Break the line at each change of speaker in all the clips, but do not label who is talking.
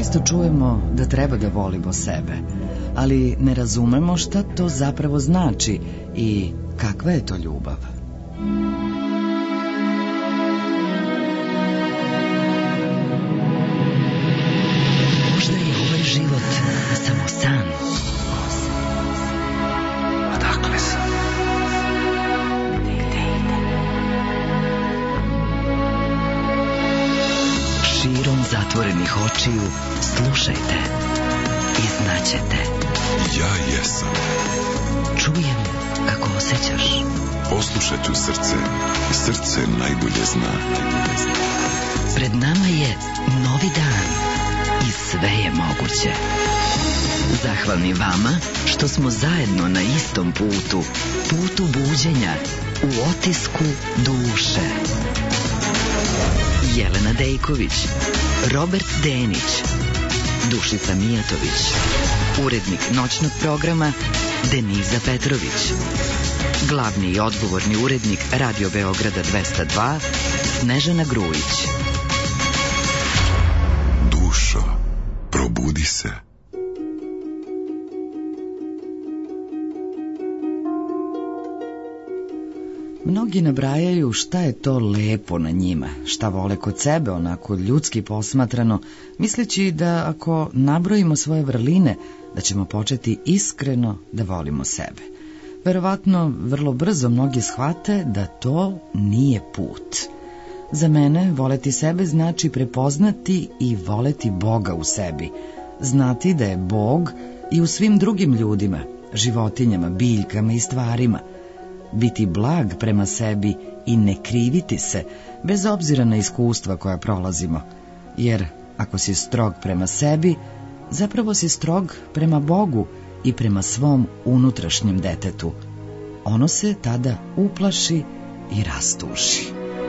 Često čujemo da treba da volimo sebe, ali ne razumemo šta to zapravo znači i kakva je to ljubav.
Možda je ovaj život samo san. Odakle sam? Gde idem? Širom zatvorenih očiju slušajte i znaćete.
Ja jesam.
Čujem kako osjećaš.
Poslušat ću srce. Srce najbolje zna.
Pred nama je novi dan i sve je moguće. Zahvalni vama što smo zajedno na istom putu. Putu buđenja u otisku duše. Jelena Dejković, Robert Denić, Dušica Mijatović, urednik noćnog programa Deniza Petrović, glavni i odgovorni urednik Radio Beograda 202 Snežana Grujić.
Dušo, probudi se.
Mnogi nabrajaju šta je to lepo na njima, šta vole kod sebe, onako ljudski posmatrano, misleći da ako nabrojimo svoje vrline, da ćemo početi iskreno da volimo sebe. Verovatno, vrlo brzo mnogi shvate da to nije put. Za mene, voleti sebe znači prepoznati i voleti Boga u sebi. Znati da je Bog i u svim drugim ljudima, životinjama, biljkama i stvarima. Biti blag prema sebi i ne kriviti se, bez obzira na iskustva koja prolazimo. Jer ako si strog prema sebi, zapravo si strog prema Bogu i prema svom unutrašnjem detetu. Ono se tada uplaši i rastuši.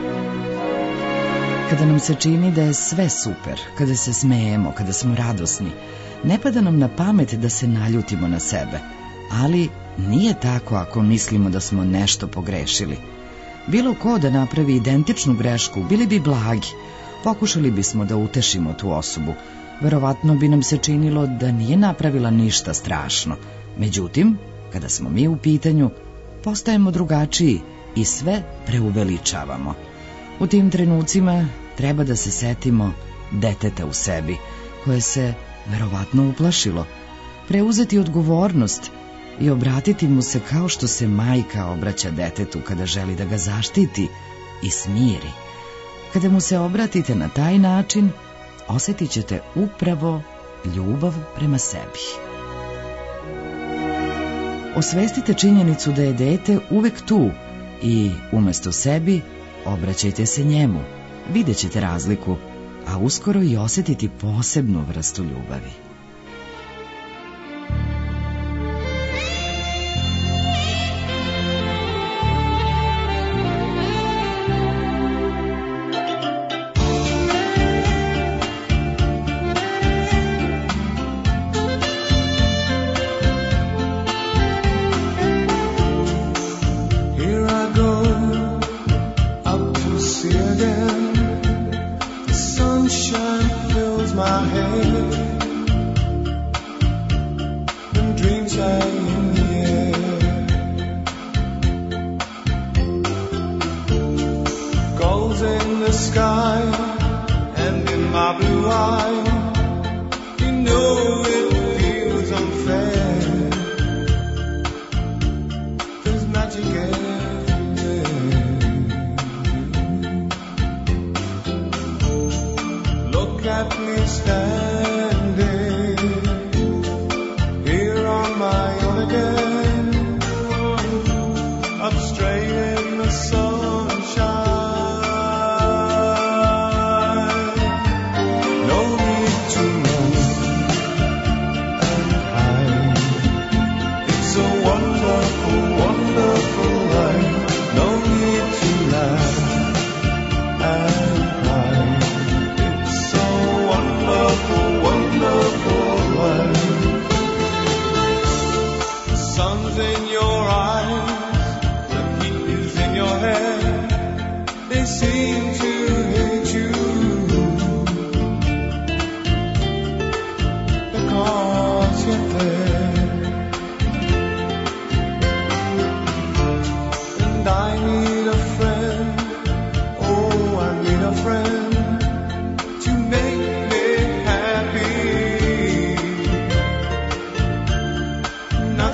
Kada nam se čini da je sve super, kada se smejemo, kada smo radosni, ne pada nam na pamet da se naljutimo na sebe, ali nije tako ako mislimo da smo nešto pogrešili. Bilo ko da napravi identičnu grešku, bili bi blagi, pokušali bismo da utešimo tu osobu. Verovatno bi nam se činilo da nije napravila ništa strašno. Međutim, kada smo mi u pitanju, postajemo drugačiji i sve preuveličavamo. U tim trenucima treba da se setimo deteta u sebi, koje se verovatno uplašilo, preuzeti odgovornost i obratiti mu se kao što se majka obraća detetu kada želi da ga zaštiti i smiri. Kada mu se obratite na taj način, osjetit ćete upravo ljubav prema sebi. Osvestite činjenicu da je dete uvek tu i umesto sebi obraćajte se njemu. Vidjet ćete razliku, a uskoro i osjetiti posebnu vrstu ljubavi.
Standing here on my own.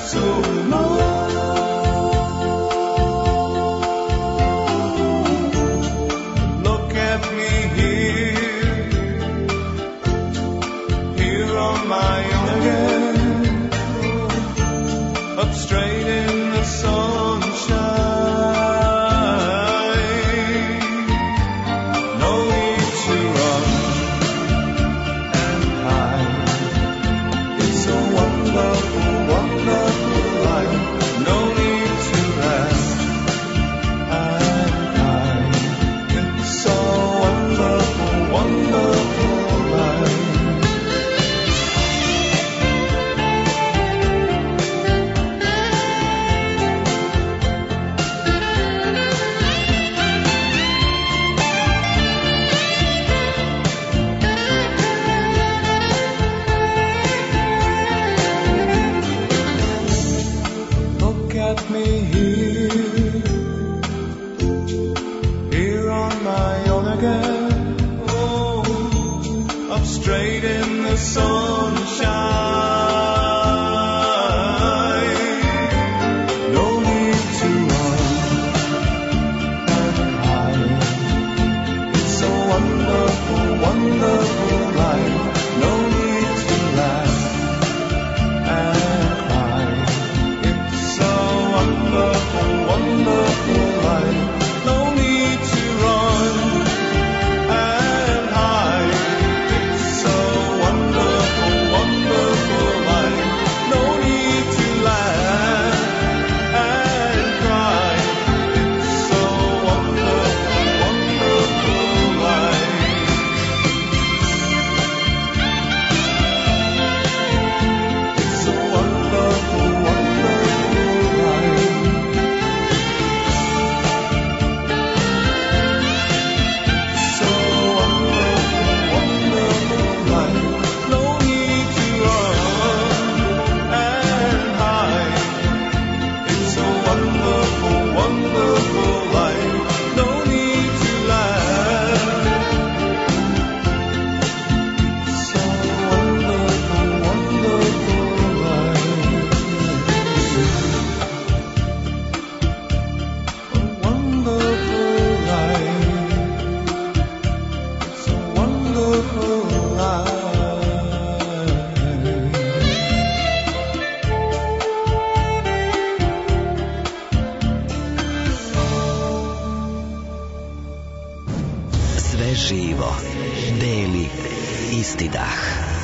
Živo, beli, isti dah.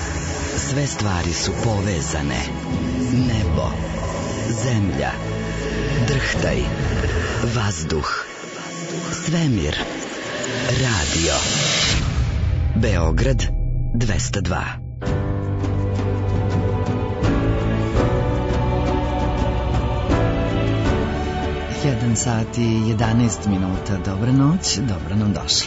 Sve stvari su povezane. Nebo, zemlja, drhtaj, vazduh, svemir, radio. Beograd 202.
1 sat i 11 minuta. Dobra noć, dobro nam došli.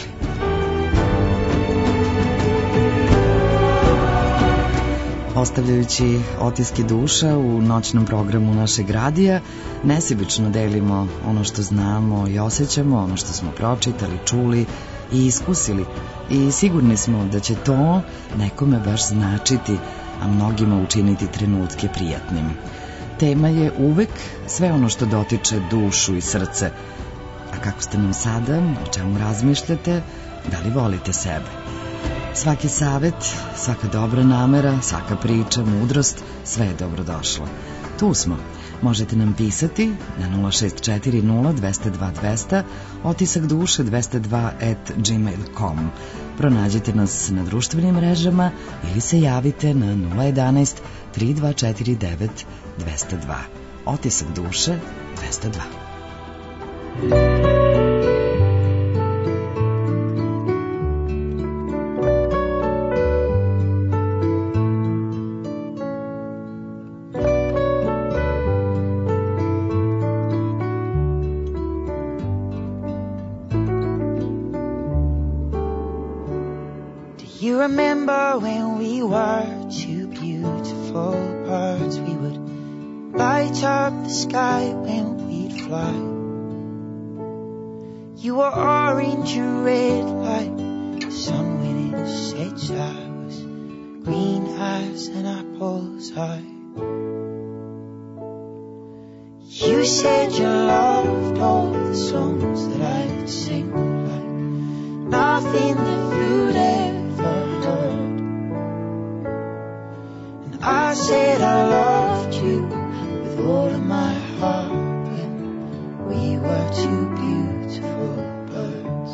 Ostavljajući otiske duša u noćnom programu našeg radija, nesebično delimo ono što znamo i osjećamo, ono što smo pročitali, čuli i iskusili. I sigurni smo da će to nekome baš značiti, a mnogima učiniti trenutke prijatnim. Tema je uvek sve ono što dotiče dušu i srce. A kako ste nam sada, o čemu razmišljate, da li volite sebe? Svaki savet, svaka dobra namera, svaka priča, mudrost, sve je dobrodošlo. Tu smo. Možete nam pisati na 0640 202 200, otisak duše 202@gmail.com. Pronađite nas na društvenim mrežama ili se javite na 011 3249 202. Otisak duše 202.
Remember when we were two beautiful birds, we would light up the sky when we'd fly. You were orange and red like the sun when it sets. I was green as an apple's eye. You said you loved all the songs that I'd sing, like nothing that you'd ever heard. And I said I loved you with all of my heart when we were two beautiful birds.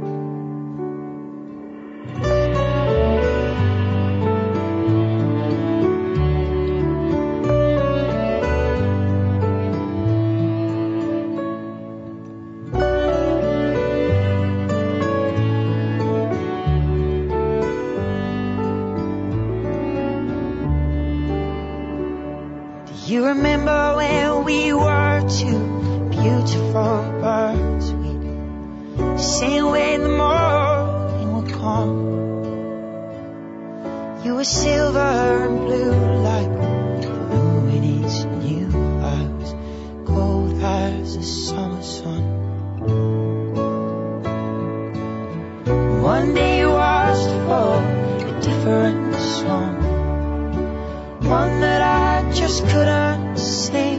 You remember when we were two beautiful birds? We'd sing when the morning would come. You were silver and blue like the moon when it's new. I was cold as the summer sun. One day you asked for a different song, one that I just couldn't sing.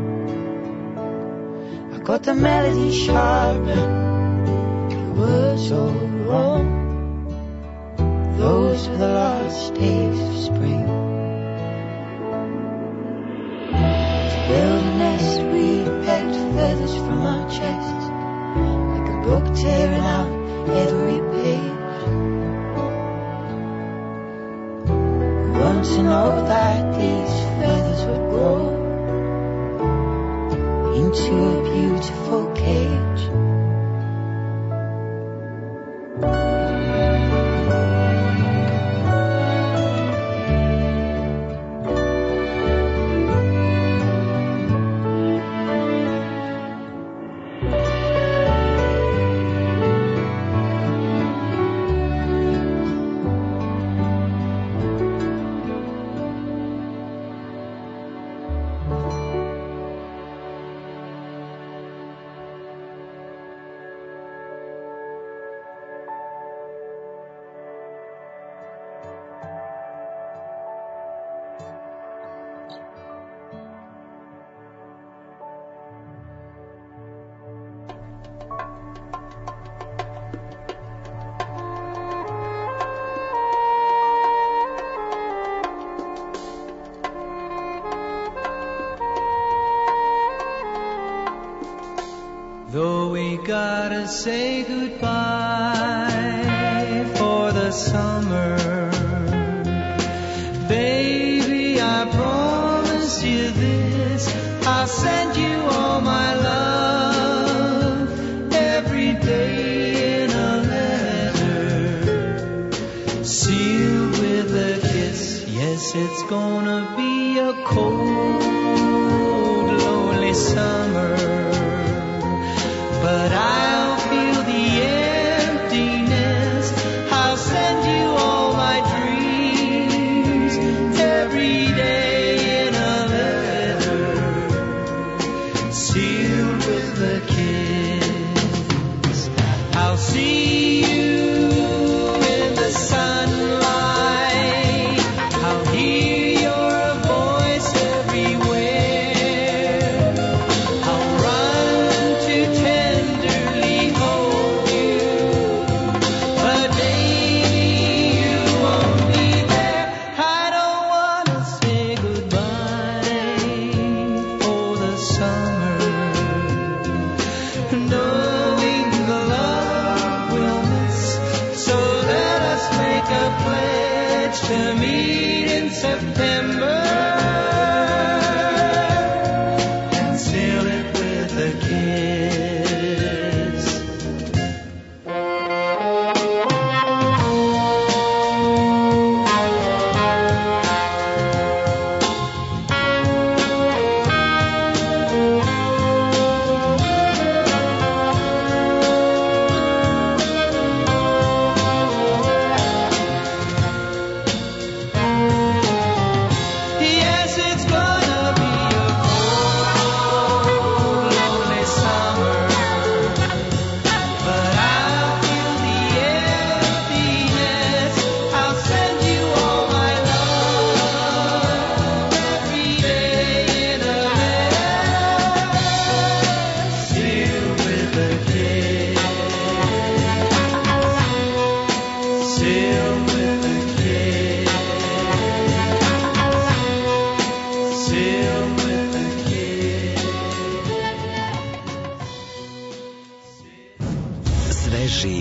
I got the melody sharp and the words all wrong. Those were the last days of spring. To build a nest we pecked feathers from our chests, like a book tearing out every page. Want to know that these feathers would grow into a beautiful cage.
Though we gotta say goodbye for the summer, baby, I promise you this, I'll send you all my love every day in a letter, sealed with a kiss. Yes, it's gonna be a cold, lonely summer, but I'll feel the emptiness. I'll send you all my dreams every day in a letter, sealed with a kiss. I'll see you in the sunlight. I'll hear your voice every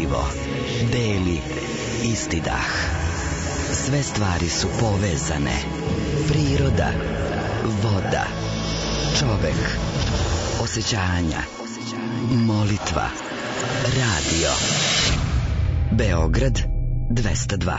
živo, deli isti dah. Sve stvari su povezane. Priroda, voda, čovek, osjećanja, molitva, radio. Beograd 202.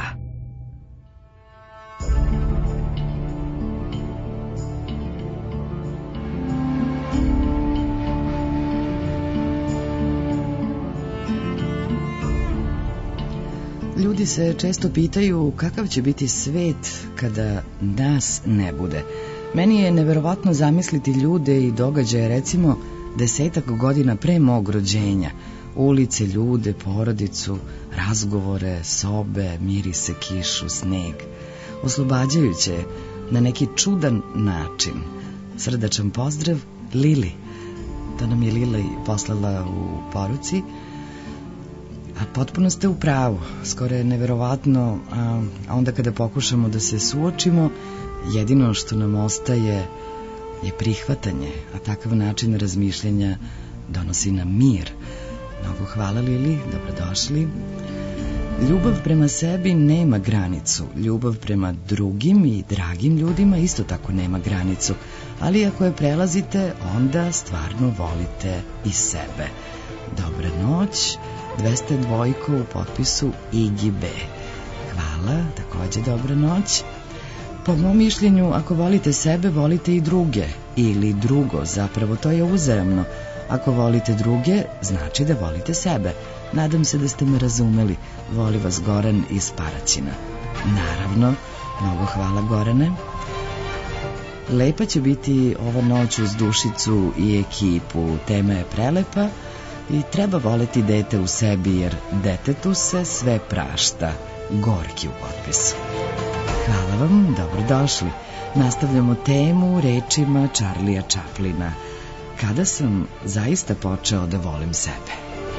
Ljudi se često pitaju kakav će biti svet kada nas ne bude. Meni je neverovatno zamisliti ljude i događaje, recimo 10 godina pre mog rođenja. Ulice, ljude, porodicu, razgovore, sobe, mirise, kišu, sneg. Oslobađajuće je na neki čudan način. Srdačan pozdrav, Lili. To nam je Lila poslala u poruci. A potpuno ste u pravu, skoro je neverovatno, a onda kada pokušamo da se suočimo, jedino što nam ostaje je prihvatanje, a takav način razmišljanja donosi nam mir. Mnogo hvala, Lili, dobrodošli. Ljubav prema sebi nema granicu, ljubav prema drugim i dragim ljudima isto tako nema granicu, ali ako je prelazite, onda stvarno volite i sebe. Dobra noć. 202 u potpisu Igi B. Hvala, takođe dobra noć. Po mom mišljenju, ako volite sebe, volite i druge. Ili drugo, zapravo to je uzajamno. Ako volite druge, znači da volite sebe. Nadam se da ste me razumeli. Voli vas Goran iz Paraćina. Naravno, mnogo hvala Gorane. Lepa će biti ova noć uz Dušicu i ekipu. Tema je prelepa. I treba voleti dete u sebi, jer detetu se sve prašta. Gorki u potpisu. Hvala vam, dobrodošli. Nastavljamo temu rečima Charlija Chaplina. Kada sam zaista počeo da volim sebe?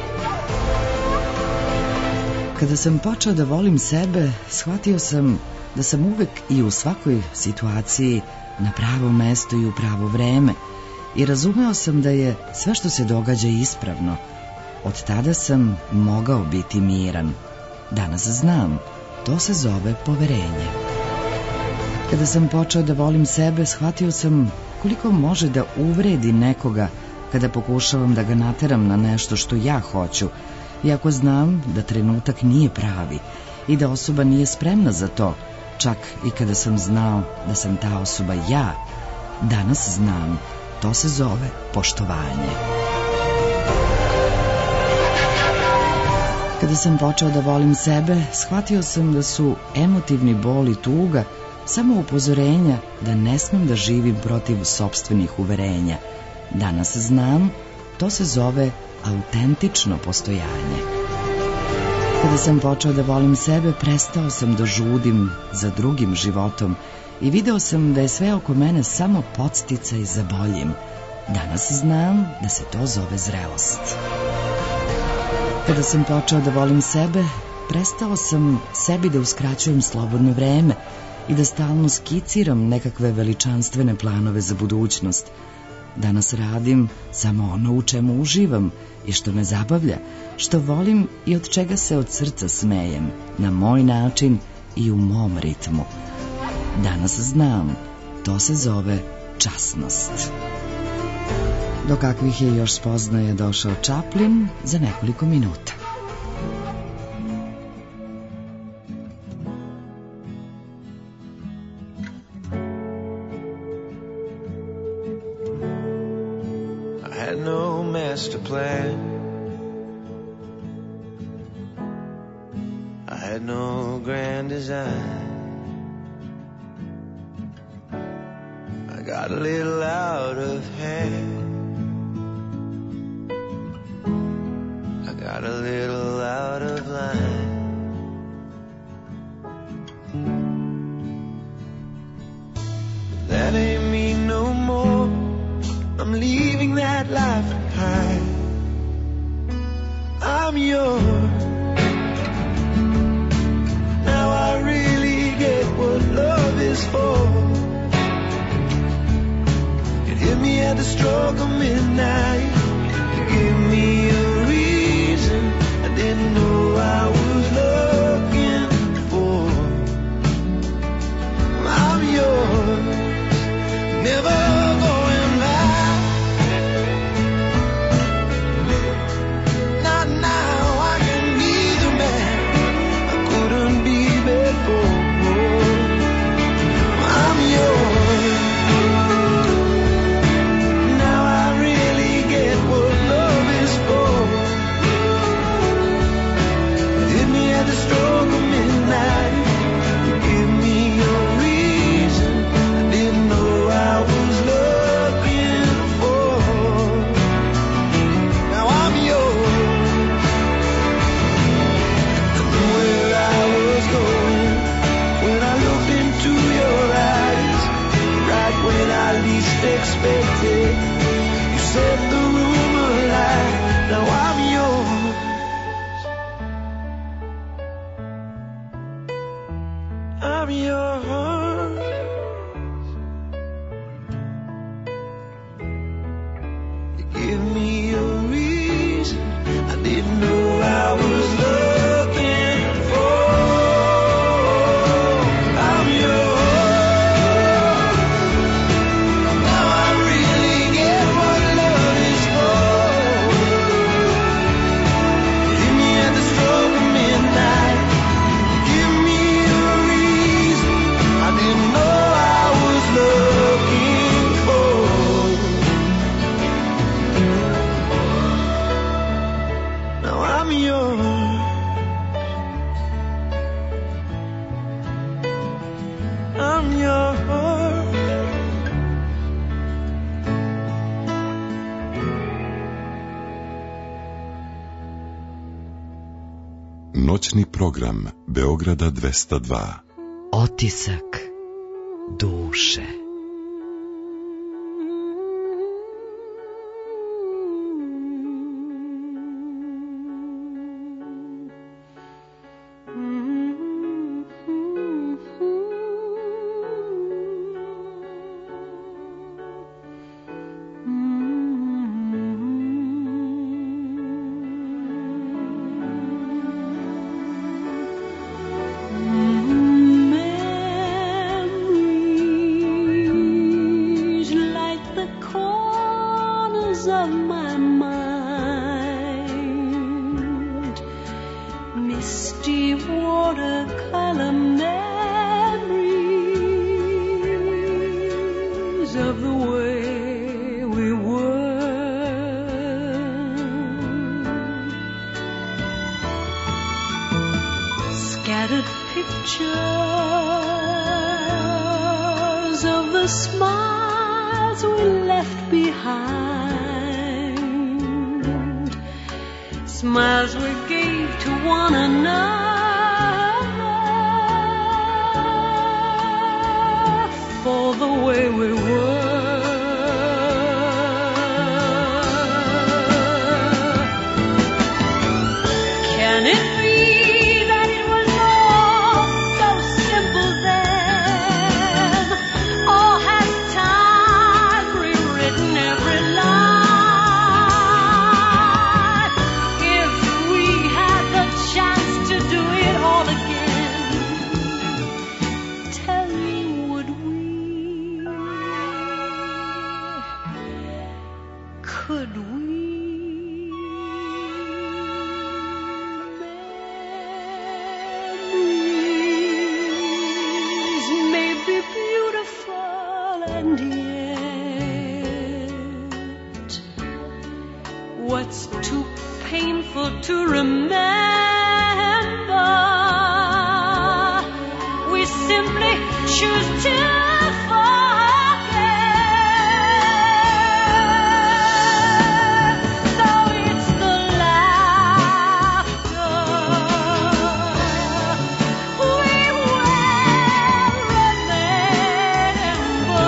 Kada sam počeo da volim sebe, shvatio sam da sam uvek i u svakoj situaciji na pravom mestu i u pravo vreme. I razumeo sam da je sve što se događa ispravno. Od tada sam mogao biti miran. Danas znam, to se zove poverenje. Kada sam počeo da volim sebe, shvatio sam koliko može da uvredi nekoga kada pokušavam da ga nateram na nešto što ja hoću, iako znam da trenutak nije pravi i da osoba nije spremna za to, čak i kada sam znao da sam ta osoba ja. Danas znam, to se zove poštovanje. Kada sam počeo da volim sebe, shvatio sam da su emotivni bol i tuga samo upozorenja da ne smem da živim protiv sopstvenih uverenja. Danas znam, to se zove autentično postojanje. Kada sam počeo da volim sebe, prestao sam da žudim za drugim životom i video sam da je sve oko mene samo podsticaj za boljim. Danas znam da se to zove zrelost. Kada sam počeo da volim sebe, prestao sam sebi da uskraćujem slobodno vreme i da stalno skiciram nekakve veličanstvene planove za budućnost. Danas radim samo ono u čemu uživam i što me zabavlja, što volim i od čega se od srca smejem, na moj način i u mom ritmu. Danas znam, to se zove časnost. Do kakvih je još spoznaja došao Chaplin za nekoliko minuta.
I had no master plan. I had no grand design. I got a little out of hand. I got a little out of line. But that ain't me no more. I'm leaving that life behind. I'm yours. Now I really get what love is for. It hit me at the stroke of midnight. You gave me a reason I didn't know never going back. Not now, I can be the man I couldn't be before. I'm yours. Now I really get what love is for. Hit me at the stroke of midnight. Give me a reason I didn't know I was looking for. Now I'm yours. And where I was going when I looked into your eyes, right when I least expected, you set the room alight. Now I'm yours. I'm yours. You give me a reason I didn't know I was looking for. I'm yours. Now I really get what love is for. Hit me at the stroke of midnight. Give me a reason I didn't know I was looking for. Now I'm yours. I'm yours.
Noćni program Beograda 202.
Otisak duše.
Memories like the corners of my mind, misty watercolor memories of the way we were. Scattered pictures of the smiles we left behind, smiles we gave to one another for the way we were. Can it be that it was all so simple then? Or has time rewritten every line? If we had the chance to do it all again, tell me, would we? Could we? Memories may be beautiful and yet what's too painful to remember, we simply choose to forget. So it's the laughter we will remember.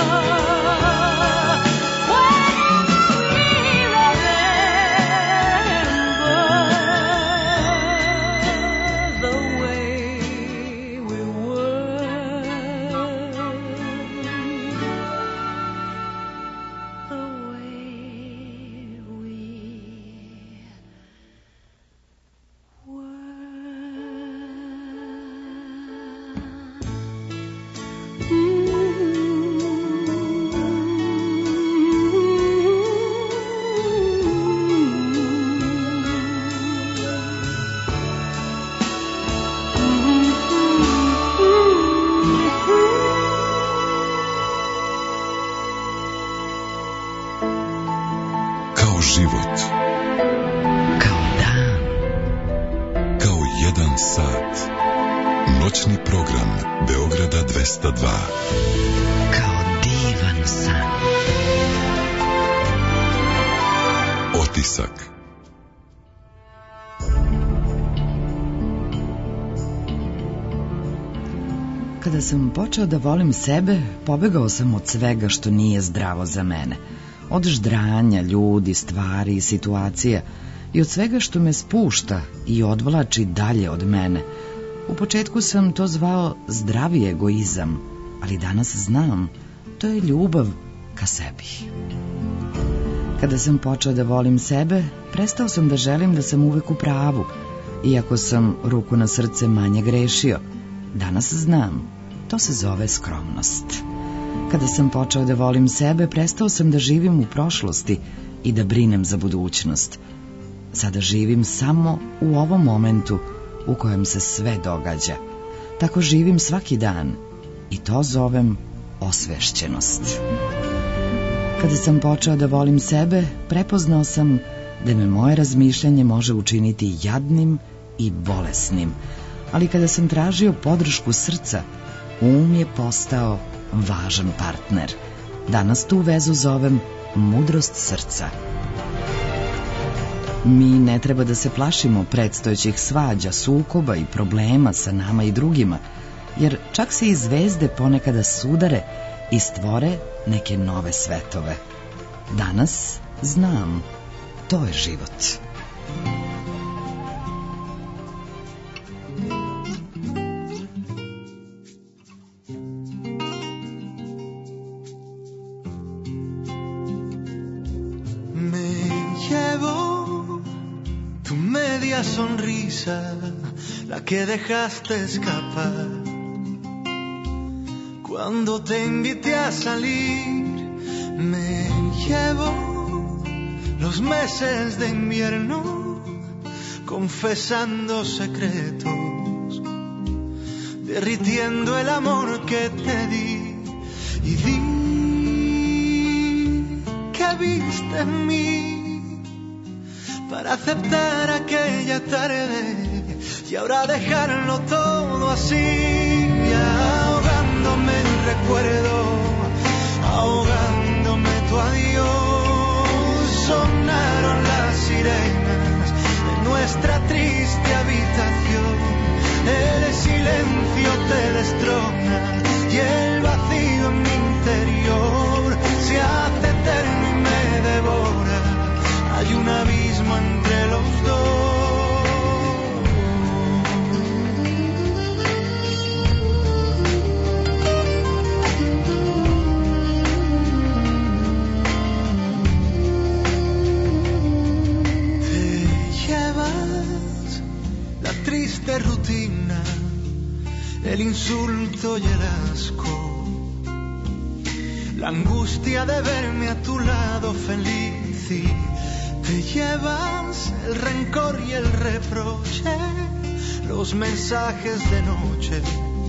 Whenever we remember the way we were.
život.
Kao dan.
Kao jedan sat. Noćni program Beograda 202.
Kao divan san.
Otisak.
Kada sam počeo da volim sebe, pobegao sam od svega što nije zdravo za mene. Od ždranja, ljudi, stvari i situacija i od svega što me spušta i odvlači dalje od mene. U početku sam to zvao zdravi egoizam, ali danas znam, to je ljubav ka sebi. Kada sam počeo da volim sebe, prestao sam da želim da sam uvek u pravu, iako sam, ruku na srce, manje grešio. Danas znam, to se zove skromnost. Kada sam počeo da volim sebe, prestao sam da živim u prošlosti i da brinem za budućnost. Sada živim samo u ovom momentu u kojem se sve događa. Tako živim svaki dan i to zovem osvešćenost. Kada sam počeo da volim sebe, prepoznao sam da me moje razmišljanje može učiniti jadnim i bolesnim, ali kada sam tražio podršku srca, je postao važan partner. Danas tu vezu zovem mudrost srca. Mi ne treba da se plašimo predstojećih svađa, sukoba i problema sa nama i drugima, jer čak se i zvezde ponekada sudare i stvore neke nove svetove. Danas znam, to je život.
Sonrisa, la que dejaste escapar cuando te invité a salir. Me llevo los meses de invierno confesando secretos, derritiendo el amor que te di y di que viste en mí para aceptar aquella tarde y ahora dejarlo todo así, ahogándome en recuerdo, ahogándome tu adiós. Sonaron las sirenas de nuestra triste habitación, el silencio te destrona y el vacío en mi interior se hace eterno y me devora. Hay un abismo entre los dos. Te llevas la triste rutina, el insulto y el asco, la angustia de verme a tu lado feliz y te llevas el rencor y el reproche, los mensajes de noche,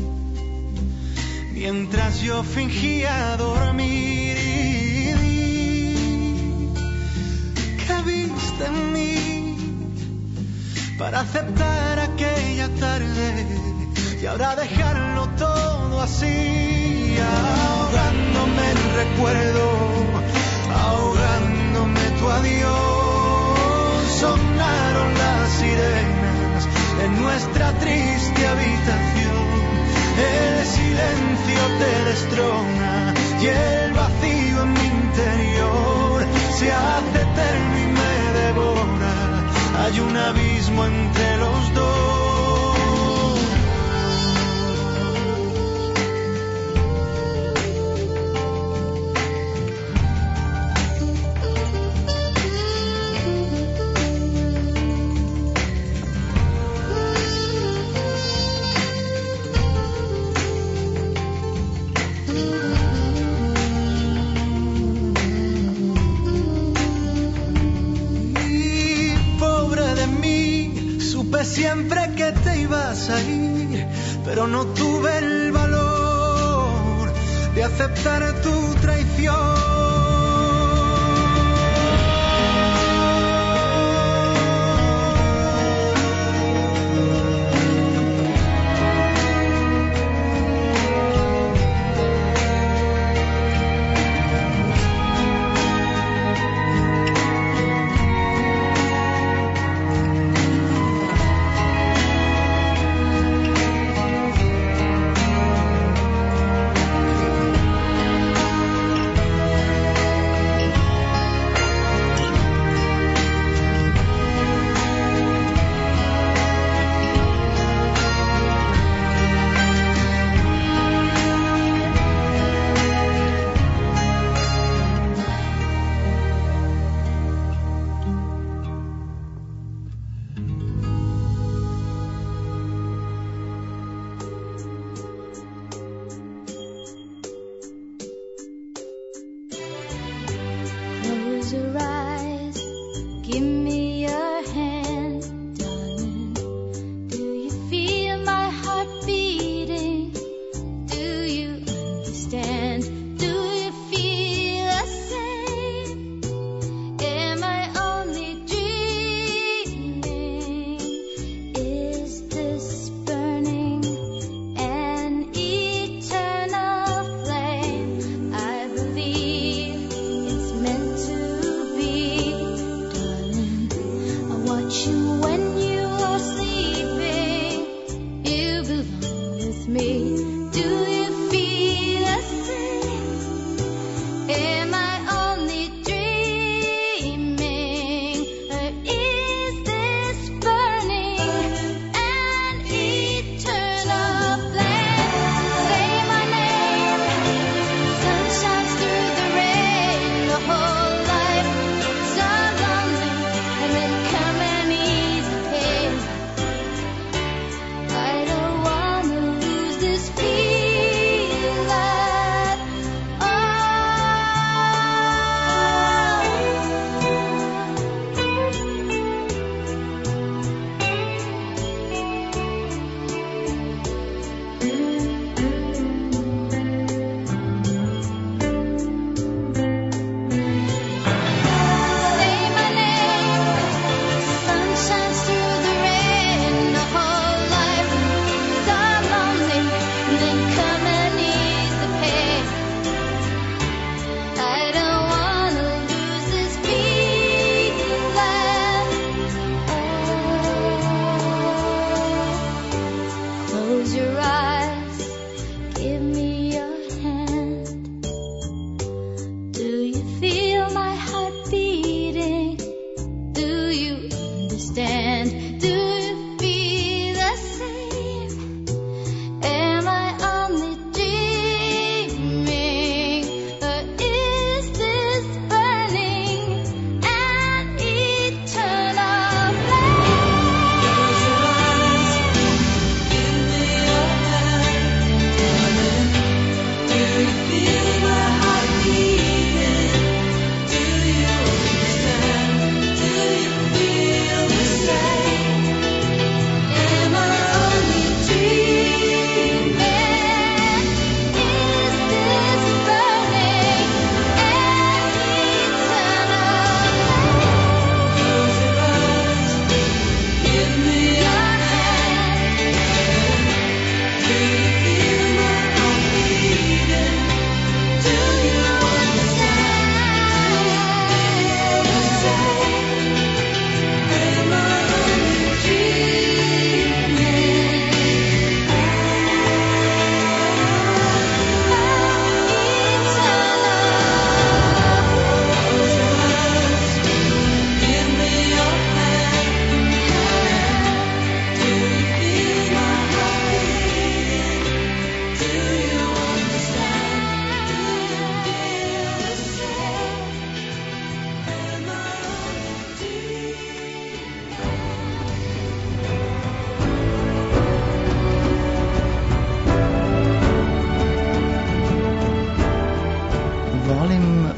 mientras yo fingía dormir y di que viste en mí para aceptar aquella tarde y ahora dejarlo todo así, ahogándome en recuerdo, ahogándome tu adiós. Sonaron las sirenas en nuestra triste habitación, el silencio te destrona y el vacío en mi interior se hace eterno y me devora. Hay un abismo entre los dos. Siempre que te ibas a ir, pero no tuve el valor de aceptar tu traición.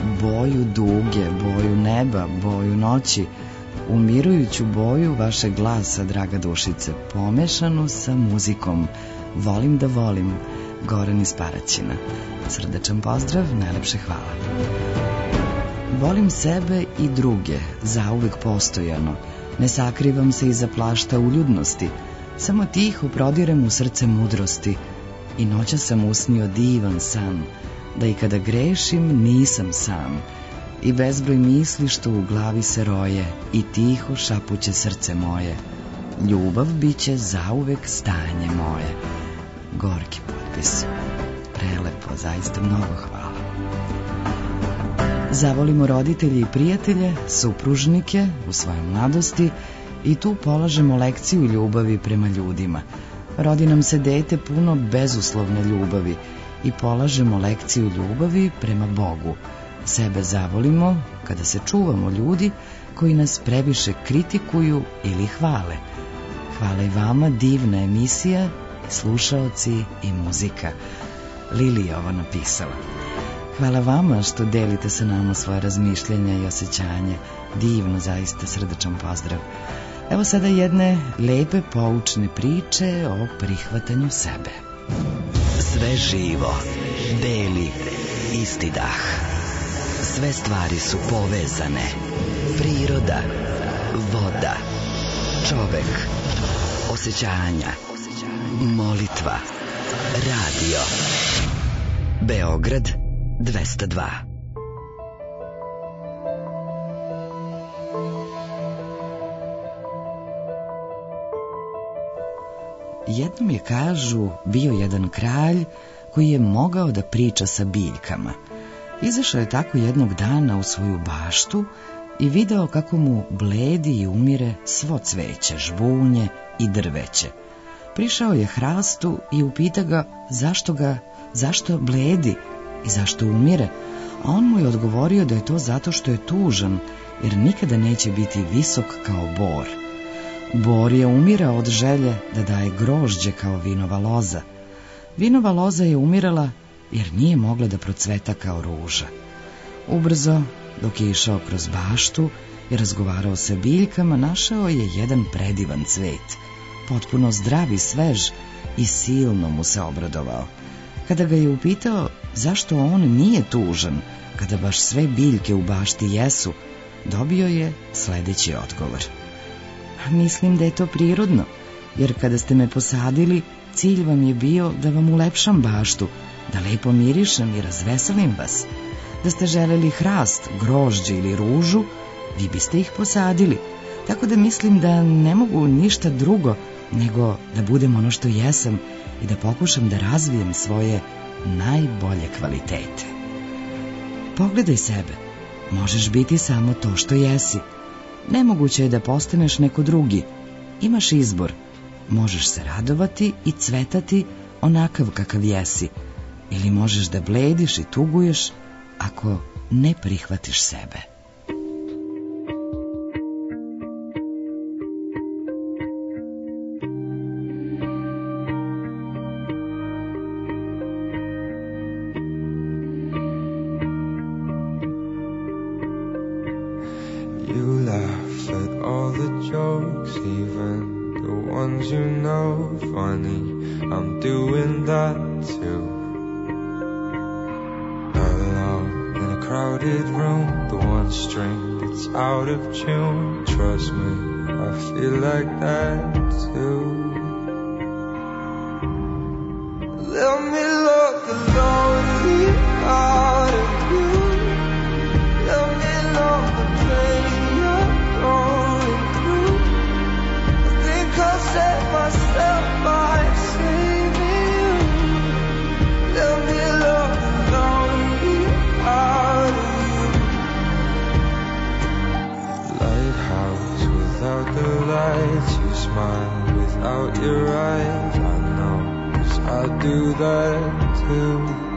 boju duge, boju neba, boju noći, umirujuću boju vašeg glasa, draga dušice, pomešanu sa muzikom. Volim da volim, Goran iz Paraćina. Srdečan pozdrav, najlepše hvala. Volim sebe i druge, zauvek postojano. Ne sakrivam se iza plašta uljudnosti, samo tiho prodirem u srce mudrosti. I noćas sam usnio divan san, da i kada grešim nisam sam. I bezbroj misli što u glavi se roje, i tiho šapuće srce moje. Ljubav biće zauvek stanje moje. Gorki potpis. Prelepo, zaista mnogo hvala. Zavolimo roditelje i prijatelje, supružnike u svojoj mladosti i tu polažemo lekciju ljubavi prema ljudima. Rodi nam se dete puno bezuslovne ljubavi i polažemo lekciju ljubavi prema Bogu. Sebe zavolimo kada se čuvamo ljudi koji nas previše kritikuju ili hvale. Hvala i vama, divna emisija, slušaoci i muzika. Lili je ovo napisala. Hvala vama što delite sa nama svoje razmišljanja i osjećanja. Divno, zaista srdečan pozdrav. Evo sada jedne lepe poučne priče o prihvatanju sebe.
Sve živo, beli, isti dah. Sve stvari su povezane. Priroda, voda, čovek, osjećanja, molitva, radio. Beograd 202.
Jednom je, kažu, bio jedan kralj koji je mogao da priča sa biljkama. Izašao je tako jednog dana u svoju baštu i video kako mu bledi i umire svo cveće, žbunje i drveće. Prišao je hrastu i upita ga zašto bledi i zašto umire, a on mu je odgovorio da je to zato što je tužan, jer nikada neće biti visok kao bor. Bor je umirao od želje da daje grožđe kao vinova loza. Vinova loza je umirala jer nije mogla da procveta kao ruža. Ubrzo, dok je išao kroz baštu i razgovarao sa biljkama, našao je jedan predivan cvet, potpuno zdrav i svež, i silno mu se obradovao. Kada ga je upitao zašto on nije tužan, kada baš sve biljke u bašti jesu, dobio je sledeći odgovor. Mislim da je to prirodno, jer kada ste me posadili, cilj vam je bio da vam ulepšam baštu, da lepo mirišem i razveselim vas. Da ste želeli hrast, grožđe ili ružu, vi biste ih posadili, tako da mislim da ne mogu ništa drugo nego da budem ono što jesam i da pokušam da razvijem svoje najbolje kvalitete. Pogledaj sebe, možeš biti samo to što jesi. Nemoguće je da postaneš neko drugi. Imaš izbor, možeš se radovati i cvetati onakav kakav jesi, ili možeš da blediš i tuguješ ako ne prihvatiš sebe.
You laugh at all the jokes, even the ones you know funny. I'm doing that too. Alone in a crowded room, the one string that's out of tune. Trust me, I feel like that too. Let me look the lonely out of you. Let me know the pain you're going through. I think I'll save myself by saving you. Let me look the lonely out of you. Lighthouse without the lights, you smile without your eyes. I know, 'cause I do that too.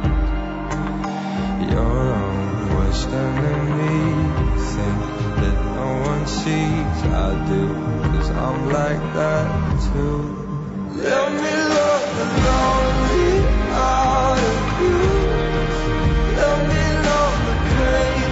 Your own worst enemy, think that no one sees. I do, 'cause I'm like that too. Let me look the lonely out of you. Let me know the pain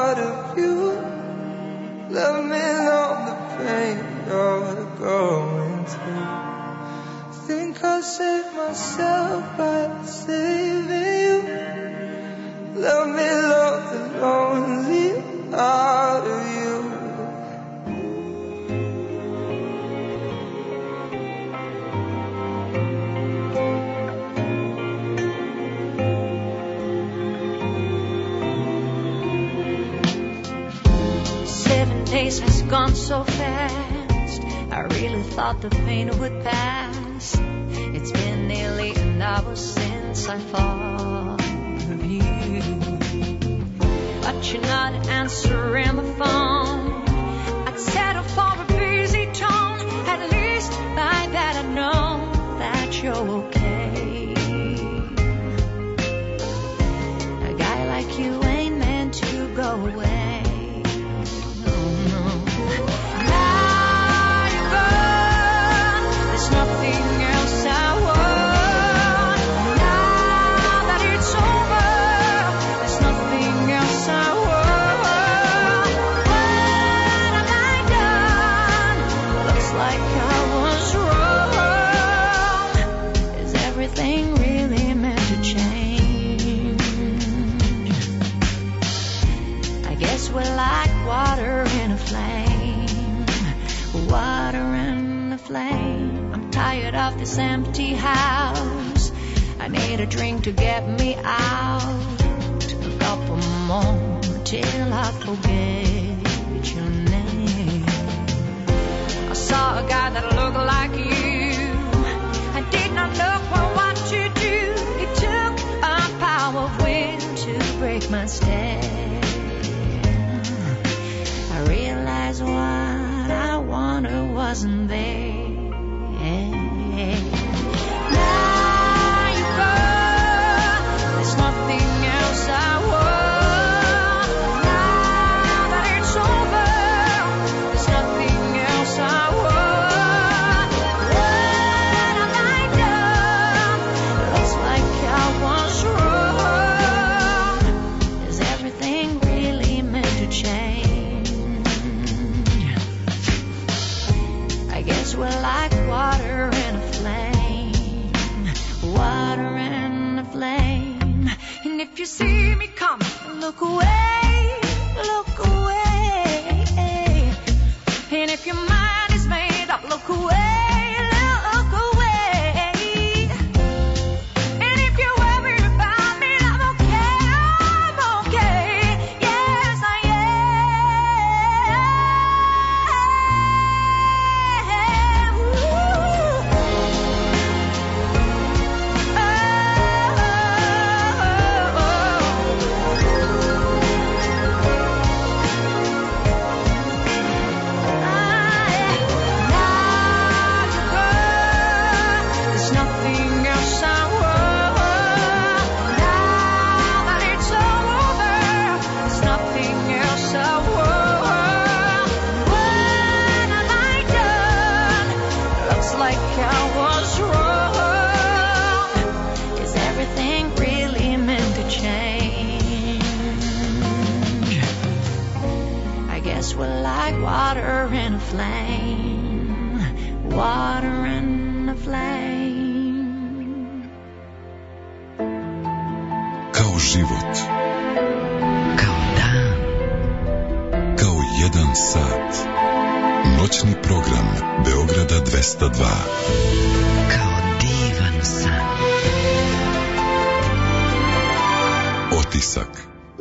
out of you. Let me know the pain you're going through. Think I'll save myself by saving you. Let me love the lonely out of you.
Days has gone so fast. I really thought the pain would pass. It's been nearly an hour since I thought of you, but you're not answering the phone. I'd settle for a busy tone. At least by that I know that you're okay. A guy like you ain't meant to go away. I'm tired of this empty house. I need a drink to get me out. A couple more till I forget your name. I saw a guy that looked like you. I did not look for what to do. It took a power of will to break my stand. I realized what I wanted wasn't there. Now you go. There's nothing else I want. Now that it's over, there's nothing else I want. What have I done? It looks like I was wrong. Is everything really meant to change? I guess we're like water in a flame, water in a flame. And if you see me coming, look away, look away. And if your mind is made up, look away, look away. And if you're worried about me, I'm okay, yes I am. We're like water in a flame, water in a flame.
Kao život,
kao dan,
kao jedan sat. Noćni program Beograda 202.
kao divan san.
Otisak.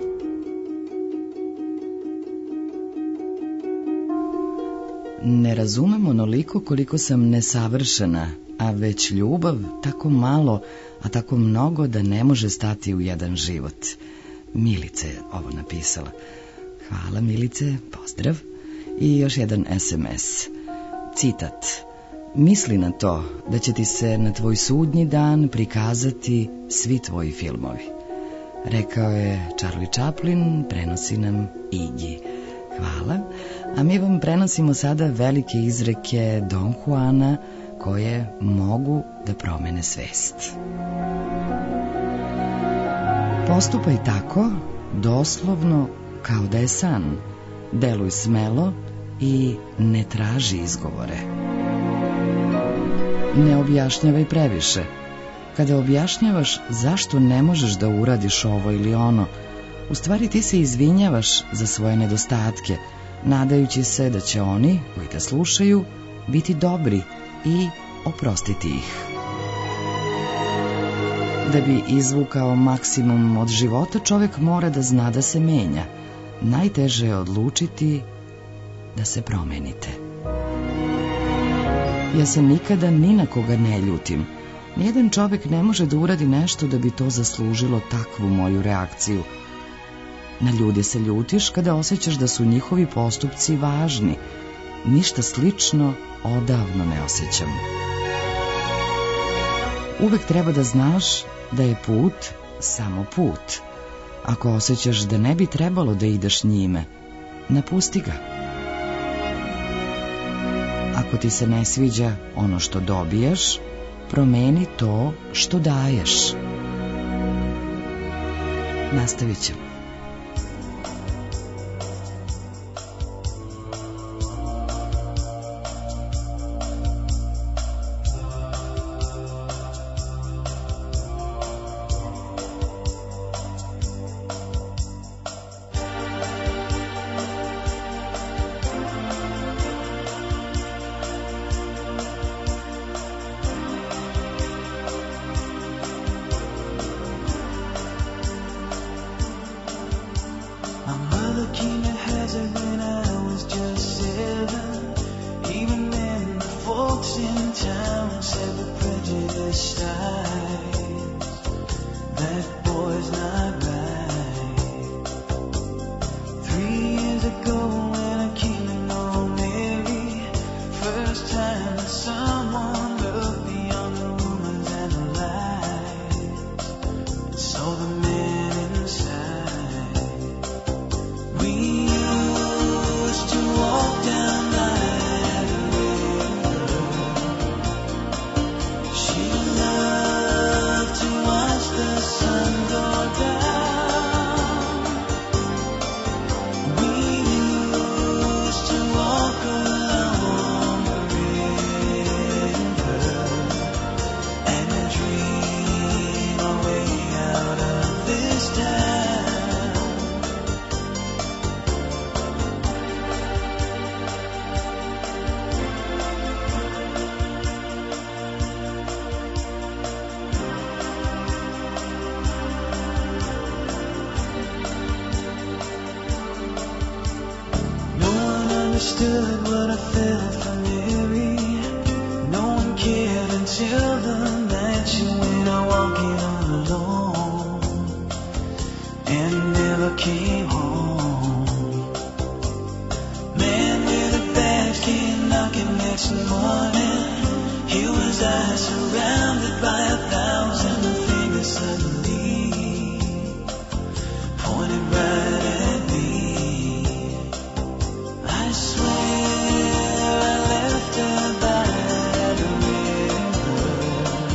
Ne razumem onoliko koliko sam nesavršena, a već ljubav tako malo, a tako mnogo da ne može stati u jedan život. Milica je ovo napisala. Hvala Milice, pozdrav. I još jedan SMS. Citat. Misli na to da će ti se na tvoj sudnji dan prikazati svi tvoji filmovi. Rekao je Charlie Chaplin, prenosi nam Iggy. Hvala. A mi vam prenosimo sada velike izreke Don Juana koje mogu da promene svest. Postupaj tako, doslovno kao da je san. Deluj smelo i ne traži izgovore. Ne objašnjavaj previše. Kada objašnjavaš zašto ne možeš da uradiš ovo ili ono, u stvari ti se izvinjavaš za svoje nedostatke, nadajući se da će oni koji te slušaju biti dobri i oprostiti ih. Da bi izvukao maksimum od života, čovjek mora da zna da se menja. Najteže je odlučiti da se promenite. Ja se nikada ni na koga ne ljutim. Nijedan čovjek ne može da uradi nešto da bi to zaslužilo takvu moju reakciju. Na ljude se ljutiš kada osjećaš da su njihovi postupci važni. Ništa slično odavno ne osjećam. Uvek treba da znaš da je put samo put. Ako osjećaš da ne bi trebalo da ideš njime, napusti ga. Ako ti se ne sviđa ono što dobijaš, promeni to što daješ. Nastavit ćemo.
Understood what I felt for Mary. No one cared until the night she went out walking all alone and never came home. Man with a badge came knocking next morning. Here was I surrounded by 1,000 fingers suddenly pointed right at me. I swear I left her by the river.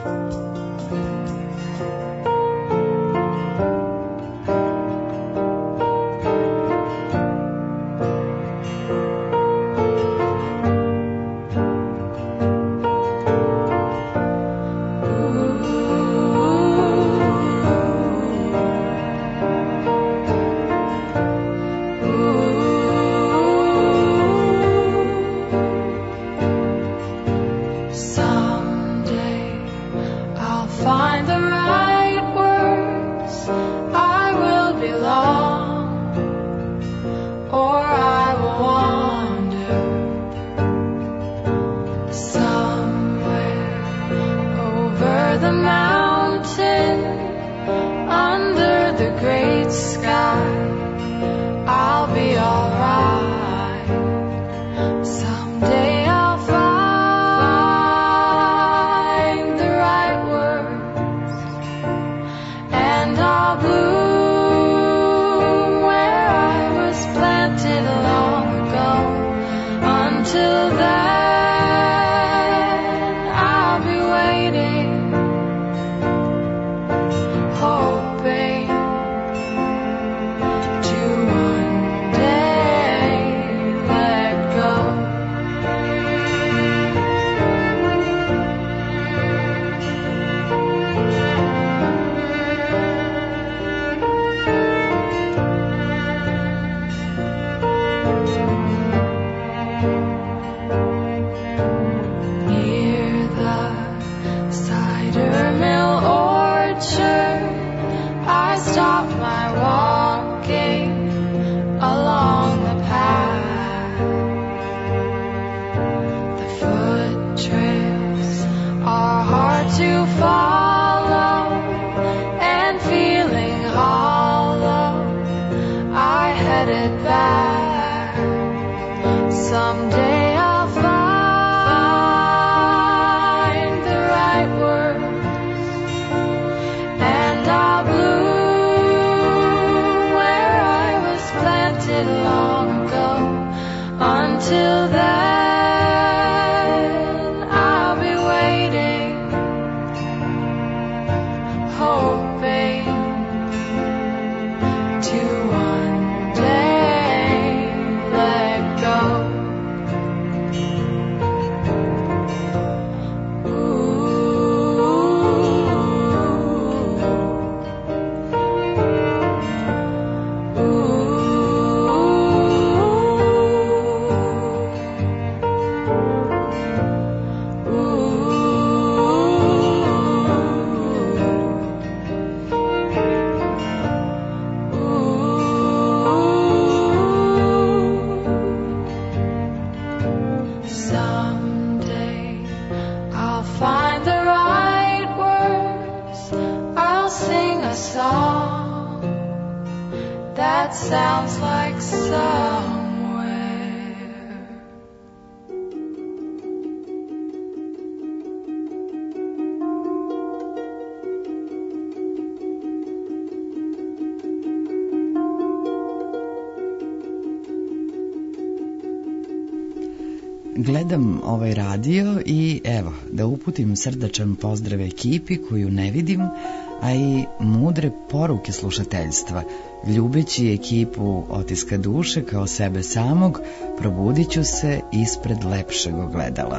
Gledam ovaj radio i evo, da uputim srdačan pozdrav ekipi koju ne vidim, a i mudre poruke slušateljstva. Ljubeći ekipu Otiska duše kao sebe samog, probudit ću se ispred lepšeg ogledala.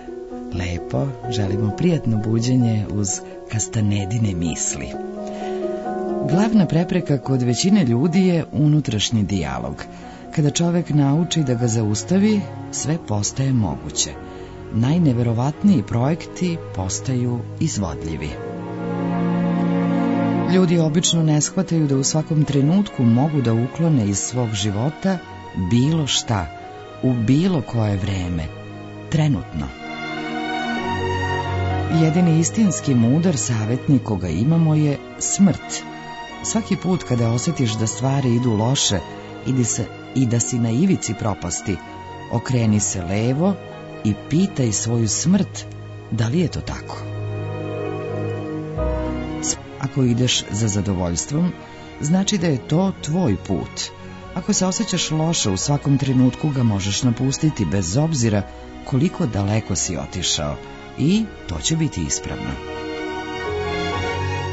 Lepo, želimo prijatno buđenje uz Kastanedine misli. Glavna prepreka kod većine ljudi je unutrašnji dijalog. Kada čovek nauči da ga zaustavi, sve postaje moguće. Najneverovatniji projekti postaju izvodljivi. Ljudi obično ne shvataju da u svakom trenutku mogu da uklone iz svog života bilo šta, u bilo koje vreme, trenutno. Jedini istinski mudar savjetnik koga imamo je smrt. Svaki put kada osjetiš da stvari idu loše i da si na ivici propasti, okreni se levo i pitaj svoju smrt da li je to tako. Ako ideš za zadovoljstvom, znači da je to tvoj put. Ako se osjećaš loše, u svakom trenutku ga možeš napustiti bez obzira koliko daleko si otišao, i to će biti ispravno.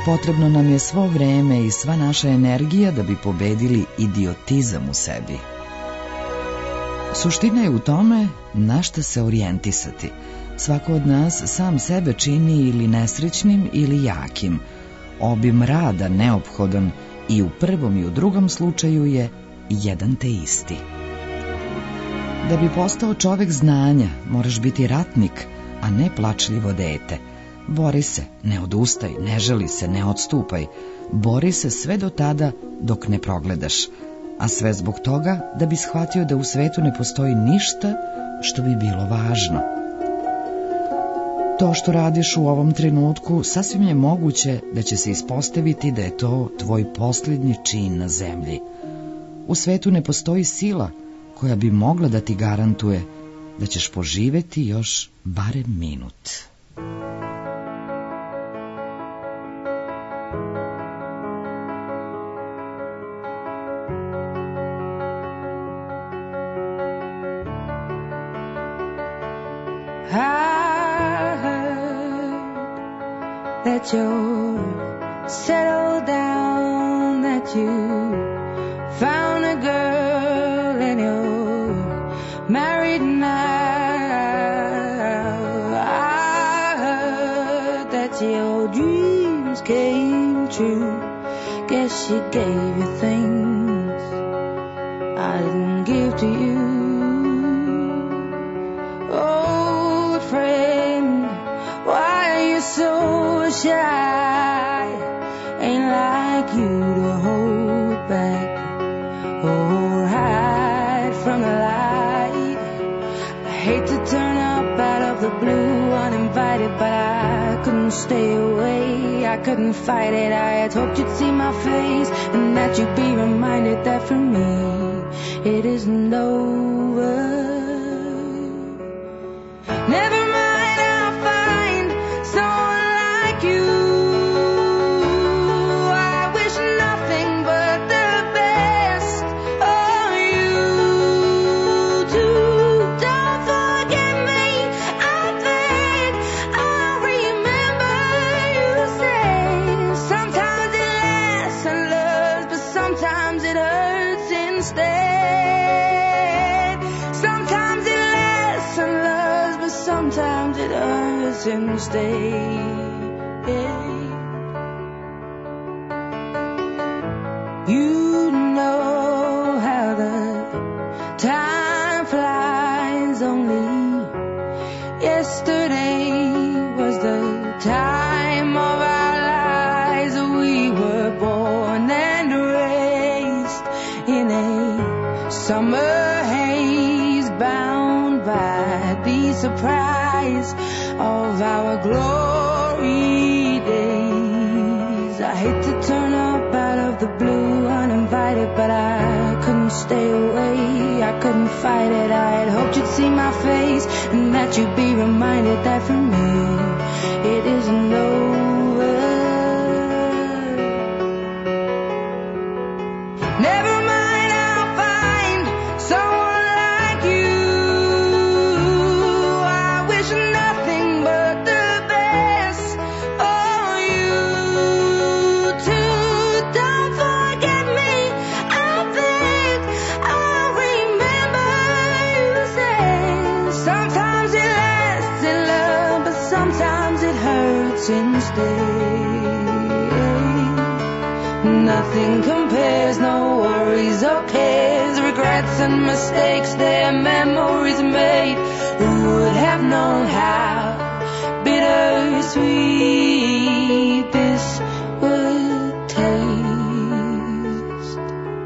Potrebno nam je svo vreme i sva naša energija da bi pobedili idiotizam u sebi. Suština je u tome na šta se orijentisati. Svako od nas sam sebe čini ili nesrećnim ili jakim. Obim rada neophodan i u prvom i u drugom slučaju je jedan te isti. Da bi postao čovek znanja, moraš biti ratnik, a ne plačljivo dete. Bori se, ne odustaj, ne žali se, ne odstupaj. Bori se sve do tada dok ne progledaš. A sve zbog toga da bi shvatio da u svetu ne postoji ništa što bi bilo važno. To što radiš u ovom trenutku sasvim je moguće da će se ispostaviti da je to tvoj posljednji čin na zemlji. U svetu ne postoji sila koja bi mogla da ti garantuje da ćeš poživeti još barem minut.
That you're settled down, that you found a girl and you're married now. I heard that your dreams came true. Guess she gave you things I didn't give to you. Old friend, why are you so shy? Ain't like you to hold back or hide from the light. I hate to turn up out of the blue uninvited, but I couldn't stay away. I couldn't fight it. I had hoped you'd see my face and that you'd be reminded that for me it isn't over. Never mind, I'll find someone like you. I wish nothing but the best of you too. Don't forget me, I think I'll remember you say sometimes it lasts and loves, but sometimes it hurts instead. Sometimes it lasts and loves, but sometimes it hurts instead. You know how the time flies. Only yesterday was the time of our lives. We were born and raised in a summer haze, bound by the surprise of our glory days. I hate to turn up out of the blue uninvited, but I couldn't stay away. I couldn't fight it. I had hoped you'd see my face and that you'd be reminded that for me it isn't over. Never mind, I'll find someone like you. I wish nothing but the best for you too. Don't forget me, I think I'll remember you say sometimes it lasts in love, but sometimes it hurts instead. Nothing compares, no worries or cares, regrets and mistakes, their memories made. Who would have known how bittersweet this would taste?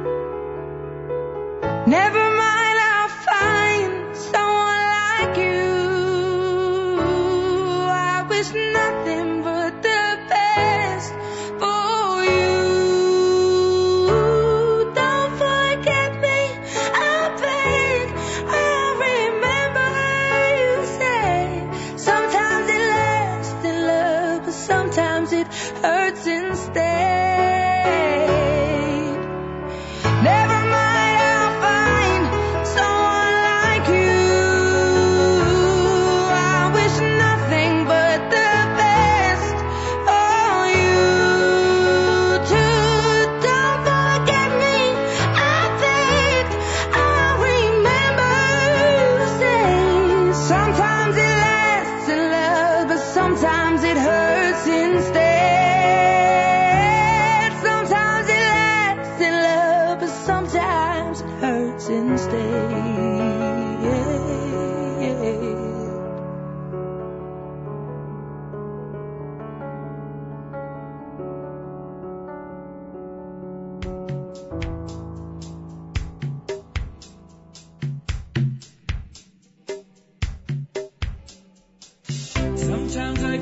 Never mind, I'll find someone like you. I wish nothing but the best for you. Don't forget me, I think I'll remember you say sometimes it lasts in love, but sometimes it hurts instead. Never mind, I'll find someone like you. I wish nothing but the best for you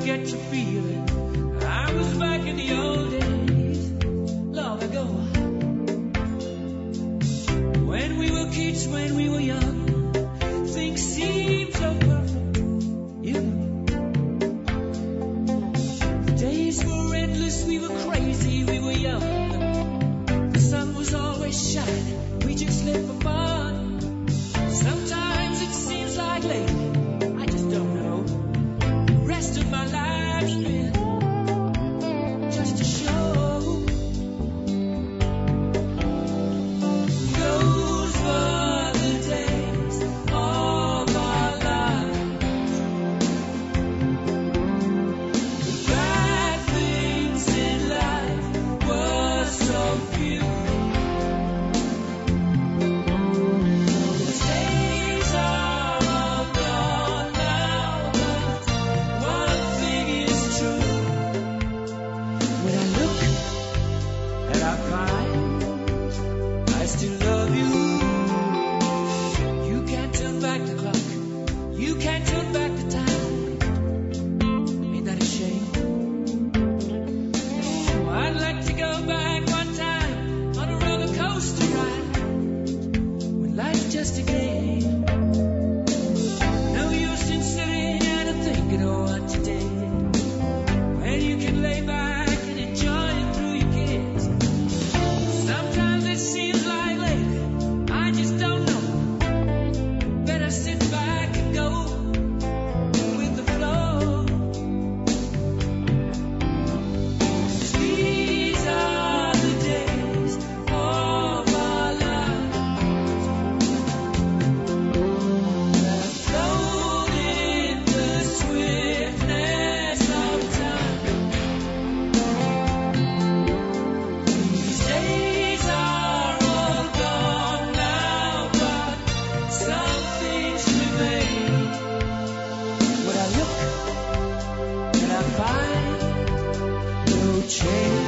get to feeling I was back in the old days, long ago. When we were kids, when we were young, things seemed so perfect, you know. The days were endless, we were crazy, we were young. The sun was always shining, we just lived for fun. Sometimes it seems like lately, I just don't know. The rest of my life's been just a show. Those were the days of our lives. The bad things in life were so few. Those days are all gone now, but one thing is true. When I look and I find I still love you. You can't turn back the clock. You can't turn back the time. Ain't that a shame? Oh, I'd like to go back one time on a roller coaster ride when life's just a game. No use in sitting and thinking of what you did when you can lay back and enjoy it through your kids. Sometimes it seems like lately, I just don't know. Better sit back and go with the flow. These are the days of our lives that float in the swiftness of time. These days are all gone now, but some things remain. When I look and I find no change.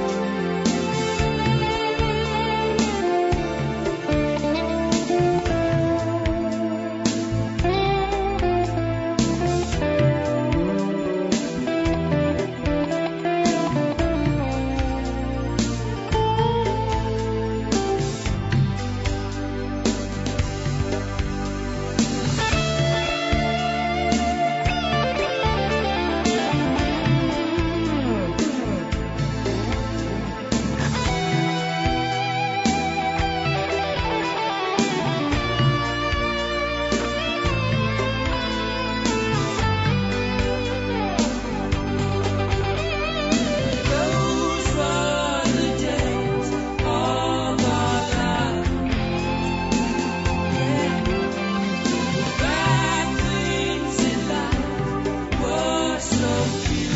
Those were the days of our lives. Yeah. The bad things in life were so few.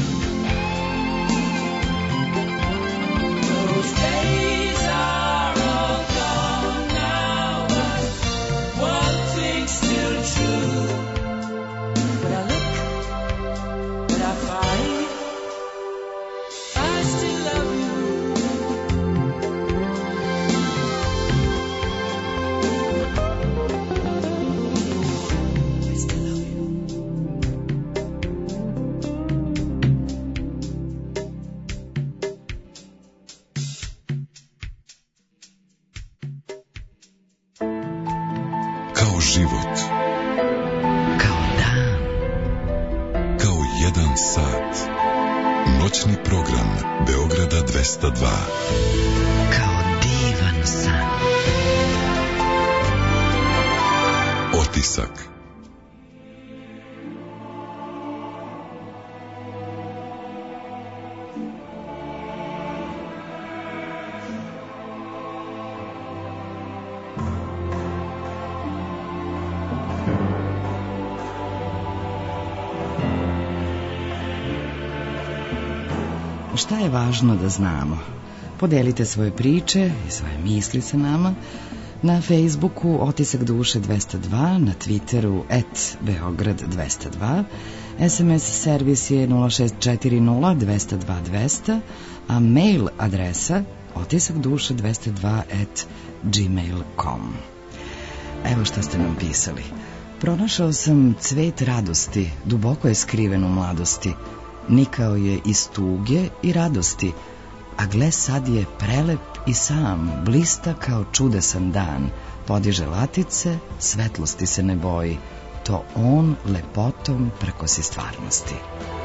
Those days are all gone now, but one thing's still true. When I look and I find I still love you. I still love you.
Kao život,
Kao dan,
kao jedan sat. Noćni program Beograda 202.
kao divan san.
Otisak.
Šta je važno da znamo? Podelite svoje priče i svoje misli sa nama na Facebooku Otisak duše 202, na Twitteru @Beograd202, SMS servis je 0640 202 200, a mail adresa otisakduše202@gmail.com. Evo šta ste nam pisali. Pronašao sam cvet radosti, duboko je skriven u mladosti. nikao je iz tuge i radosti, a gle sad je prelep i sam, blista kao čudesan dan, podiže latice, svetlosti se ne boji, to on lepotom prkosi stvarnosti.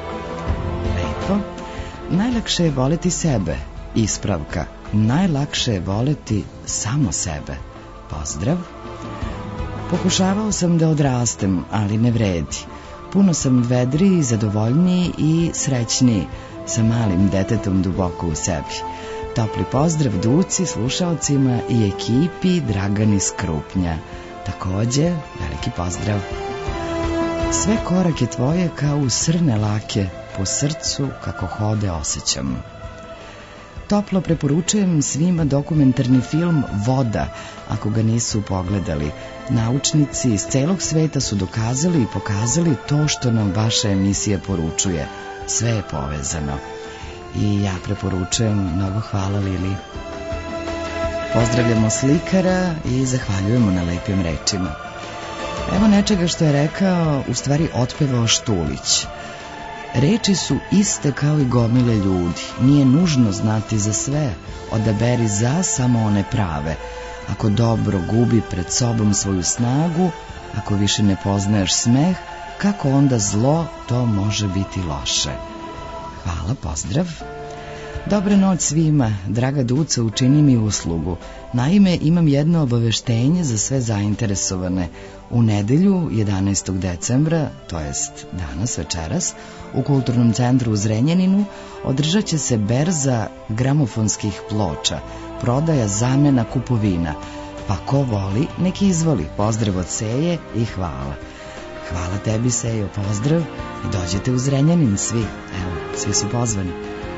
Lepo, najlakše je voleti sebe, ispravka, najlakše je voleti samo sebe. Pozdrav. Pokušavao sam da odrastem, ali ne vredi. Puno sam vedriji, zadovoljniji i srećniji, sa malim detetom duboko u sebi. Topli pozdrav Duci, slušaocima i ekipi Dragan iz Krupnja. Takođe, veliki pozdrav. Sve korake tvoje kao u srne lake, po srcu kako hode osjećam. Toplo preporučujem svima dokumentarni film Voda, ako ga nisu pogledali. Naučnici iz celog sveta su dokazali i pokazali to što nam vaša emisija poručuje. Sve je povezano. I ja preporučujem, mnogo hvala Lili. Pozdravljamo slikara i zahvaljujemo na lepim rečima. Evo nečega što je rekao, u stvari otpevao Štulić. Reči su iste kao i gomile ljudi, nije nužno znati za sve, odaberi za samo one prave. Ako dobro gubi pred sobom svoju snagu, ako više ne poznaješ smeh, kako onda zlo, to može biti loše. Hvala, pozdrav. Dobra noć svima, draga Duca, učini mi uslugu. Naime, imam jedno obaveštenje za sve zainteresovane. U nedelju, 11. decembra, to jest danas, večeras, u Kulturnom centru u Zrenjaninu održat će se berza gramofonskih ploča, prodaja, zamena, kupovina. Pa ko voli, nek izvoli. Pozdrav od Seje i hvala. Hvala tebi, Sejo, pozdrav i dođete u Zrenjanin svi. Evo, svi su pozvani.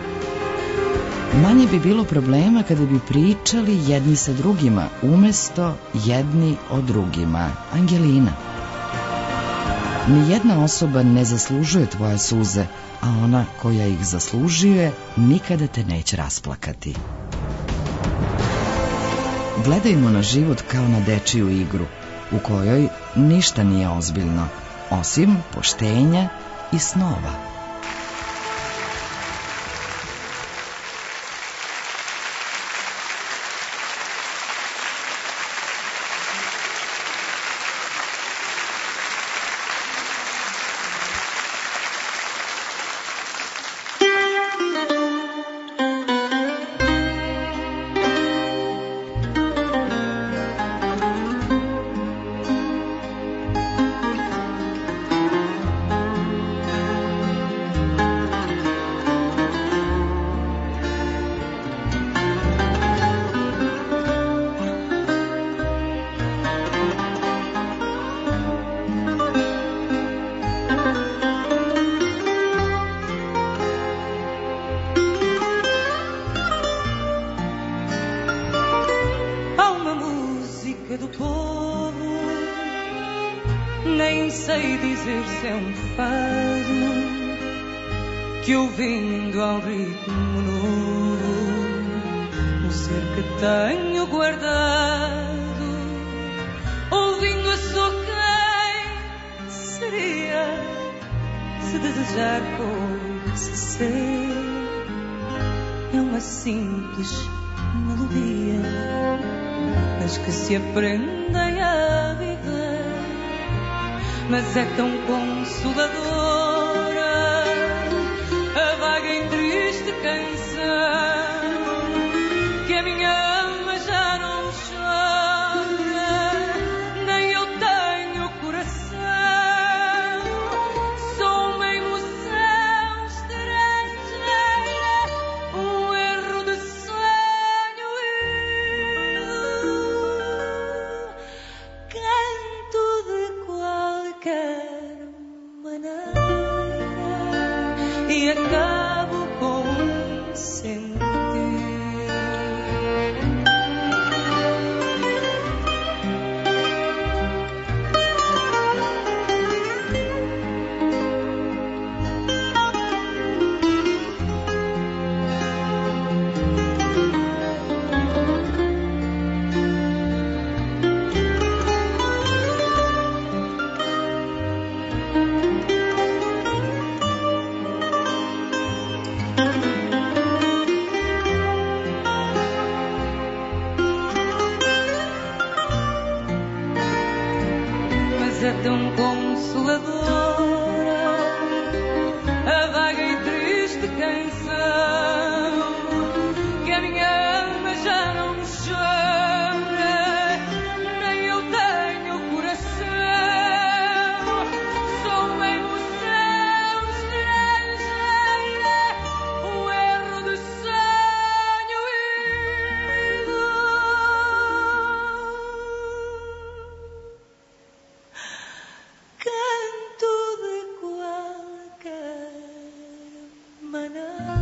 Manje bi bilo problema kada bi pričali jedni sa drugima, umesto jedni o drugima. Angelina. Nijedna osoba ne zaslužuje tvoje suze, a ona koja ih zaslužuje nikada te neće rasplakati. Gledajmo na život kao na dečiju igru, u kojoj ništa nije ozbiljno, osim poštenja i snova.
Nem sei dizer se é fado que ouvindo ao ritmo novo um ser que tenho guardado, ouvindo sou quem seria se desejar fosse ser. É uma simples melodia, mas que se aprendem a viver. Mas é tão consoladora a vaga e triste canção que a minha alma já não chora, nem eu tenho coração. Sou uma emoção estrangeira, um erro de sonho. Canto de qualquer maneira e acabo com sentir. desoladora, a vaga e triste canção que a minha alma já não chora, nem eu tenho coração. Sou uma emoção estrangeira, o erro de sonho e canto de qualquer maneira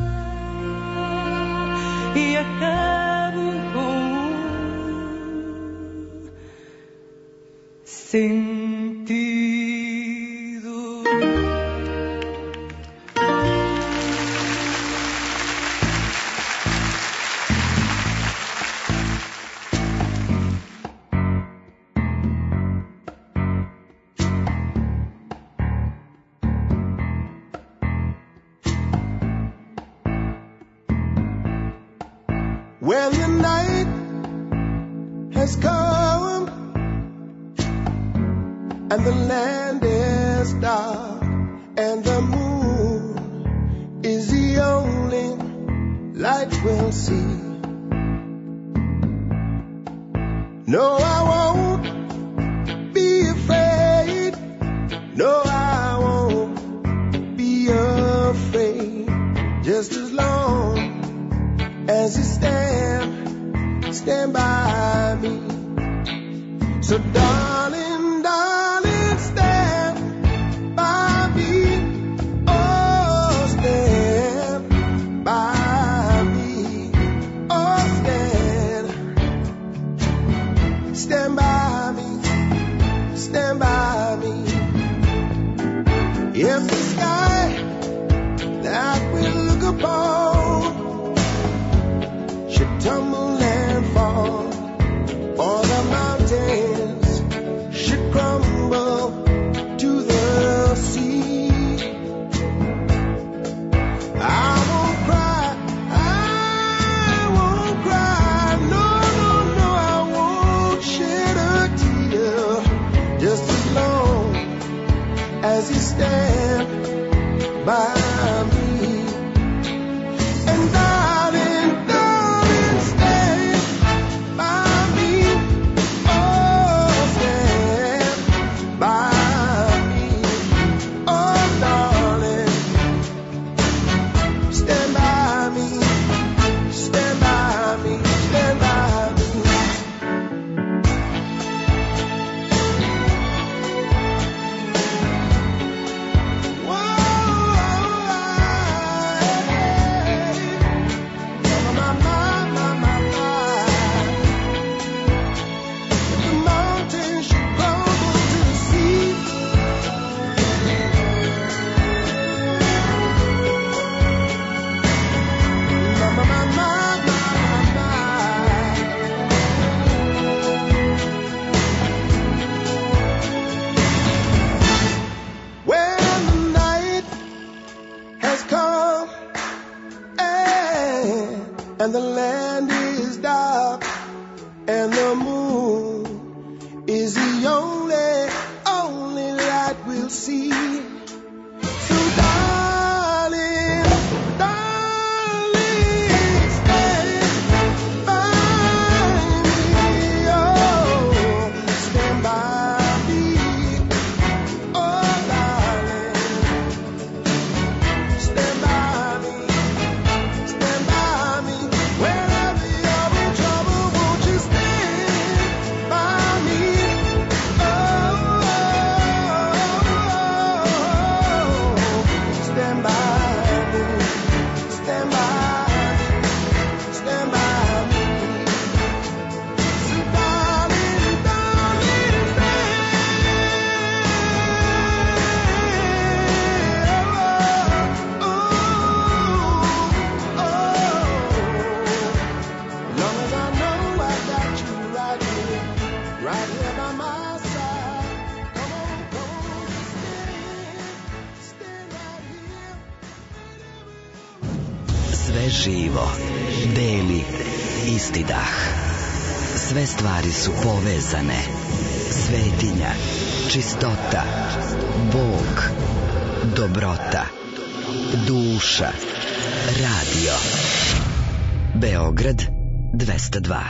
e acabo com sentido.
When the night has come and the land is dark and the moon is the only light we'll see. No, I won't be afraid. No, I won't be afraid. Just as long as you stand by me. So darling, darling, stand by me. Oh, stand by me. Oh, stand by me. Stand by me. If the sky that we look upon should tumble and fall, or the mountains should crumble to the sea, I won't cry, no, I won't shed a tear, just as long as you stand by me. And darling, stand by me. Oh, stand by me. Oh, darling, stand by me. Stand by me. Stand by me. And the land is dark, and the moon is the only light we'll see. So darling, stand by me. Oh, stand by me. Oh, darling, stand by me. Stand by me. Wherever you're in trouble, won't you stand by me? Oh, stand by me. Stand by me. Stand by me. So darling, long as I know I got you right here by my side. Come on, stand right here.
Sve živo, deli isti dah. Sve stvari su povezane. Svetinja, čistota, Bog, dobrota, duša, radio. Beograd 202.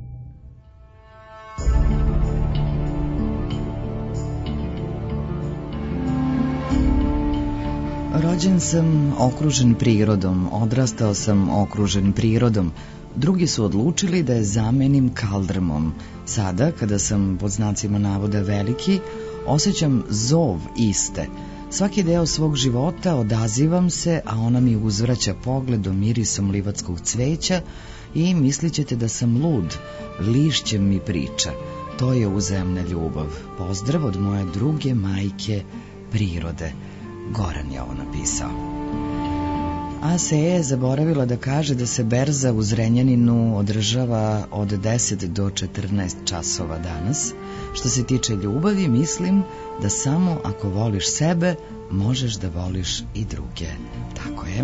Rođen sam okružen prirodom, odrastao sam okružen prirodom. Drugi su odlučili da je zamenim kaldrmom. Sada, kada sam pod znacima navoda veliki, osjećam zov iste. Svaki deo svog života odazivam se, a ona mi uzvraća pogledom mirisom livatskog cveća i mislićete da sam lud. Lišćem mi priča. To je uzajamna ljubav. Pozdrav od moje druge majke prirode. Goran je ovo napisao. ASE je zaboravila da kaže da se berza u Zrenjaninu održava od 10 do 14 časova danas. Što se tiče ljubavi, mislim da samo ako voliš sebe, možeš da voliš i druge. Tako je.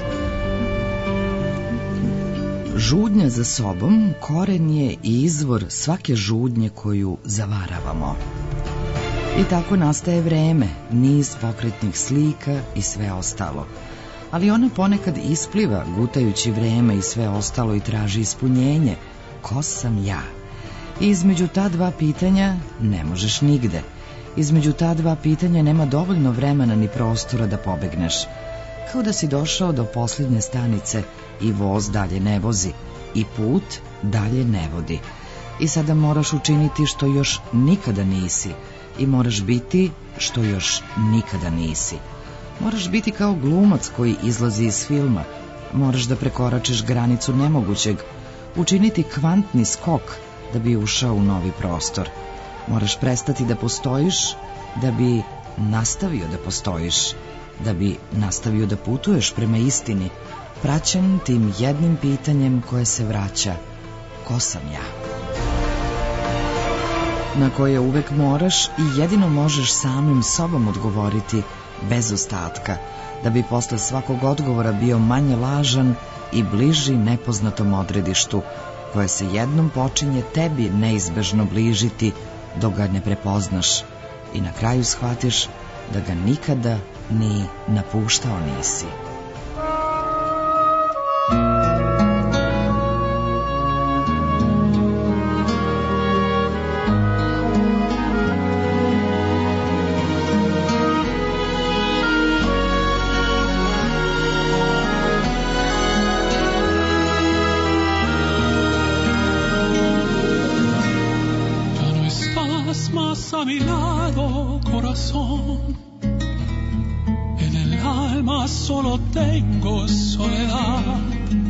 Žudnja za sobom koren je i izvor svake žudnje koju zavaravamo. I tako nastaje vreme, niz pokretnih slika i sve ostalo. Ali ona ponekad ispliva, gutajući vreme i sve ostalo i traži ispunjenje. Ko sam ja? I između ta dva pitanja ne možeš nigde. Između ta dva pitanja nema dovoljno vremena ni prostora da pobegneš. Kao da si došao do posljednje stanice i voz dalje ne vozi. I put dalje ne vodi. I sada moraš učiniti što još nikada nisi. I moraš biti što još nikada nisi. Moraš biti kao glumac koji izlazi iz filma. Moraš da prekoračiš granicu nemogućeg, učiniti kvantni skok da bi ušao u novi prostor. Moraš prestati da postojiš da bi nastavio da postojiš, da bi nastavio da putuješ prema istini, praćen tim jednim pitanjem koje se vraća: ko sam ja? Na koje uvek moraš i jedino možeš samim sobom odgovoriti bez ostatka, da bi posle svakog odgovora bio manje lažan i bliži nepoznatom odredištu, koje se jednom počinje tebi neizbežno bližiti dok ga ne prepoznaš i na kraju shvatiš da ga nikada ni napuštao nisi.
A mi lado, corazón, en el alma solo tengo soledad.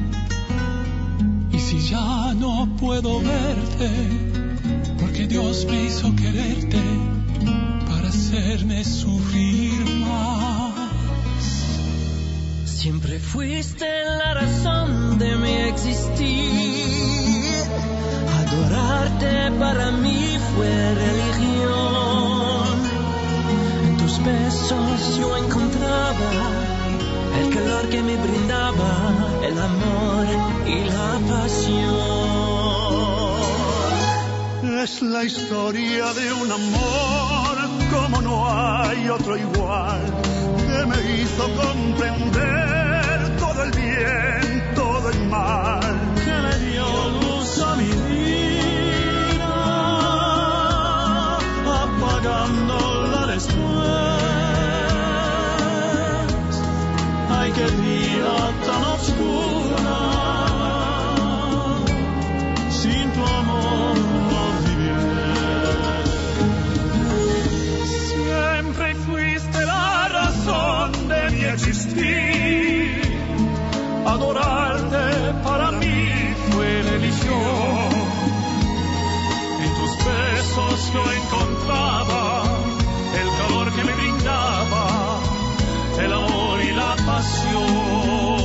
Y si ya no puedo verte, porque Dios me hizo quererte para hacerme sufrir más.
Siempre fuiste la razón de mi existir. Adorarte para mí fue religión. En tus besos yo encontraba el calor que me brindaba el amor y la pasión.
Es la historia de un amor como no hay otro igual, que me hizo comprender todo el bien, todo el mal, que me dio luz a mi vida, apagándola después. Ay, qué vida tan oscura, sin tu amor no viviré. Siempre fuiste la razón de mi existir. Adorarte para mí fue religión. En tus besos yo encontraba el calor que me brindaba el amor y la pasión.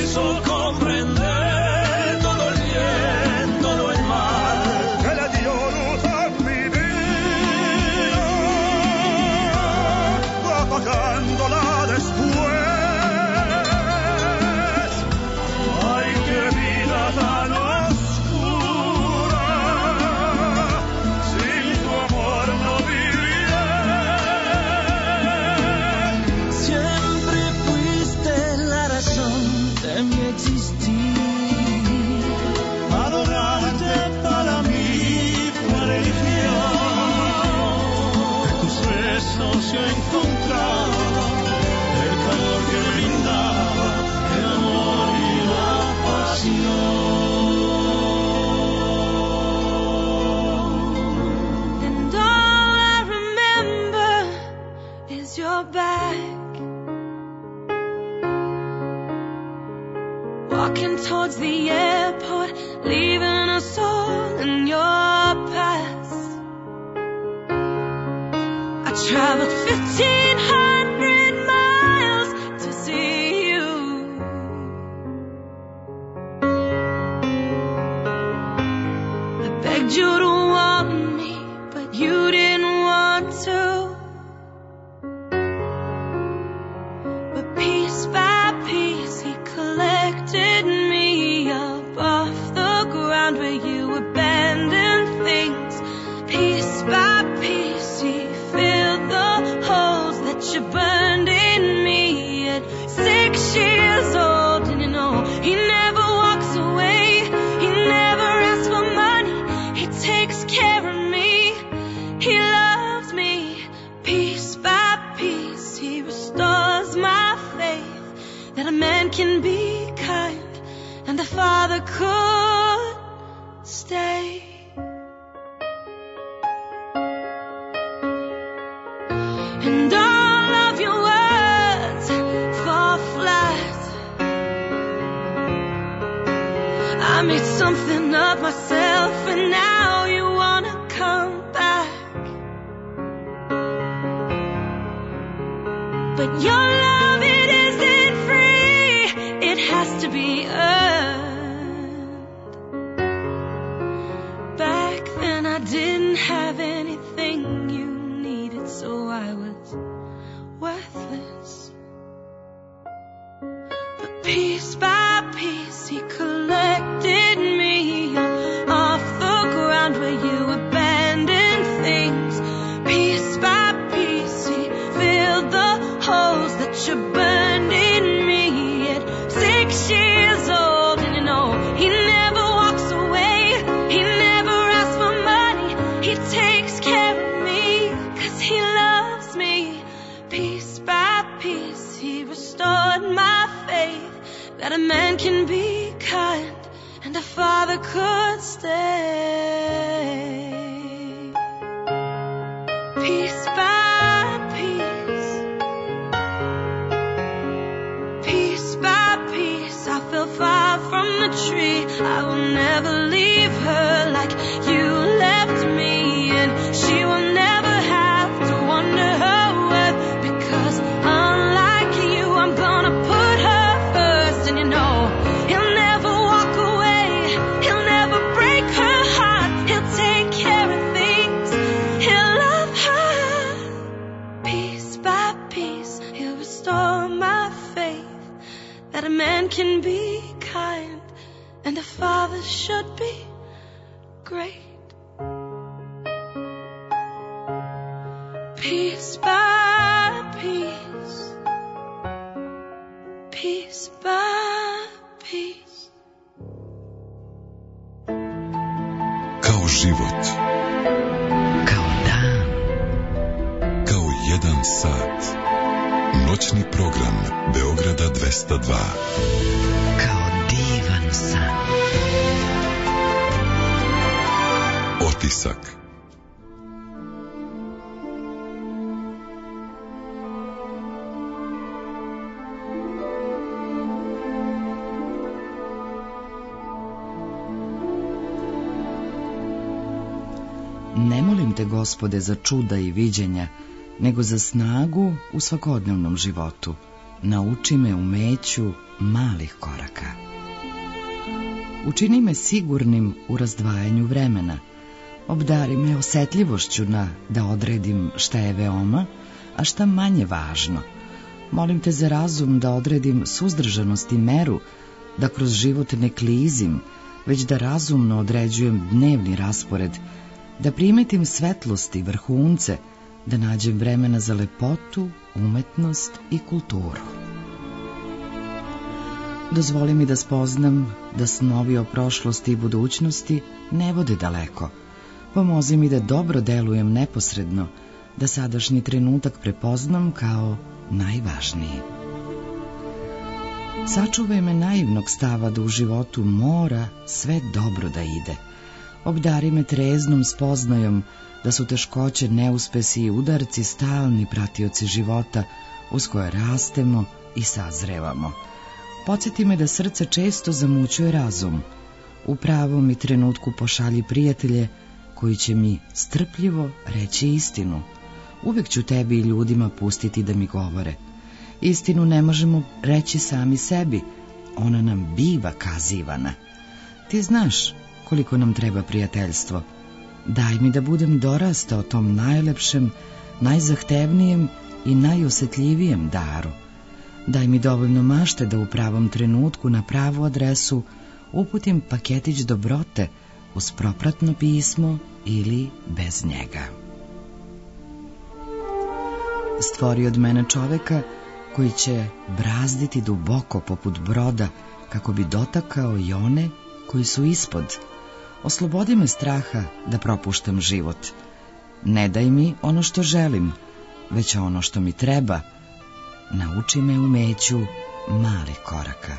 hizo comprender todo el bien, todo el mal,
que le dio luz a mi vida, apagándola después. Ay, qué vida tan oscura, sin tu amor no viviré.
siempre fuiste la razón de mi existir.
Adorarte para mí fue religión. Tus besos yo encontraba el calor que brindaba el amor y la pasión.
And all I remember is your back, walking towards the airport, leaving us all in your past. I traveled 1,500 miles to see you. I begged you to want me, but you didn't want to. But piece by piece, he collected me up off the ground where you abandoned things. Piece by piece, he filled the holes that you burned in me at 6 years old. And you know, he never walks away, he never asks for money, he takes care of me, he loves me. Piece by piece, he restores my faith that a man can be kind and the father could stay. And all of your words fall flat. I made something of myself and now you wanna come back. But your love, it isn't free, it has to be earned. Back then I didn't have anything you needed, so I was worthless. But piece by piece, he collected me off the ground where you abandoned things. Piece by piece, he filled the holes that you burned in me at 6 years old. And you know, he never walks away, he never asks for money, he takes care of me, 'cause he loves me. Piece by piece, he restored my faith that a man can be kind and a father could stay. Piece by piece, piece by piece, I fell far from the tree. I will never leave her like you left me, and she will never have to wonder her worth, because unlike you, I'm gonna put her first. And you know, he'll never walk away, he'll never break her heart, he'll take care of things, he'll love her. Piece by piece, he'll restore my faith that a man can be kind and a father should be great. Piece by piece, piece by piece.
Kao život,
Kao dan,
kao jedan sat. Noćni program Beograda 202.
kao divan san.
Otisak.
Ne molim te, Gospode, za čuda i viđenja, nego za snagu u svakodnevnom životu, nauči me umeću malih koraka. Učini me sigurnim u razdvajanju vremena. Obdari me osetljivošću da odredim šta je veoma, a šta manje važno. Molim te za razum da odredim suzdržanost i meru, da kroz život ne klizim, već da razumno određujem dnevni raspored, da primetim svetlosti, vrhunce, da nađem vremena za lepotu, umetnost i kulturu. Dozvoli mi da spoznam da snovi o prošlosti i budućnosti ne vode daleko. Pomozi mi da dobro delujem neposredno, da sadašnji trenutak prepoznam kao najvažniji. Sačuvaj me naivnog stava da u životu mora sve dobro da ide. Obdari me treznom spoznajom da su teškoće, neuspesi i udarci stalni pratioci života uz koje rastemo i sazrevamo. Podsjeti me da srce često zamućuje razum. U pravom i trenutku pošalji prijatelje koji će mi strpljivo reći istinu. Uvek ću tebi i ljudima pustiti da mi govore. Istinu ne možemo reći sami sebi, ona nam biva kazivana. Ti znaš koliko nam treba prijateljstvo. Daj mi da budem dorastao tom najlepšem, najzahtevnijem i najosjetljivijem daru. Daj mi dovoljno mašte da u pravom trenutku na pravu adresu uputim paketić dobrote uz propratno pismo ili bez njega. Stvori od mene čoveka koji će brazditi duboko poput broda kako bi dotakao i one koji su ispod. Oslobodi me straha da propuštam život. Ne daj mi ono što želim, već ono što mi treba. Nauči me umeću malih koraka.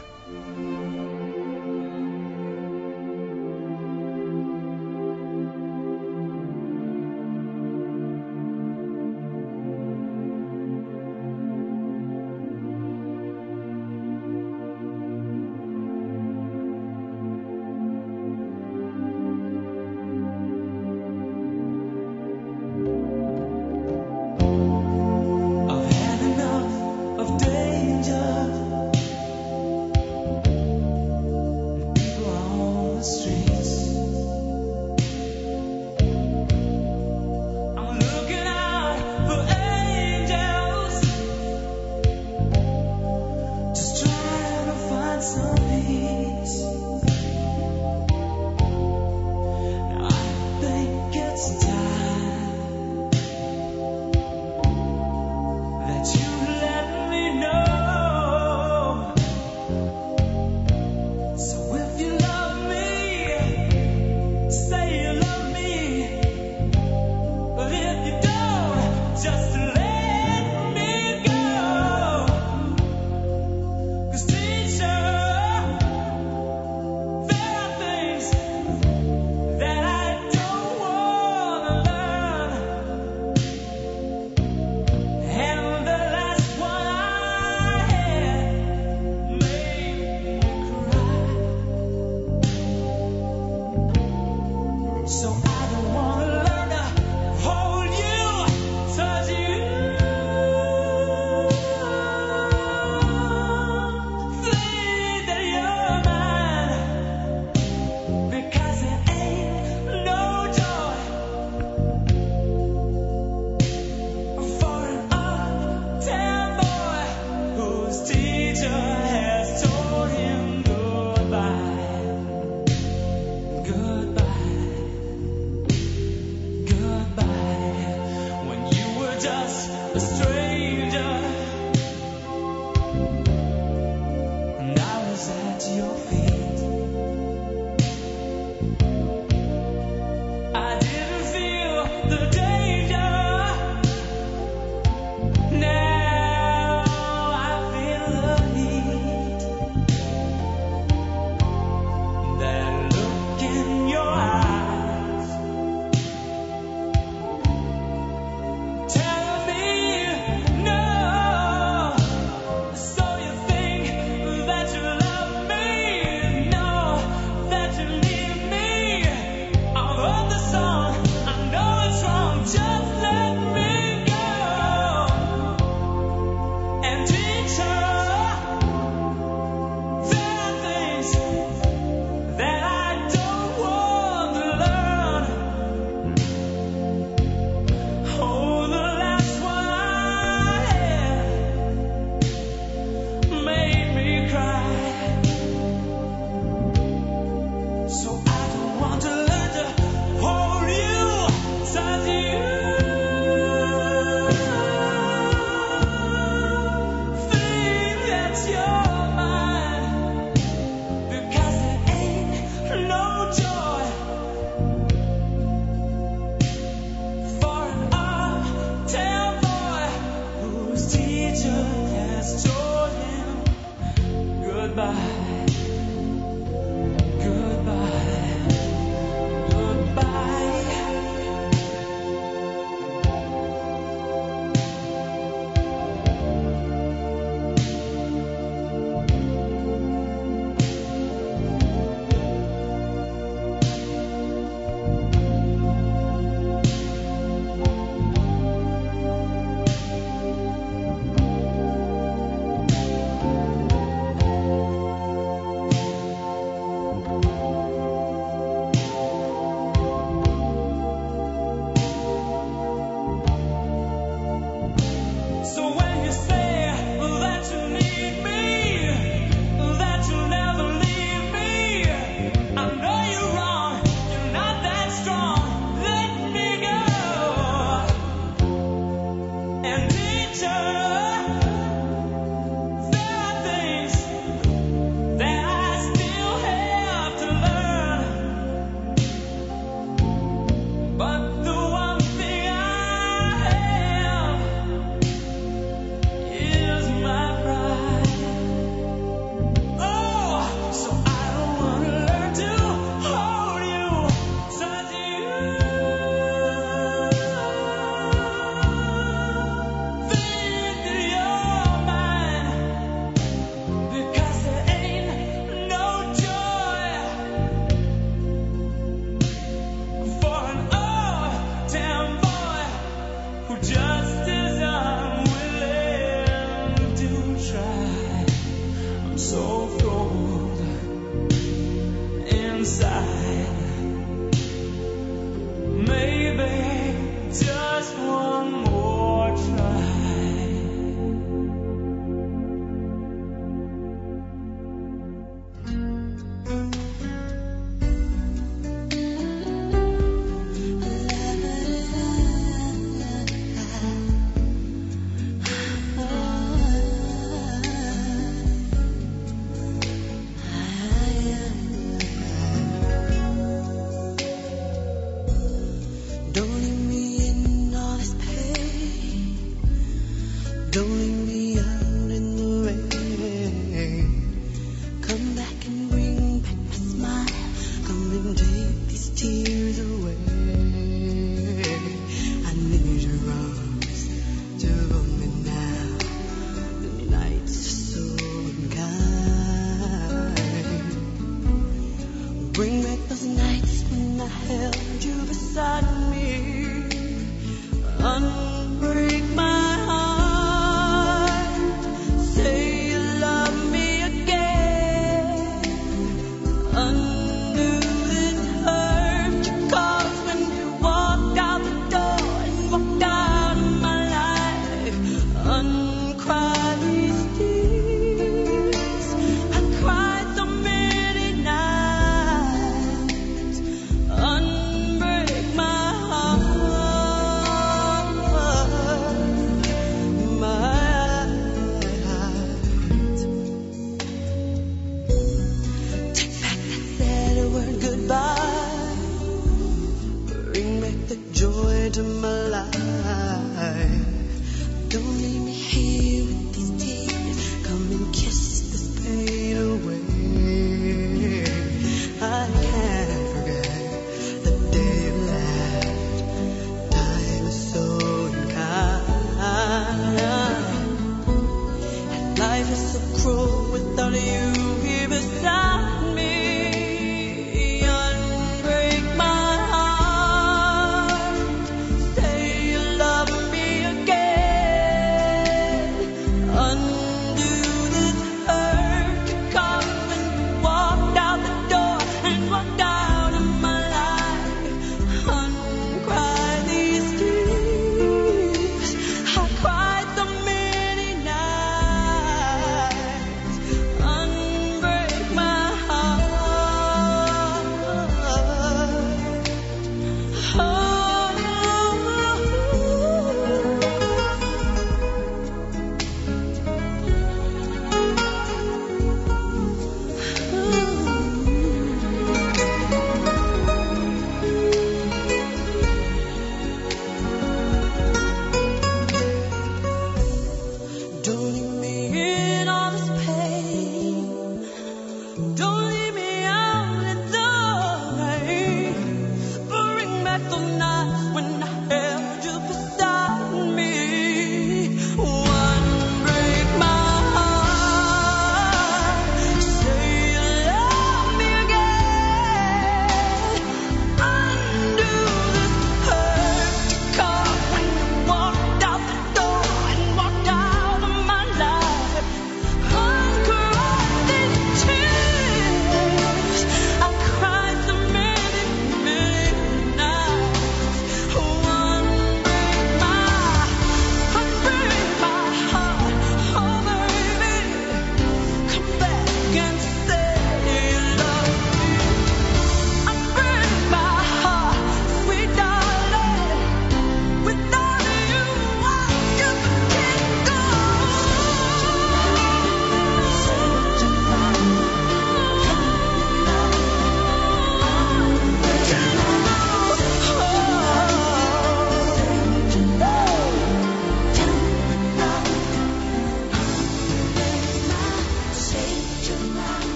My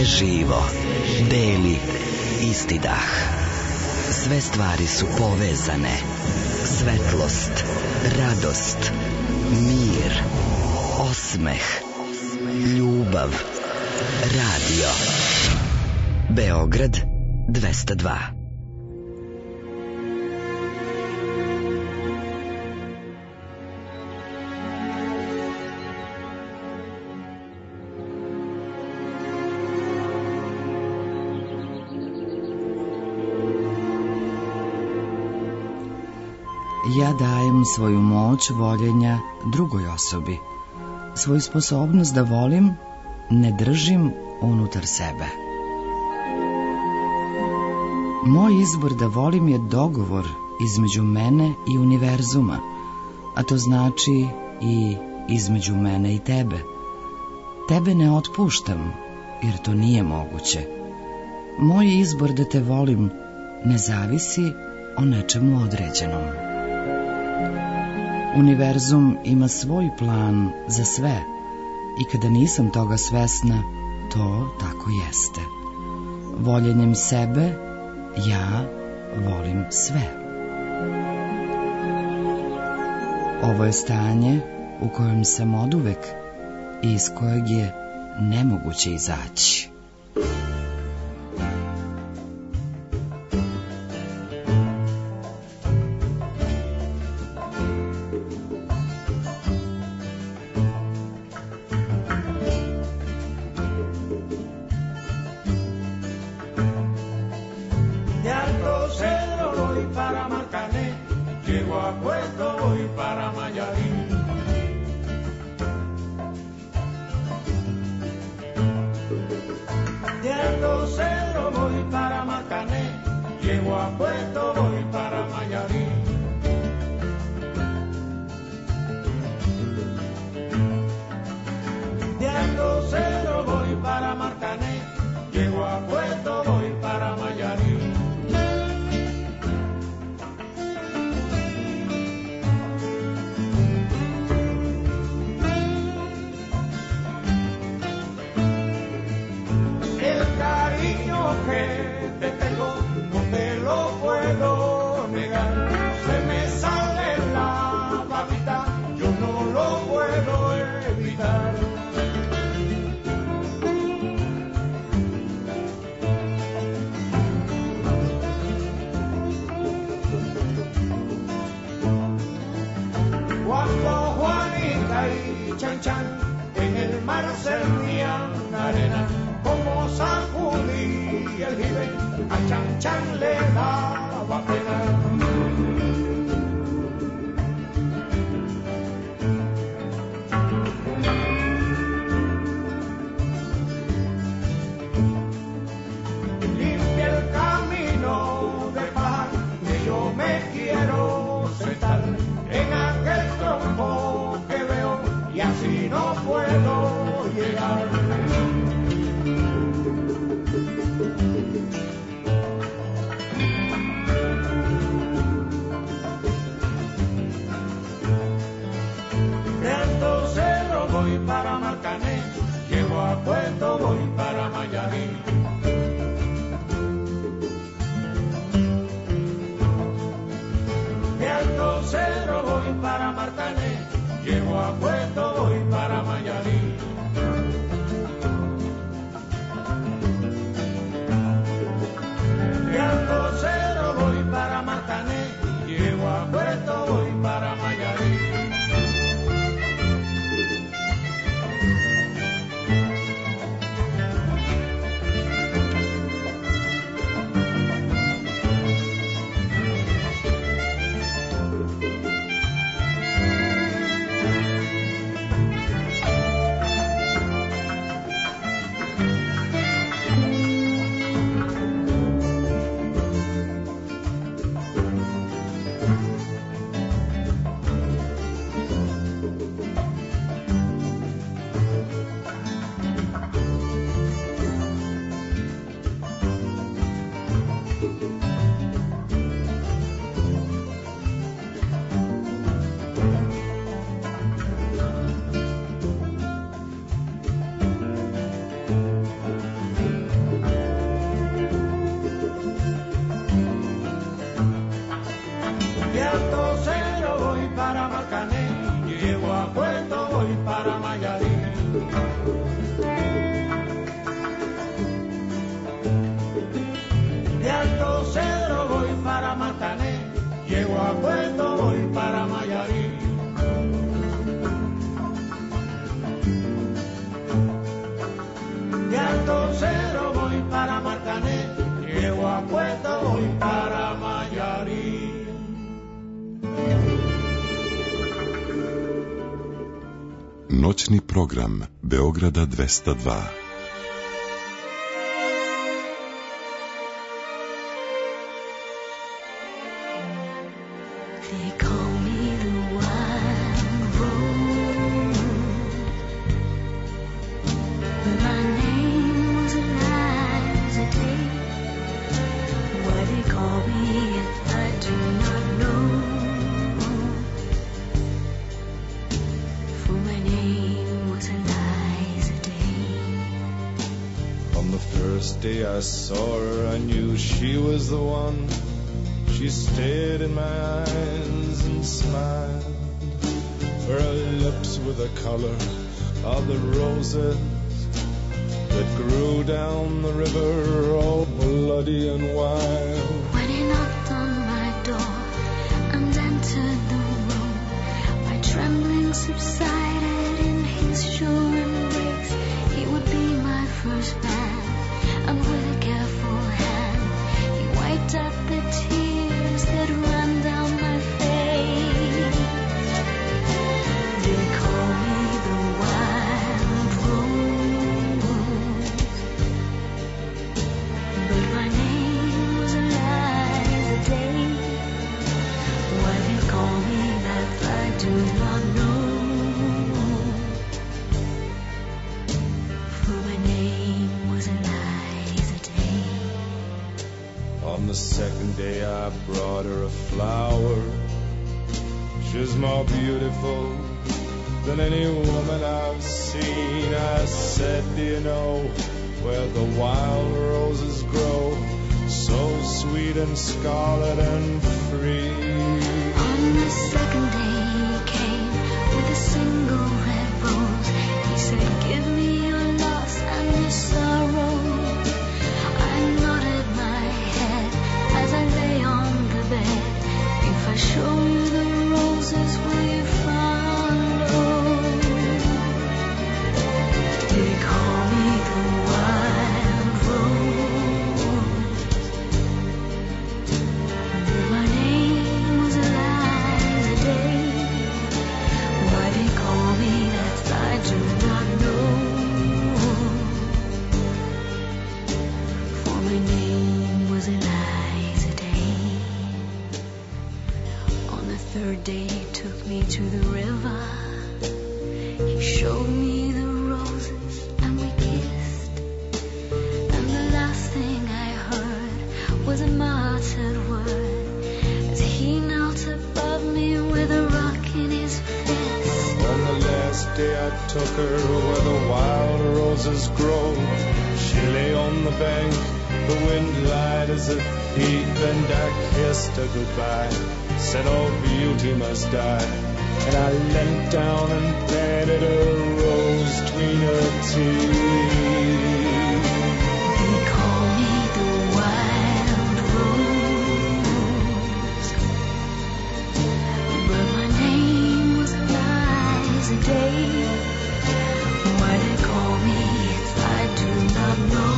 Sve živo, beli, isti dah. Sve stvari su povezane. Svetlost, radost, mir, osmeh, ljubav. Radio Beograd 202.
Ja dajem svoju moć voljenja drugoj osobi. Svoju sposobnost da volim ne držim unutar sebe. Moj izbor da volim je dogovor između mene i univerzuma, a to znači i između mene i tebe. Tebe ne otpuštam, jer to nije moguće. Moj izbor da te volim ne zavisi o nečemu određenom. Univerzum ima svoj plan za sve i kada nisam toga svesna, to tako jeste. Voljenjem sebe, ja volim sve. Ovo je stanje u kojem sam oduvek i iz kojeg je nemoguće izaći.
Alto Cedro voy para Marcané, llego a Puerto, voy para Mayarí. De Alto Cedro voy para Marcané, llego a Puerto, voy para Mayarí. De Alto Cedro voy para Marcané, llego a Puerto, voy para Mayarí.
Noćni program Beograda 202.
I saw her, I knew she was the one. She stared in my eyes and smiled. Her lips were the color of the roses that grew down the river, all bloody and wild.
When he knocked on my door and entered the room, my trembling subsided in his sure embrace. He would be my first man, and with a careful hand, he wiped out the tears that ran down my face. They call me the wild rose, but my name was Eliza Day. Why they call me that I do not know, for my name was Eliza Day.
On the second day I brought her a flower. She's more beautiful than any woman I've seen. I said, do you know where the wild roses grow, so sweet and scarlet and free?
On the second day he came with a single red rose. He said, give me your loss and your sorrow. I nodded my head as I lay on the bed. If I show you the roses, will you follow? They call me the wild rose, but my name was Eliza Day. Why they call me that I do not know, for my name was Eliza Day. On the third day he took me to the river. He showed me the roses and we kissed. And the last thing I heard was a muttered word as he knelt above me with a rock in his fist.
On the last day I took her where the wild roses grow. She lay on the bank, the wind lied as a thief, and I kissed her goodbye, said all beauty must die. And I leant down and planted a rose between her teeth.
They call me the wild rose, but my name was Eliza Day. Why they call me if I do not know,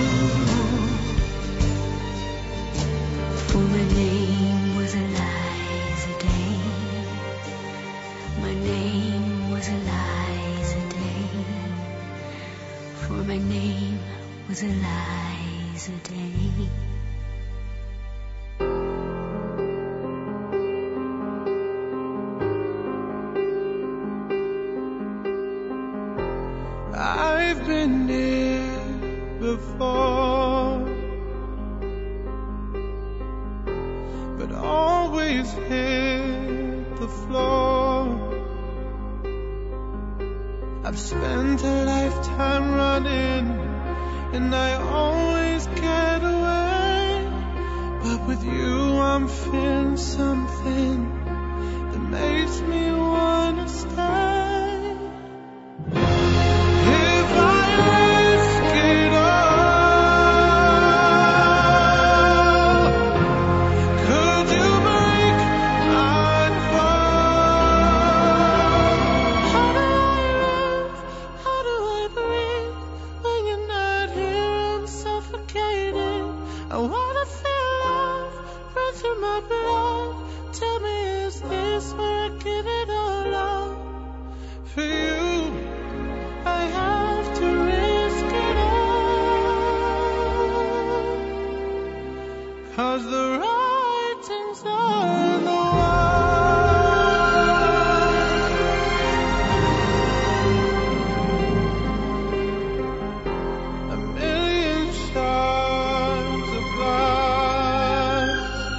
for my name was Eliza Day. My name was Eliza Day, for my name was Eliza Day.
I've been there before, but always hit the floor. I've spent a lifetime running, and I always get away. But With you I'm feeling something that makes me wanna stay. If I risk it all, could you break my fall? How do I live? How do I breathe? When you're not here I'm suffocating. I wanna feel love run through my blood. Tell me, is this where I give it all up? For you I have to risk it all, 'cause the writing's on the wall. A million shards of glass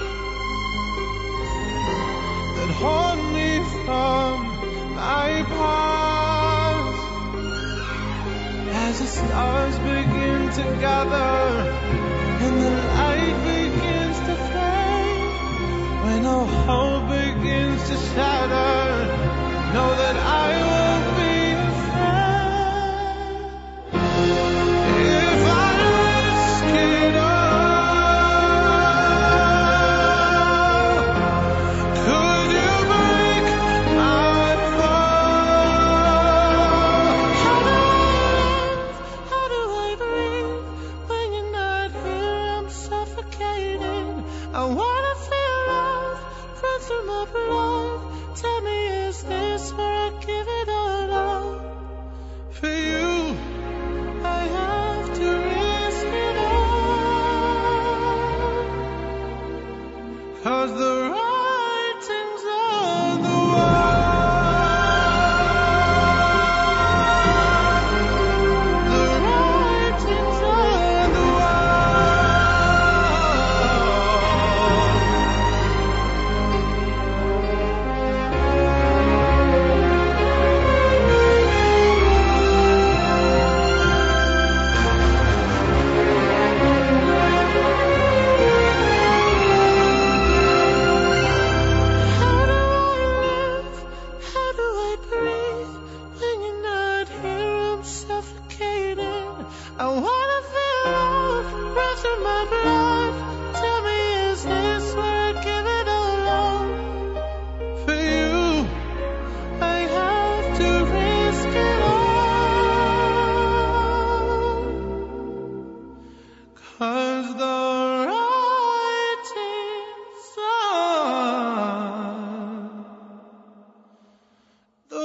that haunt me from my past. As the stars begin to gather and the light begins to fade, when all hope begins to shatter, know that I won't be afraid. If I risk it all, could you break my fall? How do I live? How do I breathe? When you're not here I'm suffocating. I wanna feel love run through my blood. Tell me, is this where I give it all up? For you I have to risk it all, 'cause the writing's on the wall. The writing's on the How do I live? How do I breathe? When you're not here I'm suffocating. I wanna feel love run through my blood. Tell me, is this where I give it all up? For you I have to risk it all, 'cause the writing's on the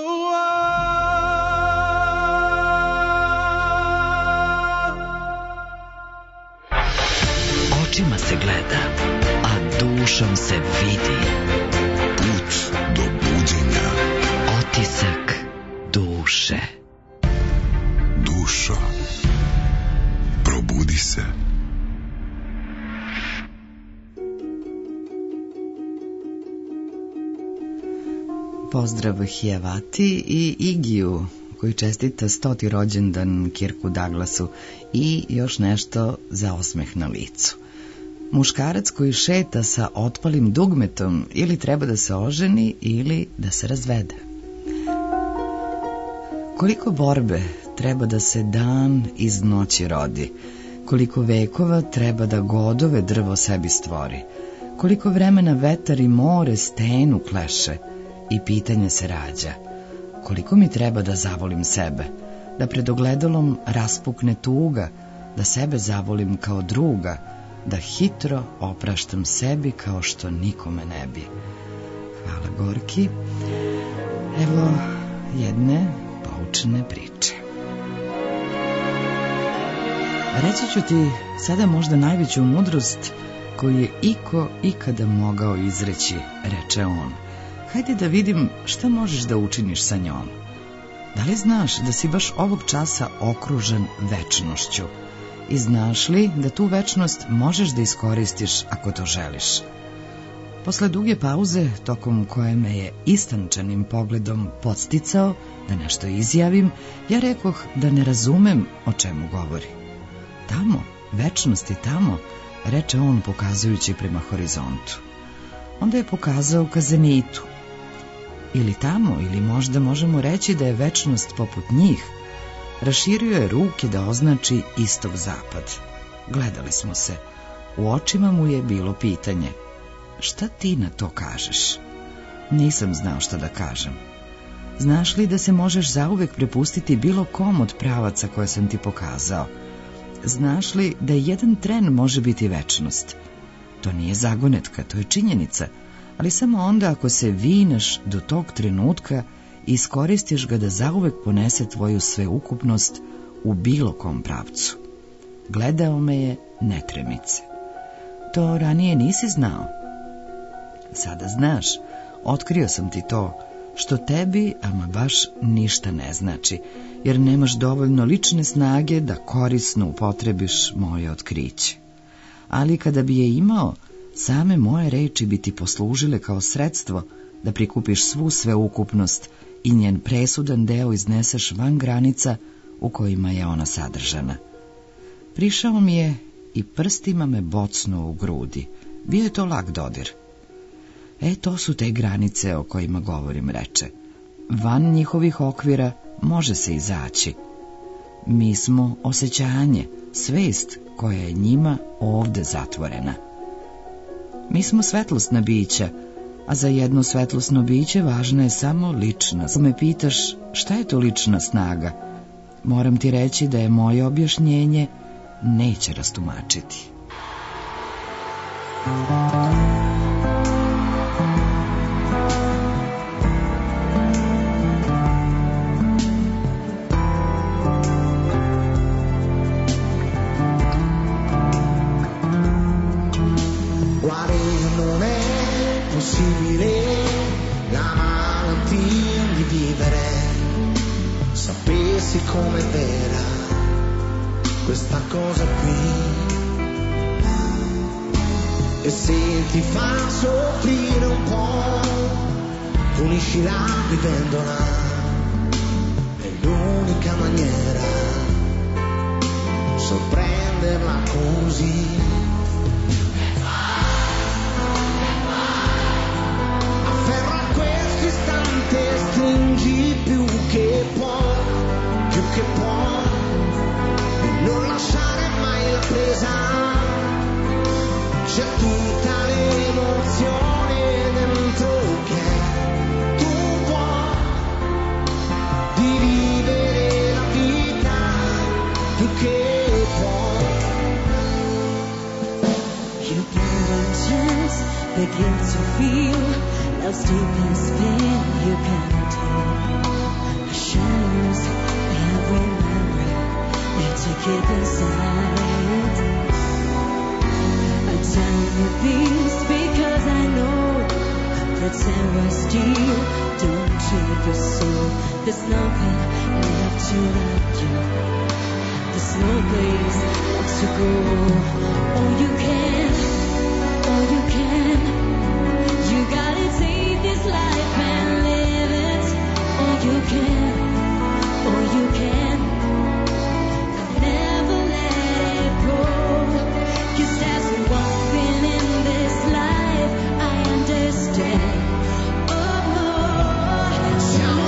wall.
Očima se gleda, a dušom se vidi.
Put do buđenja.
Otisak duše.
Dušo, probudi se.
Pozdrav Hijavati i Igiju koji čestita 100. rođendan Kirku Douglasu i još nešto za osmeh na licu. Muškarac koji šeta sa otpalim dugmetom ili treba da se oženi ili da se razvede. Koliko borbe treba da se dan iz noći rodi, koliko vekova treba da godove drvo sebi stvori, koliko vremena vetar i more stenu kleše i pitanje se rađa, koliko mi treba da zavolim sebe, da pred ogledalom raspukne tuga, da sebe zavolim kao druga, da hitro opraštam sebi kao što nikome ne bi. Hvala Gorki. Evo jedne poučne priče. Reći ću ti sada možda najveću mudrost koju je iko ikada mogao izreći, reče on. Hajde da vidim šta možeš da učiniš sa njom. Da li znaš da si baš ovog časa okružen večnošću? I znaš li da tu večnost možeš da iskoristiš ako to želiš? Posle duge pauze, tokom koje me je istančanim pogledom podsticao da nešto izjavim, ja rekoh da ne razumem o čemu govori. Tamo, večnosti tamo, reče on pokazujući prema horizontu. Onda je pokazao ka zenitu. Ili tamo, ili možda možemo reći da je večnost poput njih. Raširio je ruke da označi istok zapad. Gledali smo se. U očima mu je bilo pitanje. Šta ti na to kažeš? Nisam znao šta da kažem. Znaš li da se možeš zauvek prepustiti bilo kom od pravaca koje sam ti pokazao? Znaš li da jedan tren može biti večnost? To nije zagonetka, to je činjenica, ali samo onda ako se vineš do tog trenutka i iskoristiš ga da zauvek ponese tvoju sveukupnost u bilo kom pravcu. Gledao me je netremice. To ranije nisi znao. Sada znaš, otkrio sam ti to, što tebi ama baš ništa ne znači, jer nemaš dovoljno lične snage da korisno upotrebiš moje otkriće. Ali kada bi je imao, same moje reči bi ti poslužile kao sredstvo da prikupiš svu sveukupnost i njen presudan deo izneseš van granica u kojima je ona sadržana. Prišao mi je i prstima me bocnuo u grudi. Bio je to lak dodir. To su te granice o kojima govorim, reče. Van njihovih okvira može se izaći. Mi smo osjećanje, svest koja je njima ovde zatvorena. Mi smo svetlosna bića, a za jedno svetlosno biće važna je samo lična. Ako me pitaš šta je to lična snaga, moram ti reći da je moje objašnjenje neće rastumačiti.
Come vera questa cosa qui, e se ti fa soffrire un po', puniscila vivendola, è l'unica maniera sorprenderla così. Afferra questo istante, stringi più che puoi, che può, e non lasciare mai la presa. C'è tutta l'emozione dentro che tu vuoi di vivere la vita più che puoi.
You give a chance, begin to feel love's deepest pain you can take. Shadows every memory they take it inside. I tell you these because I know pretend we're still don't take your soul. There's nothing left to let you. There's no place left to go. Oh, you can, oh, you can. You gotta take this life and live it. Oh, you can. Oh, you can never let it go. 'Cause as we walk in this life, I understand. Oh no,
siamo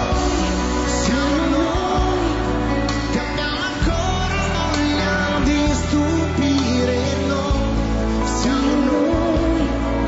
noi, che abbiamo ancora voglia di stupire noi. Siamo noi,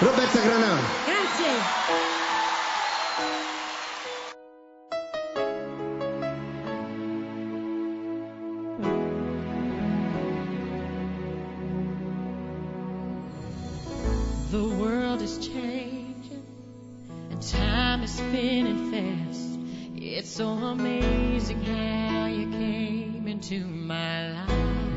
Roberta Granaro.
Grazie.
The world is changing and time is spinning fast. It's so amazing how you came into my life.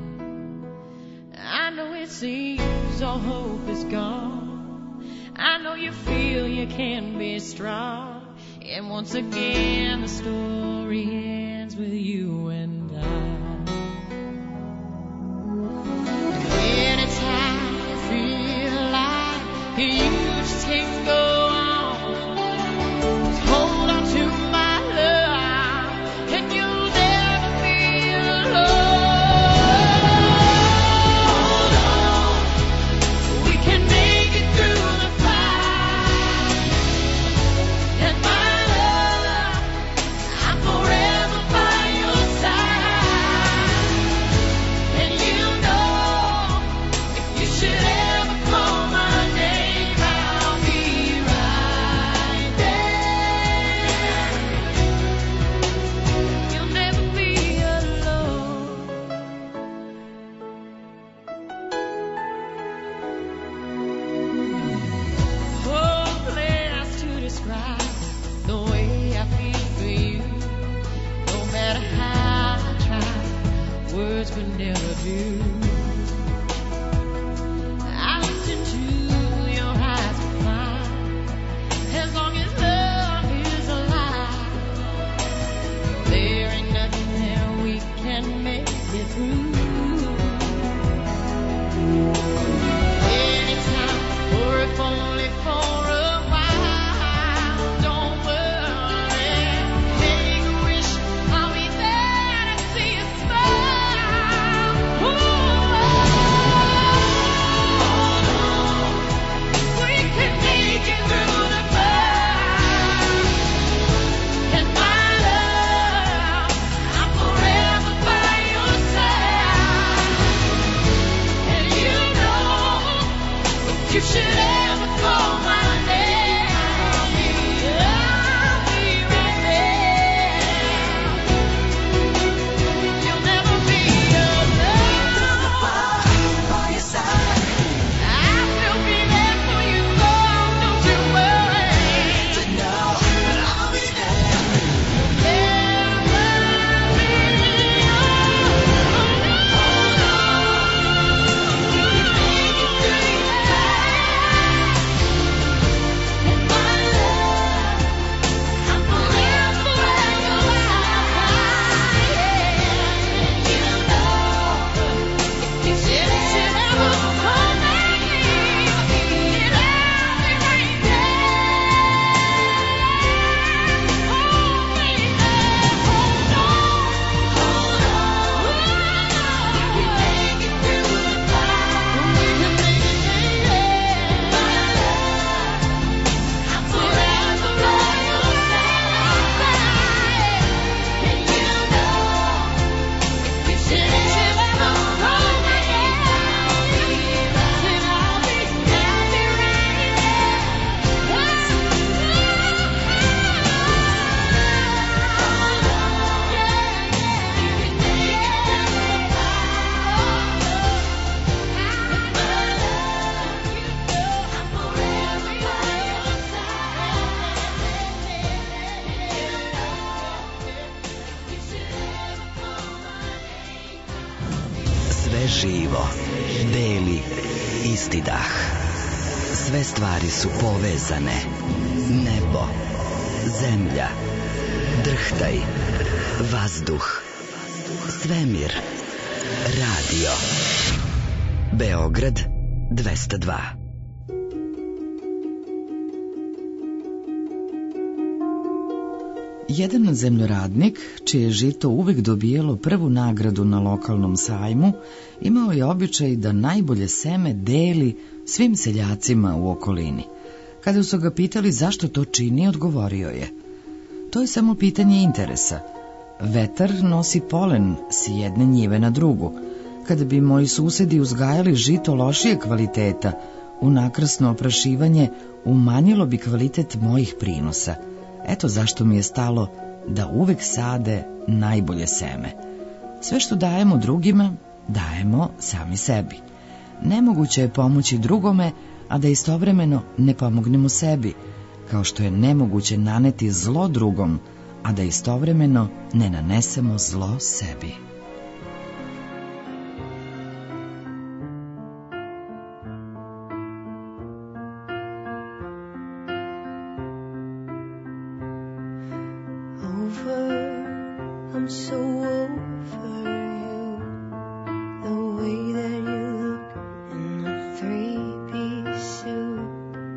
I know it seems all hope is gone. I know you feel you can be strong. And once again the story ends with you and I. Anytime you feel like you just can't go on, just hold on to my love and you'll never be alone. Hold on, we can make it through the fight. And my love, I'm forever by your side. And you know, if you should ever call my name, I'll be right there. You'll never be alone. Hopeless to describe the way I feel for you. No matter how I try, words could never do. I looked into your eyes to find, as long as love is alive, there ain't nothing that we can make it through. Anytime, or if only for a while, don't worry, make a wish, I'll be there to see you smile. We can make it through the fight. And my love, I'm forever by your side. And you know, if you should ever call my name, I'll be right there. You'll never be alone. By your side, I will be there for you, Lord, don't you worry. To know that I'll be there. Never be alone. We can make it through the fight. And my love, I'm forever by your side. And you know, if you should ever call my name, I'll be right
Sve živo, beli, isti dah. Sve stvari su povezane. Nebo, zemlja, drhtaj, vazduh, svemir, radio. Beograd 202.
Jedan zemljoradnik, čije žito uvek dobijelo prvu nagradu na lokalnom sajmu, imao je običaj da najbolje seme deli svim seljacima u okolini. Kada su ga pitali zašto to čini, odgovorio je: to je samo pitanje interesa. Vetar nosi polen s jedne njive na drugu. Kada bi moji susedi uzgajali žito lošije kvaliteta, u nakrasno oprašivanje umanjilo bi kvalitet mojih prinosa. Eto zašto mi je stalo da uvek sade najbolje seme. Sve što dajemo drugima, dajemo sami sebi. Nemoguće je pomoći drugome, a da istovremeno ne pomognemo sebi, kao što je nemoguće naneti zlo drugom, a da istovremeno ne nanesemo zlo sebi.
I'm so over you, the way that you look in a three-piece suit.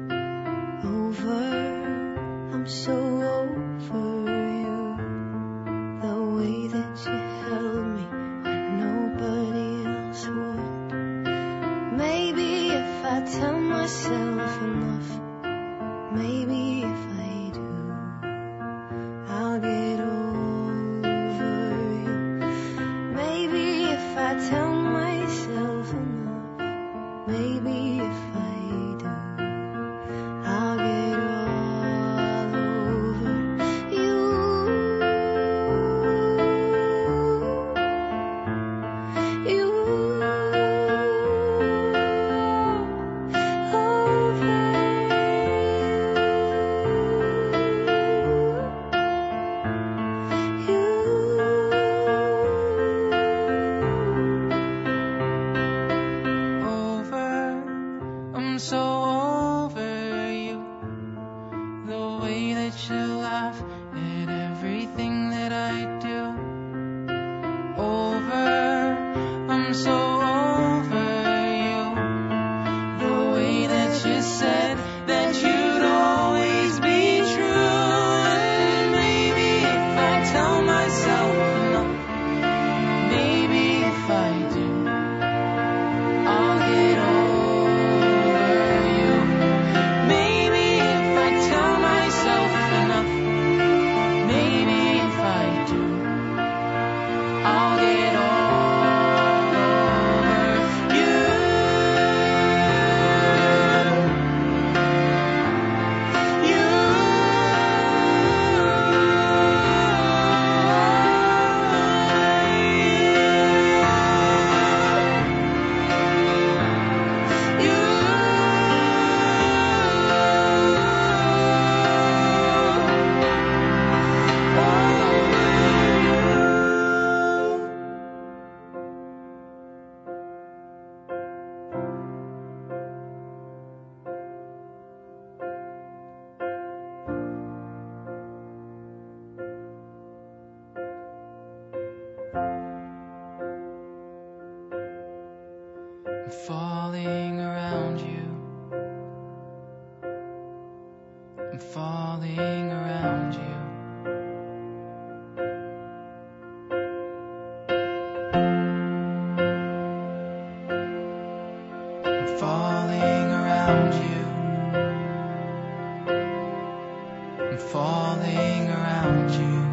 I'm so over you, the way that you held me when nobody else would. Maybe if I tell myself enough, maybe if I do, I'll get over you. Maybe if I tell myself enough, maybe if I do, I'll get all over you. You falling around you. I'm falling around you. I'm falling around you. I'm falling around you.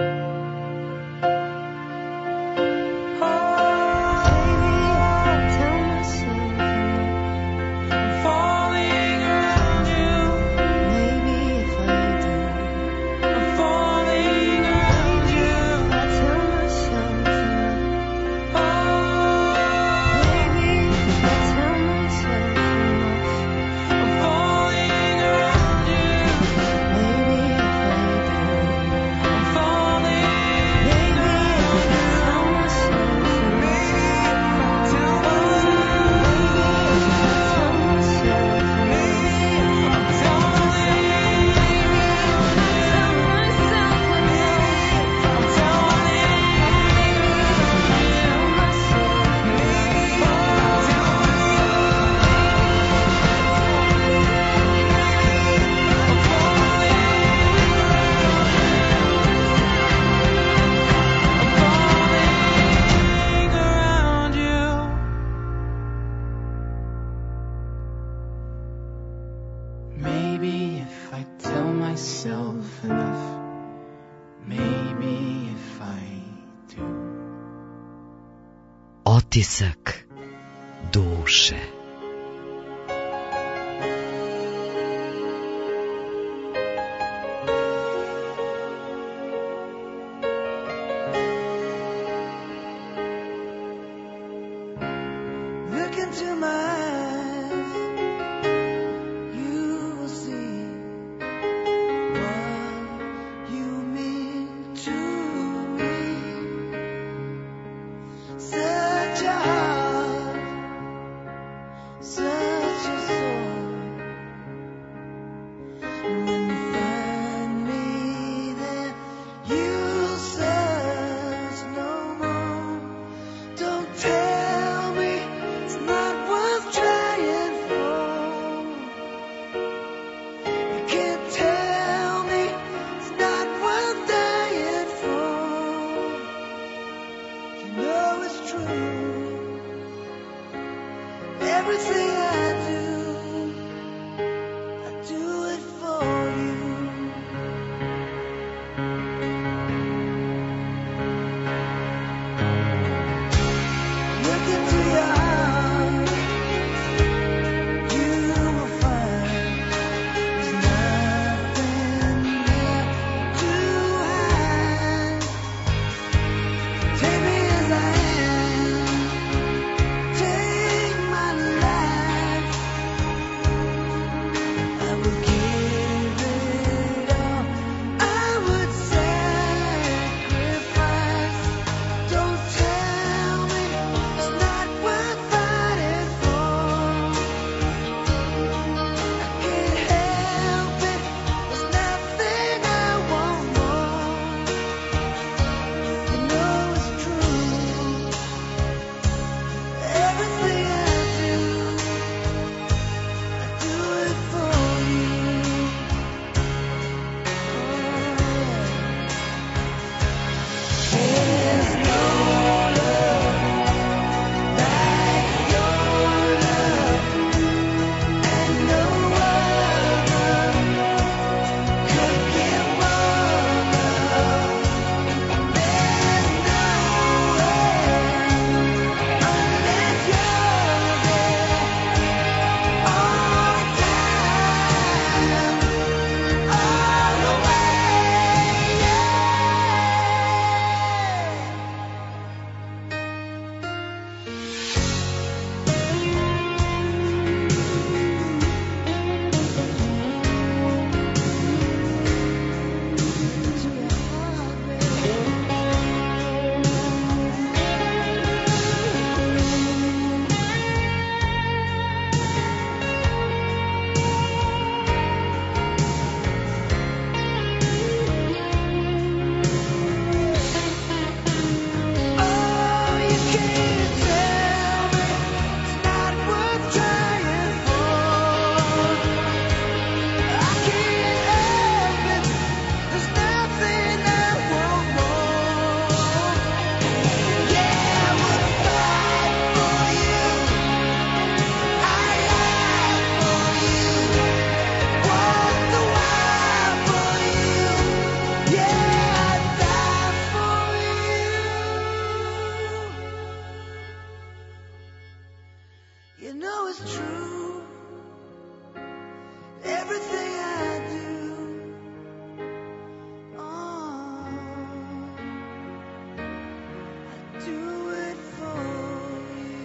Maybe if I tell myself enough, maybe if I do.
Otisak duše.
into my eyes, you will see what you mean to me. Such a heart, such a soul. When you find me there, you'll search no more. Don't tell me it's not worth trying for. You can't tell me it's not worth dying for. You know it's true. Everything I do it for you. Look into your heart, you will find there's nothing there to hide. Take me as I am, take my life. I would give it all, I would sacrifice. Don't tell me it's not worth fighting for. I can't help it, there's nothing I want more. You know it's true. Everything I do it for you. There's no love like your love, and no other could give more love. There's nowhere unless you're there all the time, all the way. Oh, you can't tell me it's not worth trying for. I can't help it, there's nothing I want more. Yeah, I would fight for you, I lie for you, walk the wild for you. Yeah, I'd die for you. You know it's true. Everything I do, I do it for you.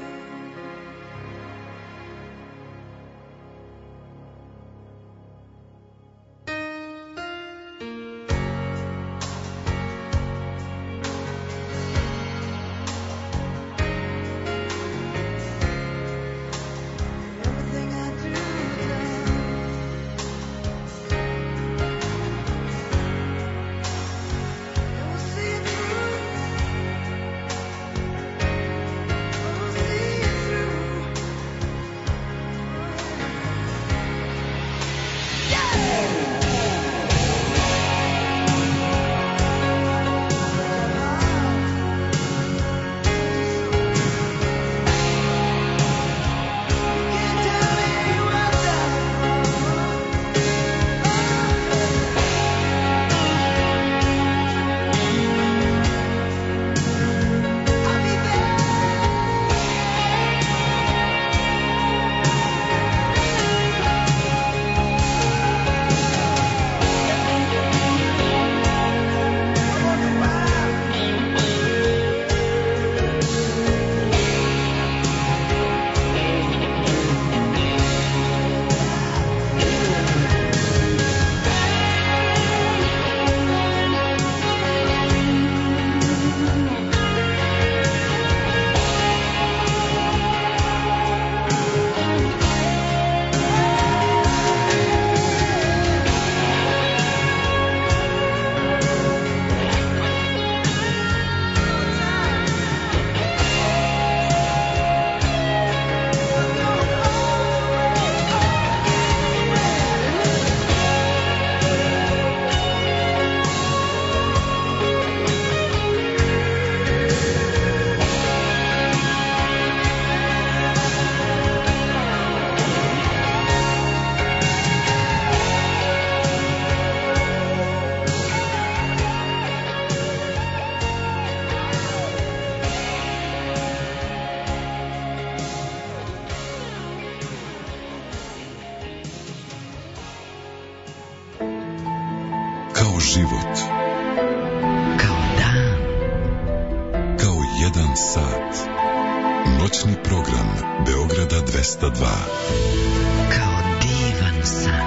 život.
Kao dan.
Kao jedan sat. Noćni program Beograda 202.
Kao divan san.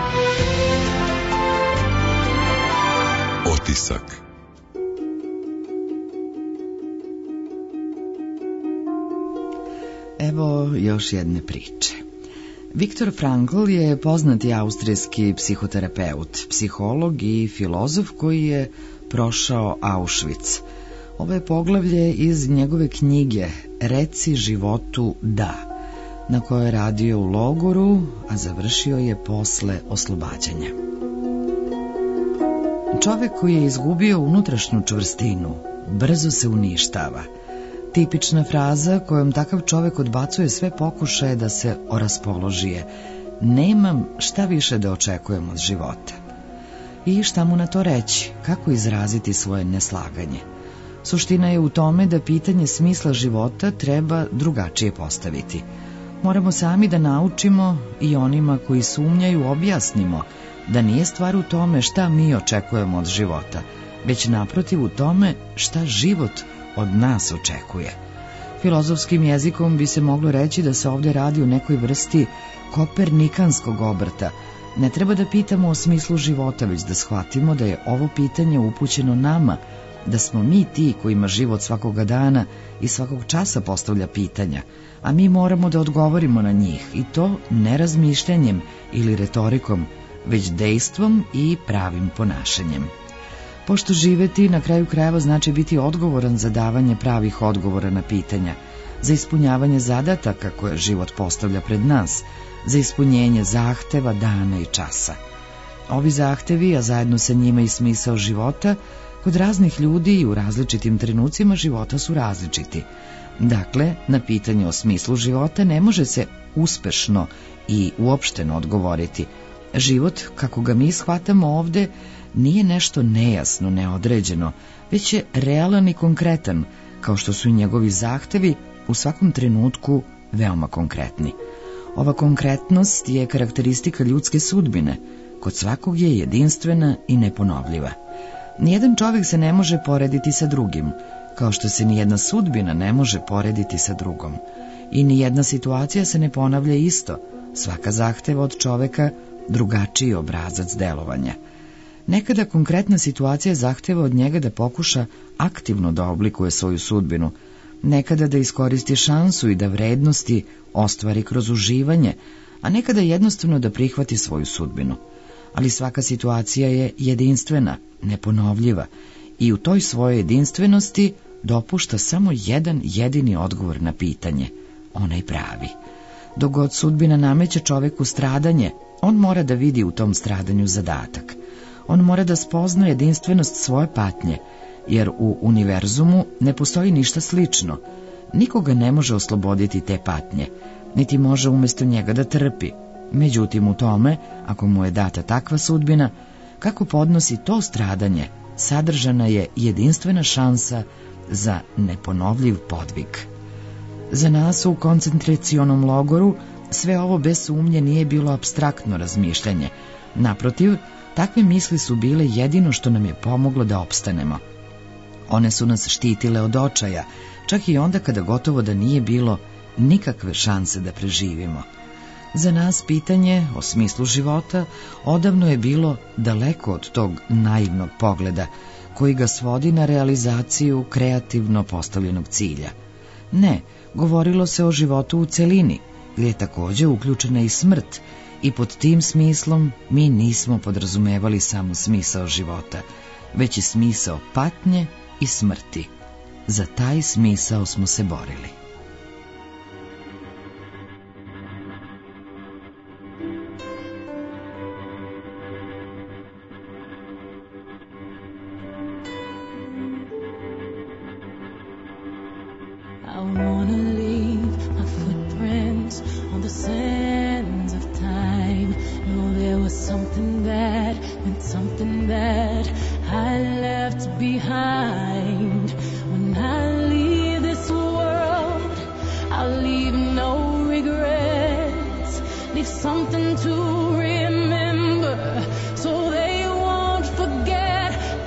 Otisak.
Evo još jedne priče. Viktor Frankl je poznati austrijski psihoterapeut, psiholog i filozof koji je prošao Auschwitz. Ovo je poglavlje iz njegove knjige Reci životu da, na kojoj je radio u logoru, a završio je posle oslobađanja. Čovek koji je izgubio unutrašnju čvrstinu brzo se uništava. Tipična fraza kojom takav čovek odbacuje sve pokušaje da se oraspoloži je: nemam šta više da očekujem od života. I šta mu na to reći? Kako izraziti svoje neslaganje? Suština je u tome da pitanje smisla života treba drugačije postaviti. Moramo sami da naučimo i onima koji sumnjaju objasnimo da nije stvar u tome šta mi očekujemo od života, već naprotiv u tome šta život od nas očekuje. Filozofskim jezikom bi se moglo reći da se ovdje radi o nekoj vrsti kopernikanskog obrta. Ne treba da pitamo o smislu života, već da shvatimo da je ovo pitanje upućeno nama, da smo mi ti kojima život svakoga dana i svakog časa postavlja pitanja, a mi moramo da odgovorimo na njih, i to ne razmišljanjem ili retorikom, već dejstvom i pravim ponašanjem. Pošto živeti na kraju krajeva znači biti odgovoran za davanje pravih odgovora na pitanja, za ispunjavanje zadataka koje život postavlja pred nas, za ispunjenje zahteva dana i časa. Ovi zahtevi, a zajedno sa njima i smisao života, kod raznih ljudi i u različitim trenucima života su različiti. Dakle, na pitanje o smislu života ne može se uspešno i uopšteno odgovoriti. Život, kako ga mi shvatamo ovde, nije nešto nejasno, neodređeno, već je realan i konkretan, kao što su i njegovi zahtevi u svakom trenutku veoma konkretni. Ova konkretnost je karakteristika ljudske sudbine, kod svakog je jedinstvena i neponovljiva. Nijedan čovjek se ne može porediti sa drugim, kao što se nijedna sudbina ne može porediti sa drugom. I nijedna situacija se ne ponavlja isto, svaka zahteva od čovjeka drugačiji obrazac delovanja. Nekada konkretna situacija zahteva od njega da pokuša aktivno da oblikuje svoju sudbinu, nekada da iskoristi šansu i da vrednosti ostvari kroz uživanje, a nekada jednostavno da prihvati svoju sudbinu. Ali svaka situacija je jedinstvena, neponovljiva, i u toj svojoj jedinstvenosti dopušta samo jedan jedini odgovor na pitanje, onaj pravi. Dok god sudbina nameće čoveku stradanje, on mora da vidi u tom stradanju zadatak. On mora da spozna jedinstvenost svoje patnje, jer u univerzumu ne postoji ništa slično. Nikoga ne može osloboditi te patnje, niti može umjesto njega da trpi. Međutim, u tome, ako mu je data takva sudbina, kako podnosi to stradanje, sadržana je jedinstvena šansa za neponovljiv podvig. Za nas u koncentracionom logoru sve ovo bez sumnje nije bilo apstraktno razmišljanje. Naprotiv, takve misli su bile jedino što nam je pomoglo da opstanemo. One su nas štitile od očaja, čak i onda kada gotovo da nije bilo nikakve šanse da preživimo. Za nas pitanje o smislu života odavno je bilo daleko od tog naivnog pogleda koji ga svodi na realizaciju kreativno postavljenog cilja. Ne, govorilo se o životu u celini, gdje je također uključena i smrt, i pod tim smislom mi nismo podrazumevali samo smisao života, već i smisao patnje i smrti. Za taj smisao smo se borili.
I wanna leave my footprints on the sands of time. No, there was something that meant something that I left behind. When I leave this world, I'll leave no regrets. Leave something to remember, so they won't forget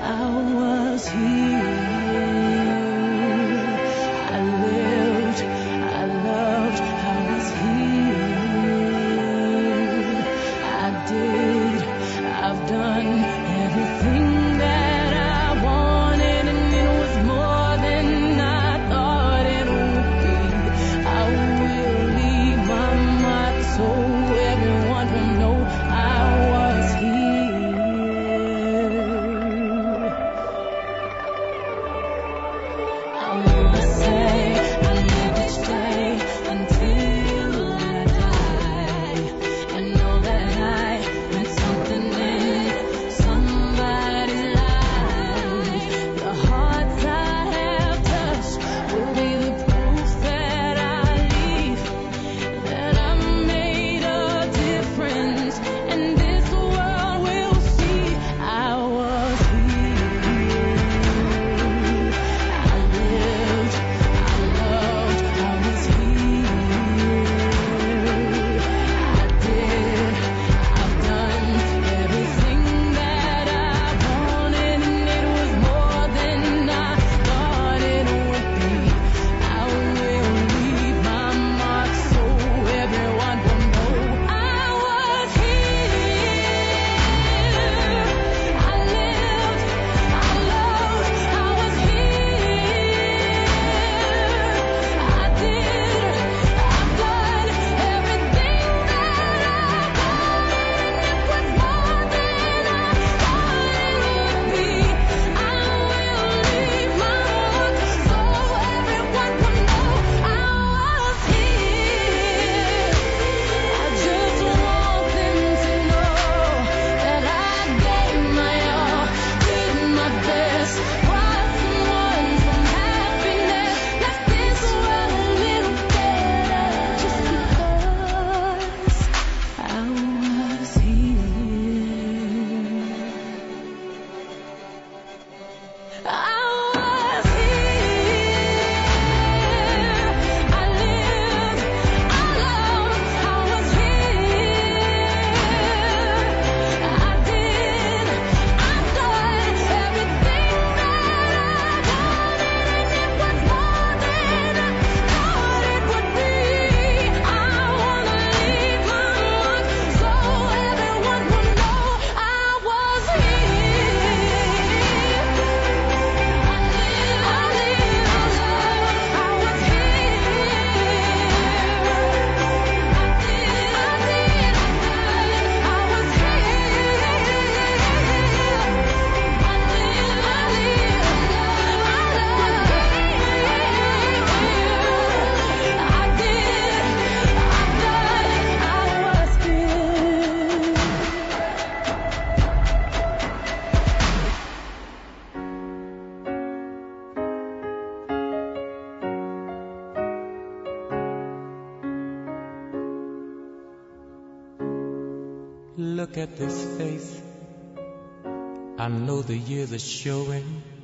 Look at this face, I know the years are showing.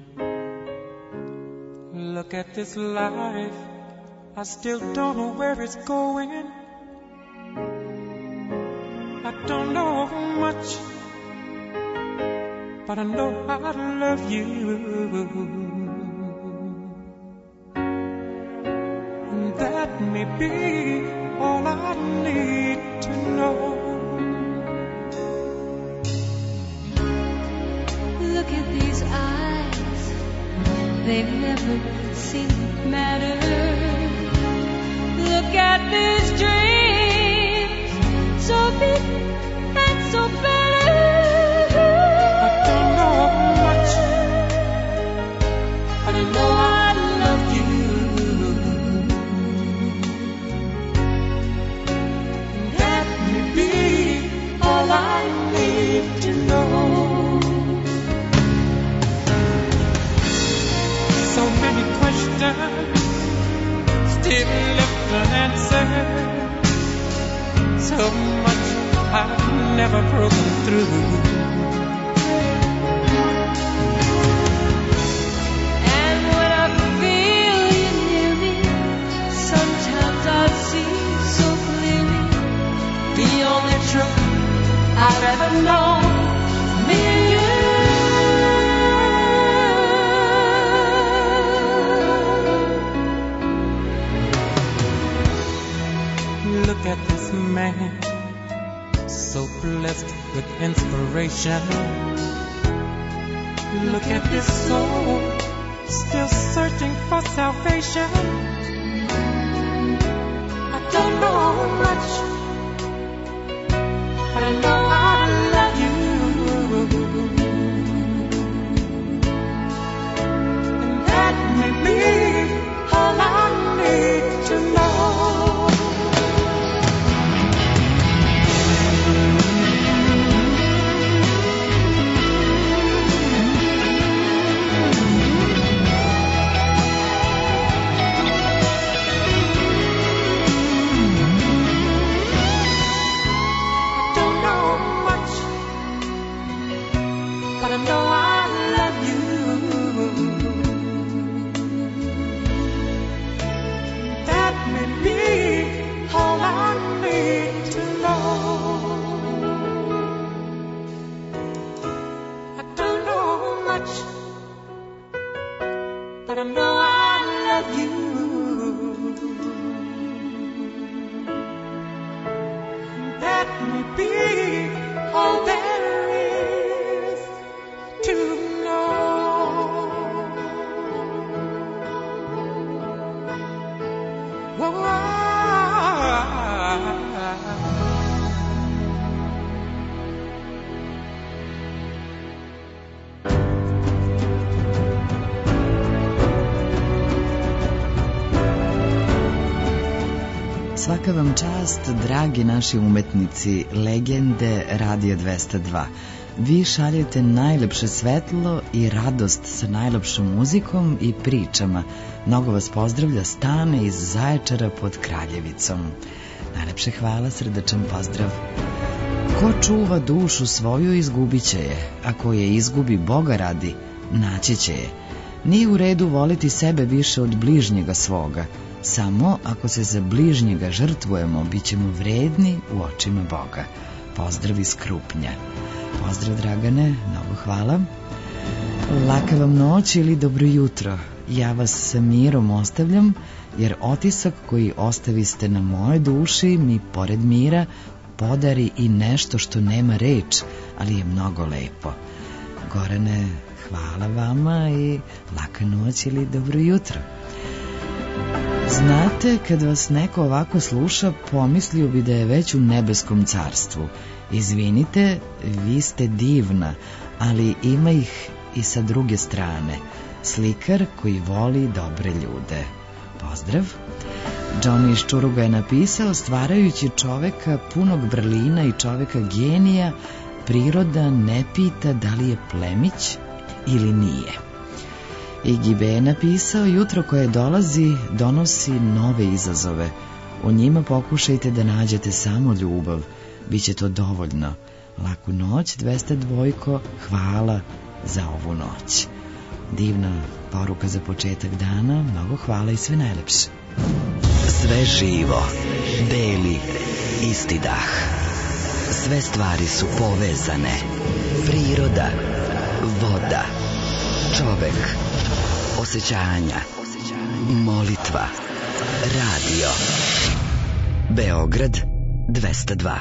Look at this life, I still don't know where it's going. I don't know much, but I know I love you. And that may be all I need to know.
Look at these eyes, they've never seemed matter. Look at these dreams, so big and so better.
I don't know much, but I know I love you. And that may be all I need to know. So many questions, still left unanswered. So much I've never broken through.
And when I feel you near me, sometimes I see so clearly the only truth I've ever known, me and you.
Look at this man, so blessed with inspiration. Look at this soul, still searching for salvation. I don't know much, but I know I love you. And that may be all I need to know. But I know I love you. That may be all there is to know.
Svaka vam čast, dragi naši umetnici, legende Radija 202. Vi šaljete najlepše svetlo i radost sa najlepšom muzikom i pričama. Mnogo vas pozdravlja Stane iz Zaječara pod Kraljevicom. Najlepše hvala, srdačan pozdrav. Ko čuva dušu svoju, izgubit će je. Ako je izgubi Boga radi, naći će je. Nije u redu voliti sebe više od bližnjega svoga. Samo ako se za bližnjega žrtvujemo, bit ćemo vredni u očima Boga. Pozdrav iz Krupnja. Pozdrav, Dragane, mnogo hvala. Laka vam noć ili dobro jutro. Ja vas sa mirom ostavljam, jer otisak koji ostaviste na moje duši mi pored mira podari i nešto što nema reč, ali je mnogo lepo. Gorane, hvala vama i laka noć ili dobro jutro. Znate, kad vas neko ovako sluša, pomislio bi da je već u nebeskom carstvu. Izvinite, vi ste divna, ali ima ih i sa druge strane. Slikar koji voli dobre ljude. Pozdrav. Johnny iz Čuruga je napisao: stvarajući čoveka punog vrlina i čoveka genija, priroda ne pita da li je plemić ili nije. Iggy B je napisao: jutro koje dolazi donosi nove izazove. U njima pokušajte da nađete samo ljubav. Biće to dovoljno. Laku noć, 202, hvala za ovu noć. Divna poruka za početak dana, mnogo hvala i sve najlepše.
Sve živo, beli, isti dah. Sve stvari su povezane. Priroda, voda, čovek, osjećanja, molitva, radio. Beograd 202.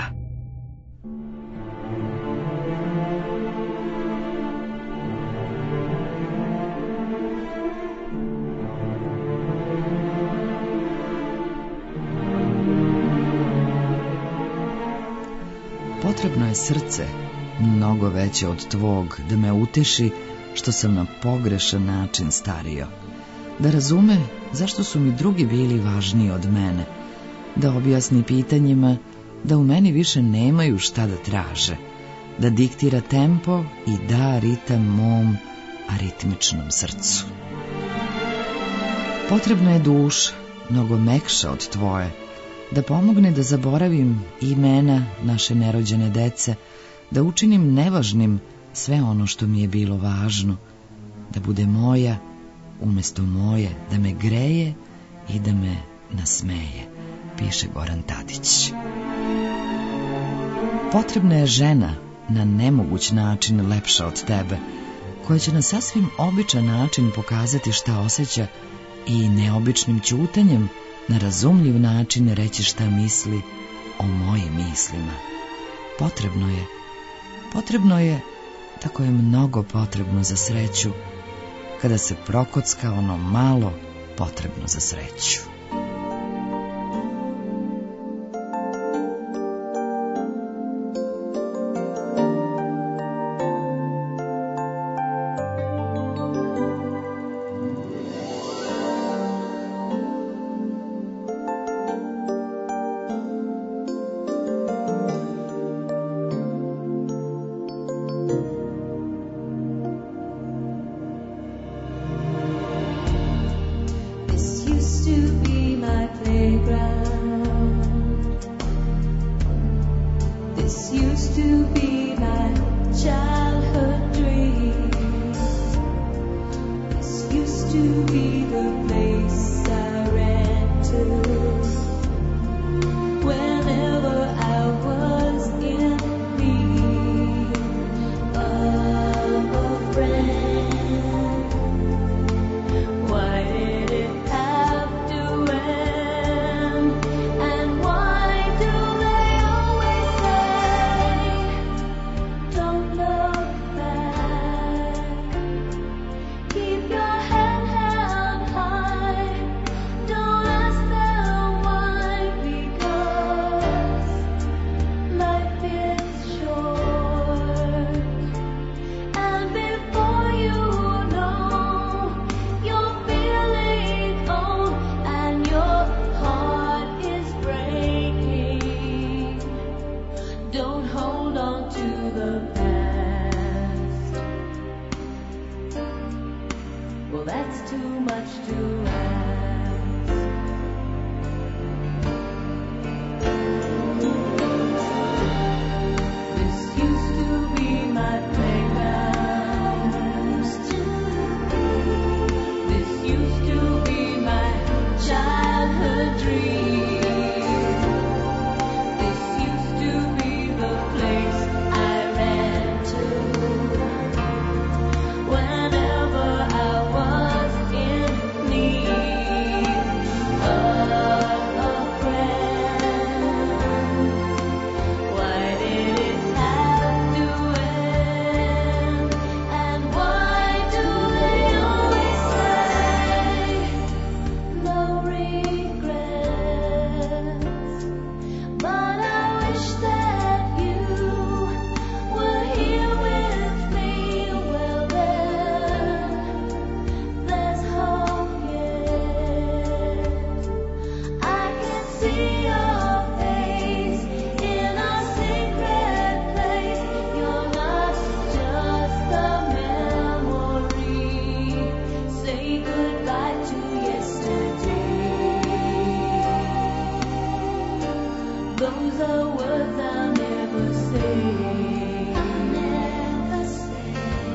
Potrebno je srce, mnogo veće od tvog, da me uteši što sam na pogrešan način stario. Da razume zašto su mi drugi bili važniji od mene. Da objasni pitanjima da u meni više nemaju šta da traže. Da diktira tempo i da ritam mom aritmičnom srcu. Potrebna je duša, mnogo mekša od tvoje, da pomogne da zaboravim imena naše nerođene dece, da učinim nevažnim sve ono što mi je bilo važno, da bude moja umesto moje, da me greje i da me nasmeje, piše Goran Tadić. Potrebna je žena na nemoguć način lepša od tebe, koja će na sasvim običan način pokazati šta osjeća i neobičnim ćutanjem na razumljiv način reći šta misli o mojim mislima. Potrebno je, tako je mnogo potrebno za sreću, kada se prokocka ono malo potrebno za sreću.
Those are words I'll never say. I'll never say.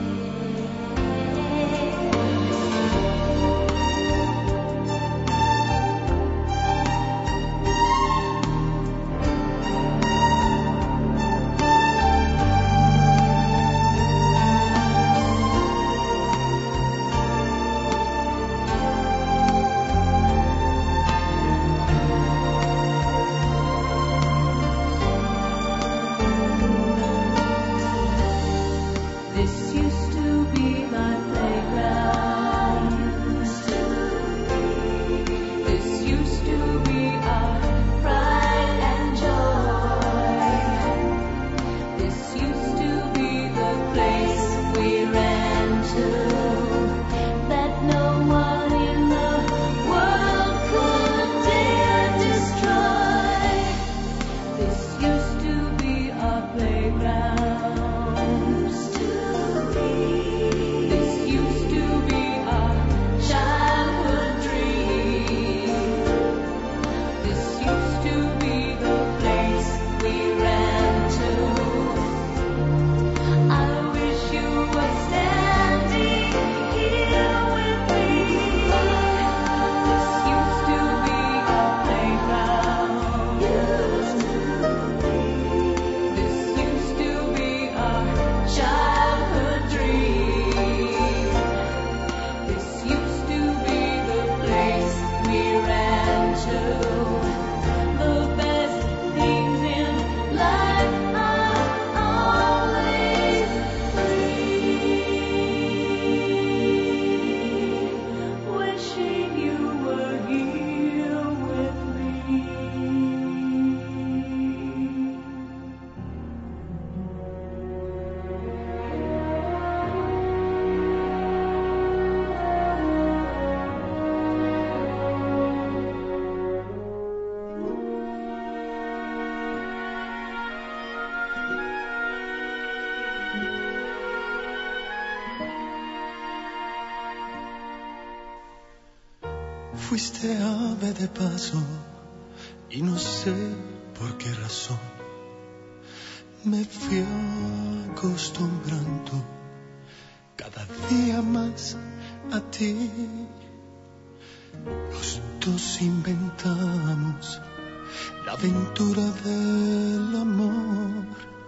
This used to be my playground. This used to be our pride and joy. This used to be the place we ran to, that no one in the world could dare destroy. This used to be our playground. This used to be our childhood dream. This used to be the place we ran to. I wish you were standing here with me. This used to be our playground. This used to be our childhood dream. This used to be the place we ran to. The best things in life are always free. Wishing you were here with me.
Fuiste ave de paso y no sé por qué razón me fui acostumbrando cada día más a ti. Los dos inventamos la aventura del amor.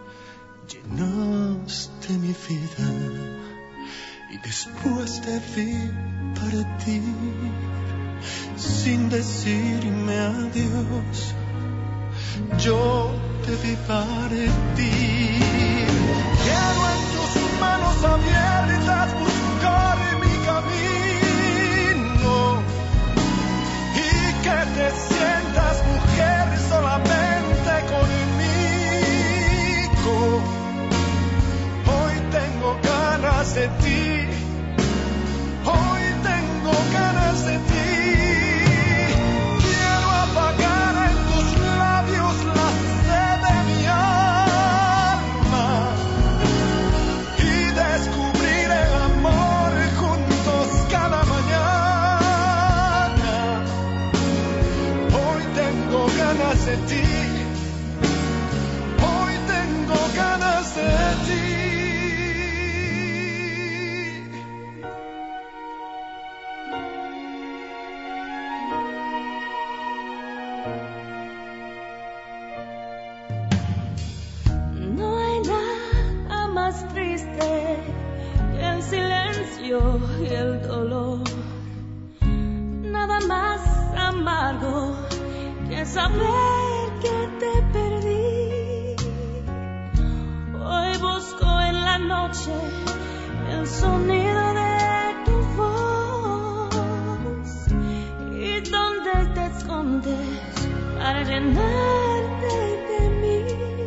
Llenaste mi vida y después te vi partir sin decirme adiós. Yo te vi partir. Quiero en tus manos abiertas buscar mi camino y que te sientas mujer solamente conmigo. Hoy tengo ganas de ti. Hoy tengo ganas de ti. Quiero apagar en tus labios la sed de mi alma y descubrir el amor juntos cada mañana. Hoy tengo ganas de ti. Hoy tengo ganas de ti.
No hay nada más triste que el silencio y el dolor. Nada más amargo que saber que te perdí. Hoy busco en la noche el sonido de tu voz y donde te escondes para llenarte de mí.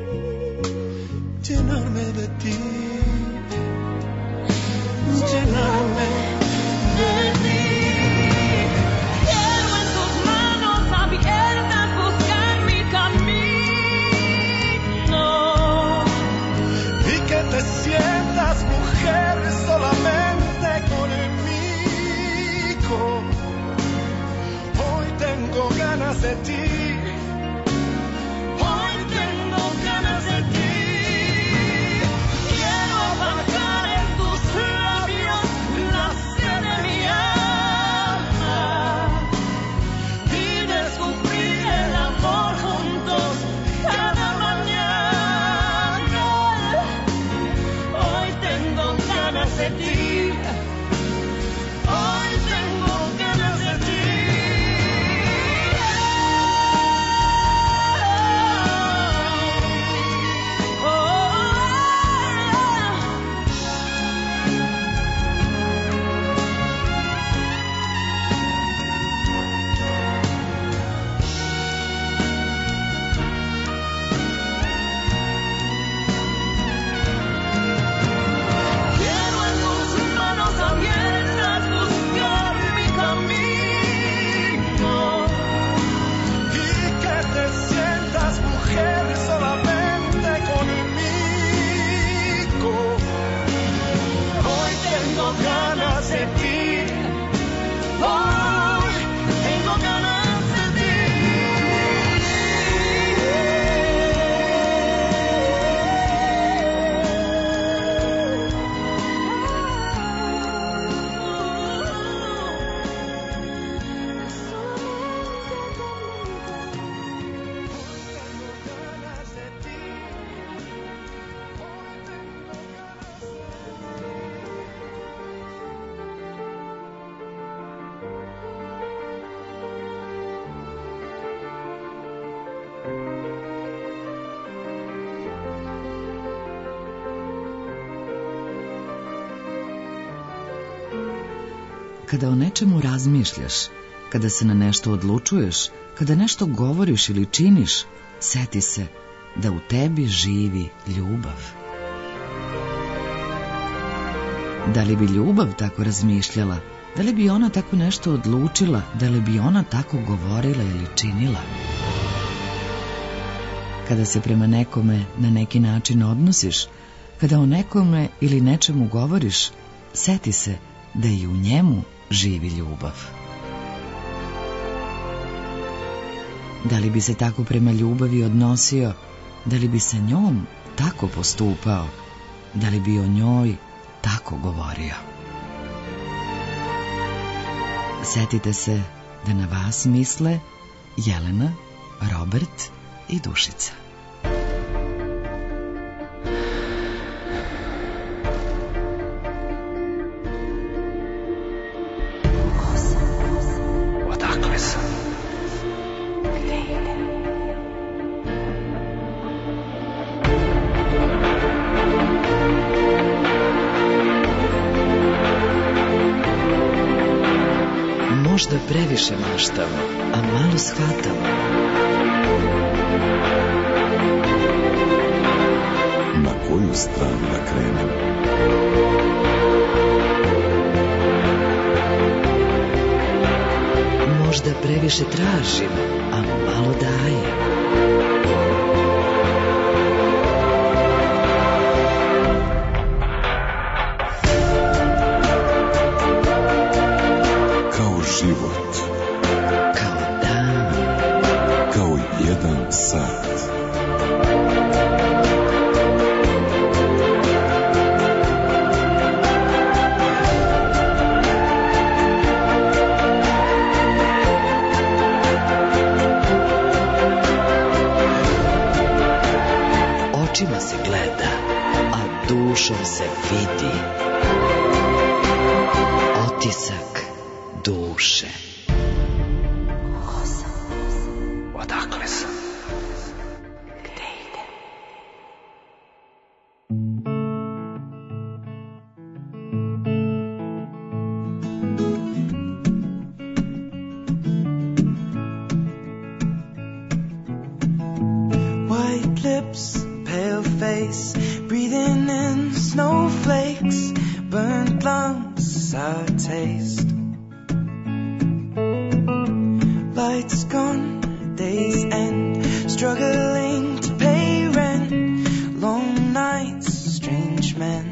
Llenarme de ti, llenarme de ti.
Quiero en tus manos abiertas buscar mi camino
y que te sientas mujer solamente conmigo. Hoy tengo ganas de ti.
Kada o nečemu razmišljaš, kada se na nešto odlučuješ, kada nešto govoriš ili činiš, seti se da u tebi živi ljubav. Da li bi ljubav tako razmišljala? Da li bi ona tako nešto odlučila? Da li bi ona tako govorila ili činila? Kada se prema nekome na neki način odnosiš, kada o nekome ili nečemu govoriš, seti se da i u njemu živi ljubav. Da li bi se tako prema ljubavi odnosio? Da li bi sa njom tako postupao? Da li bi o njoj tako govorio? Setite se da na vas misle Jelena, Robert i Dušica.
Odakle sam?
Možda previše maštamo, a malo shvatamo.
Na koju stranu da krenem?
Možda previše tražimo, a malo dajem.
Kao život.
Kao dan.
Kao jedan sat.
Očima se gleda, a dušom se vidi. Otisak duše.
Odakle sam?
Gde idem?
White lips, pale face, breathing in snowflakes, burnt lungs, sour taste. Lights gone, days end, struggling to pay rent, long nights, strange men.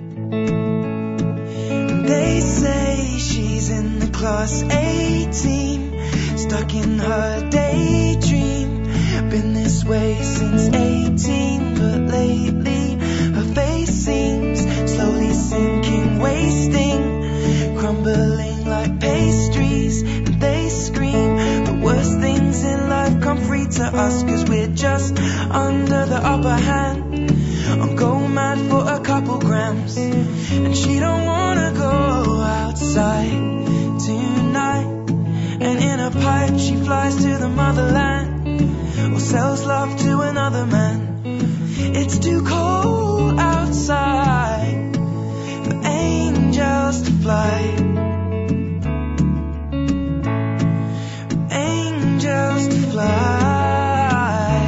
They say she's in the class A team, stuck in her daydream. Been this way since 18, but lately her face seems slowly sinking, wasting, crumbling like pastries. And they scream the worst things in life come free to us, 'cause we're just under the upper hand. I'm going mad for a couple grams, and she don't wanna go outside tonight. And in a pipe she flies to the motherland, or sells love to another man. It's too cold outside for angels to fly, for angels to fly.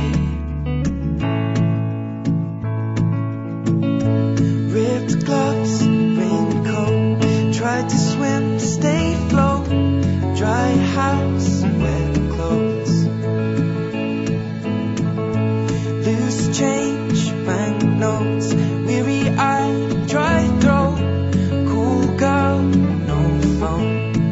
Ripped gloves, raincoat, tried to swim to stay afloat, dry house, wet clothes. Loose change, banknotes, weary-eyed, dry throat, cool girl, no phone.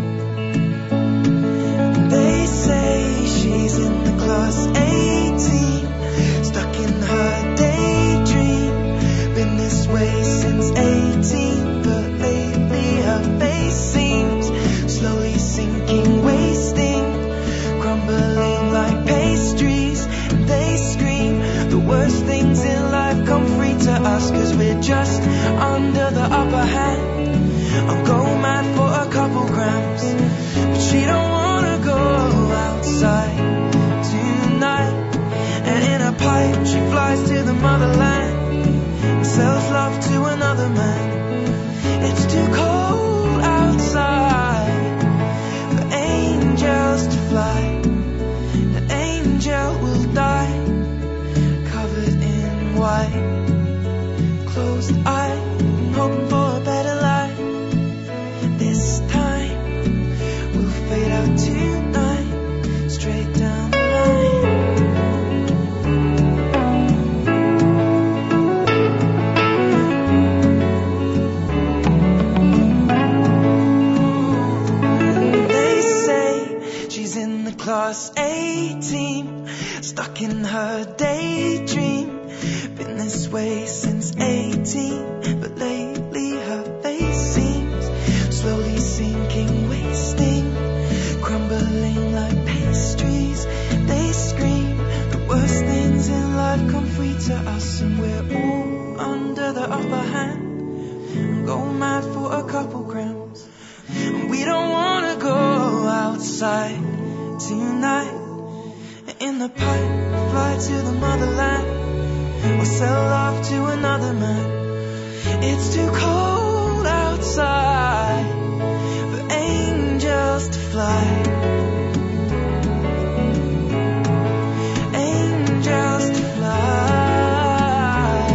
They say she's in the class A team, stuck in her daydream. Been this way since 18, but lately her face seems slowly sinking, wasting, crumbling like pastries. And they scream the worst things in life come free to us, 'cause we're just under the upper hand. I'm going mad for a couple grams, but she don't wanna go outside tonight. And in a pipe she flies to the motherland, and sells love to another man. It's too cold outside light. Closed eye, I'm hoping for a better life. This time we'll fade out tonight, straight down the line. They say she's in the class A team, stuck in her daydream. Been this way since 18, but lately her face seems slowly sinking, wasting, crumbling like pastries. They scream the worst things in life come free to us, and we're all under the upper hand and go mad for a couple grams. And we don't wanna go outside tonight. In the pipe, fly to the motherland, or sell off to another man. It's too cold outside for angels to fly. Angels to fly.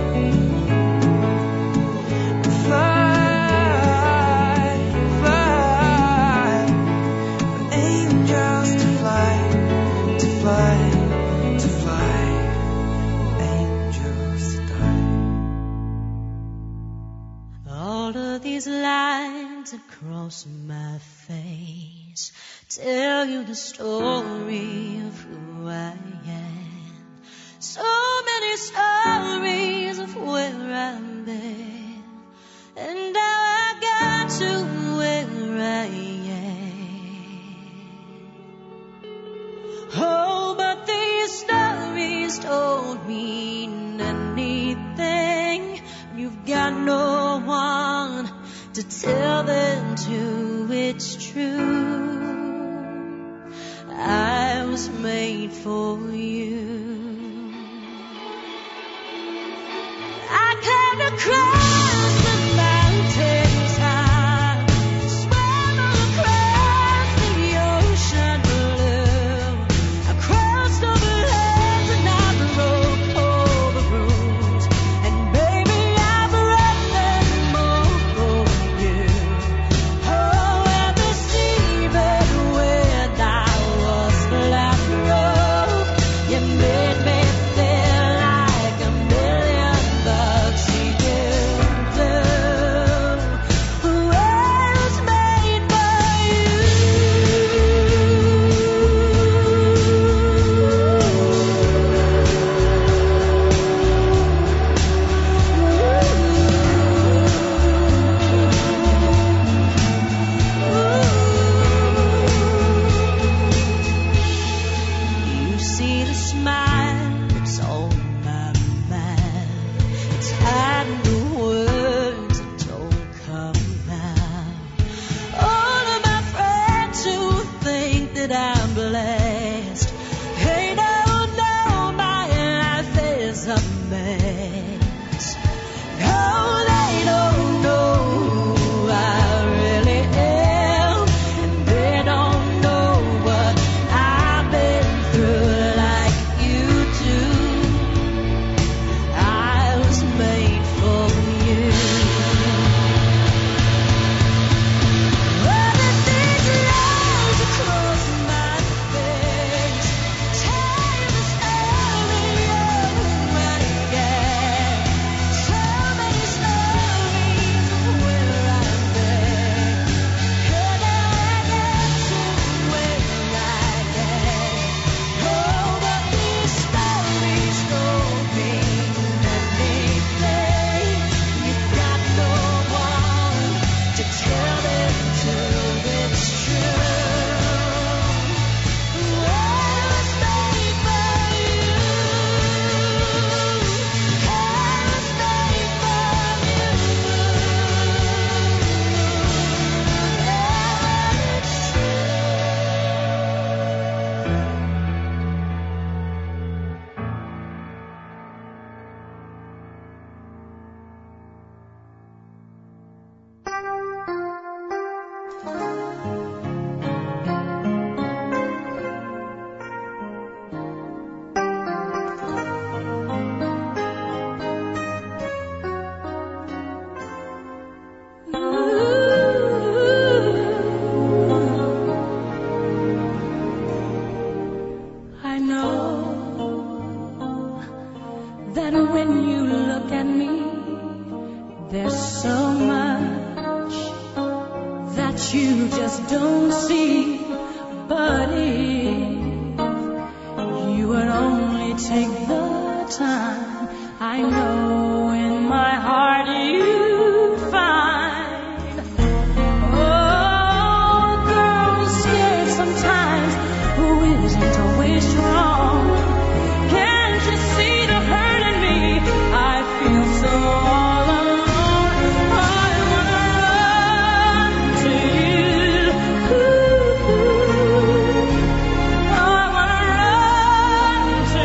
Fly, fly. For angels to fly, to fly, to fly.
All of these lines across my face tell you the story of who I am. So many stories of where I've been and how I got to where I am. Oh, but these stories don't mean anything. You've got no one to tell them to. It's true, I was made for you. I came across the mountains high, swam across the ocean blue. I crossed over lands and I broke over rules, and baby I brought them all for you. Oh,
that when you look at me, there's so much that you just don't see. But if you would only take the time, I know in my heart you'd find. Oh, girl is scared sometimes, who isn't always strong. Can't you see the hurt in me? I feel so all alone. I wanna run to you. I wanna run to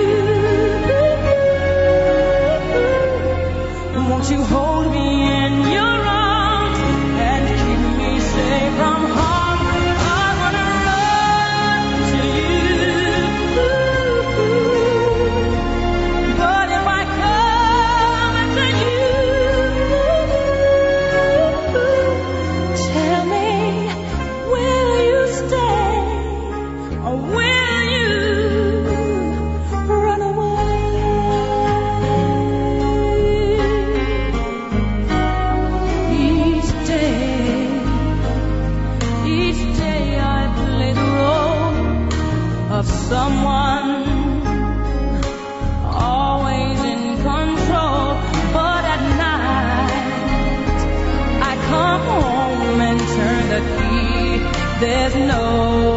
you. Won't you hold me in your arms and keep me safe from harm? I wanna run to you. But if I come to you, tell me, will you stay or will you run away? Each day I play the role of someone always in control. But at night I come home and turn the key. There's no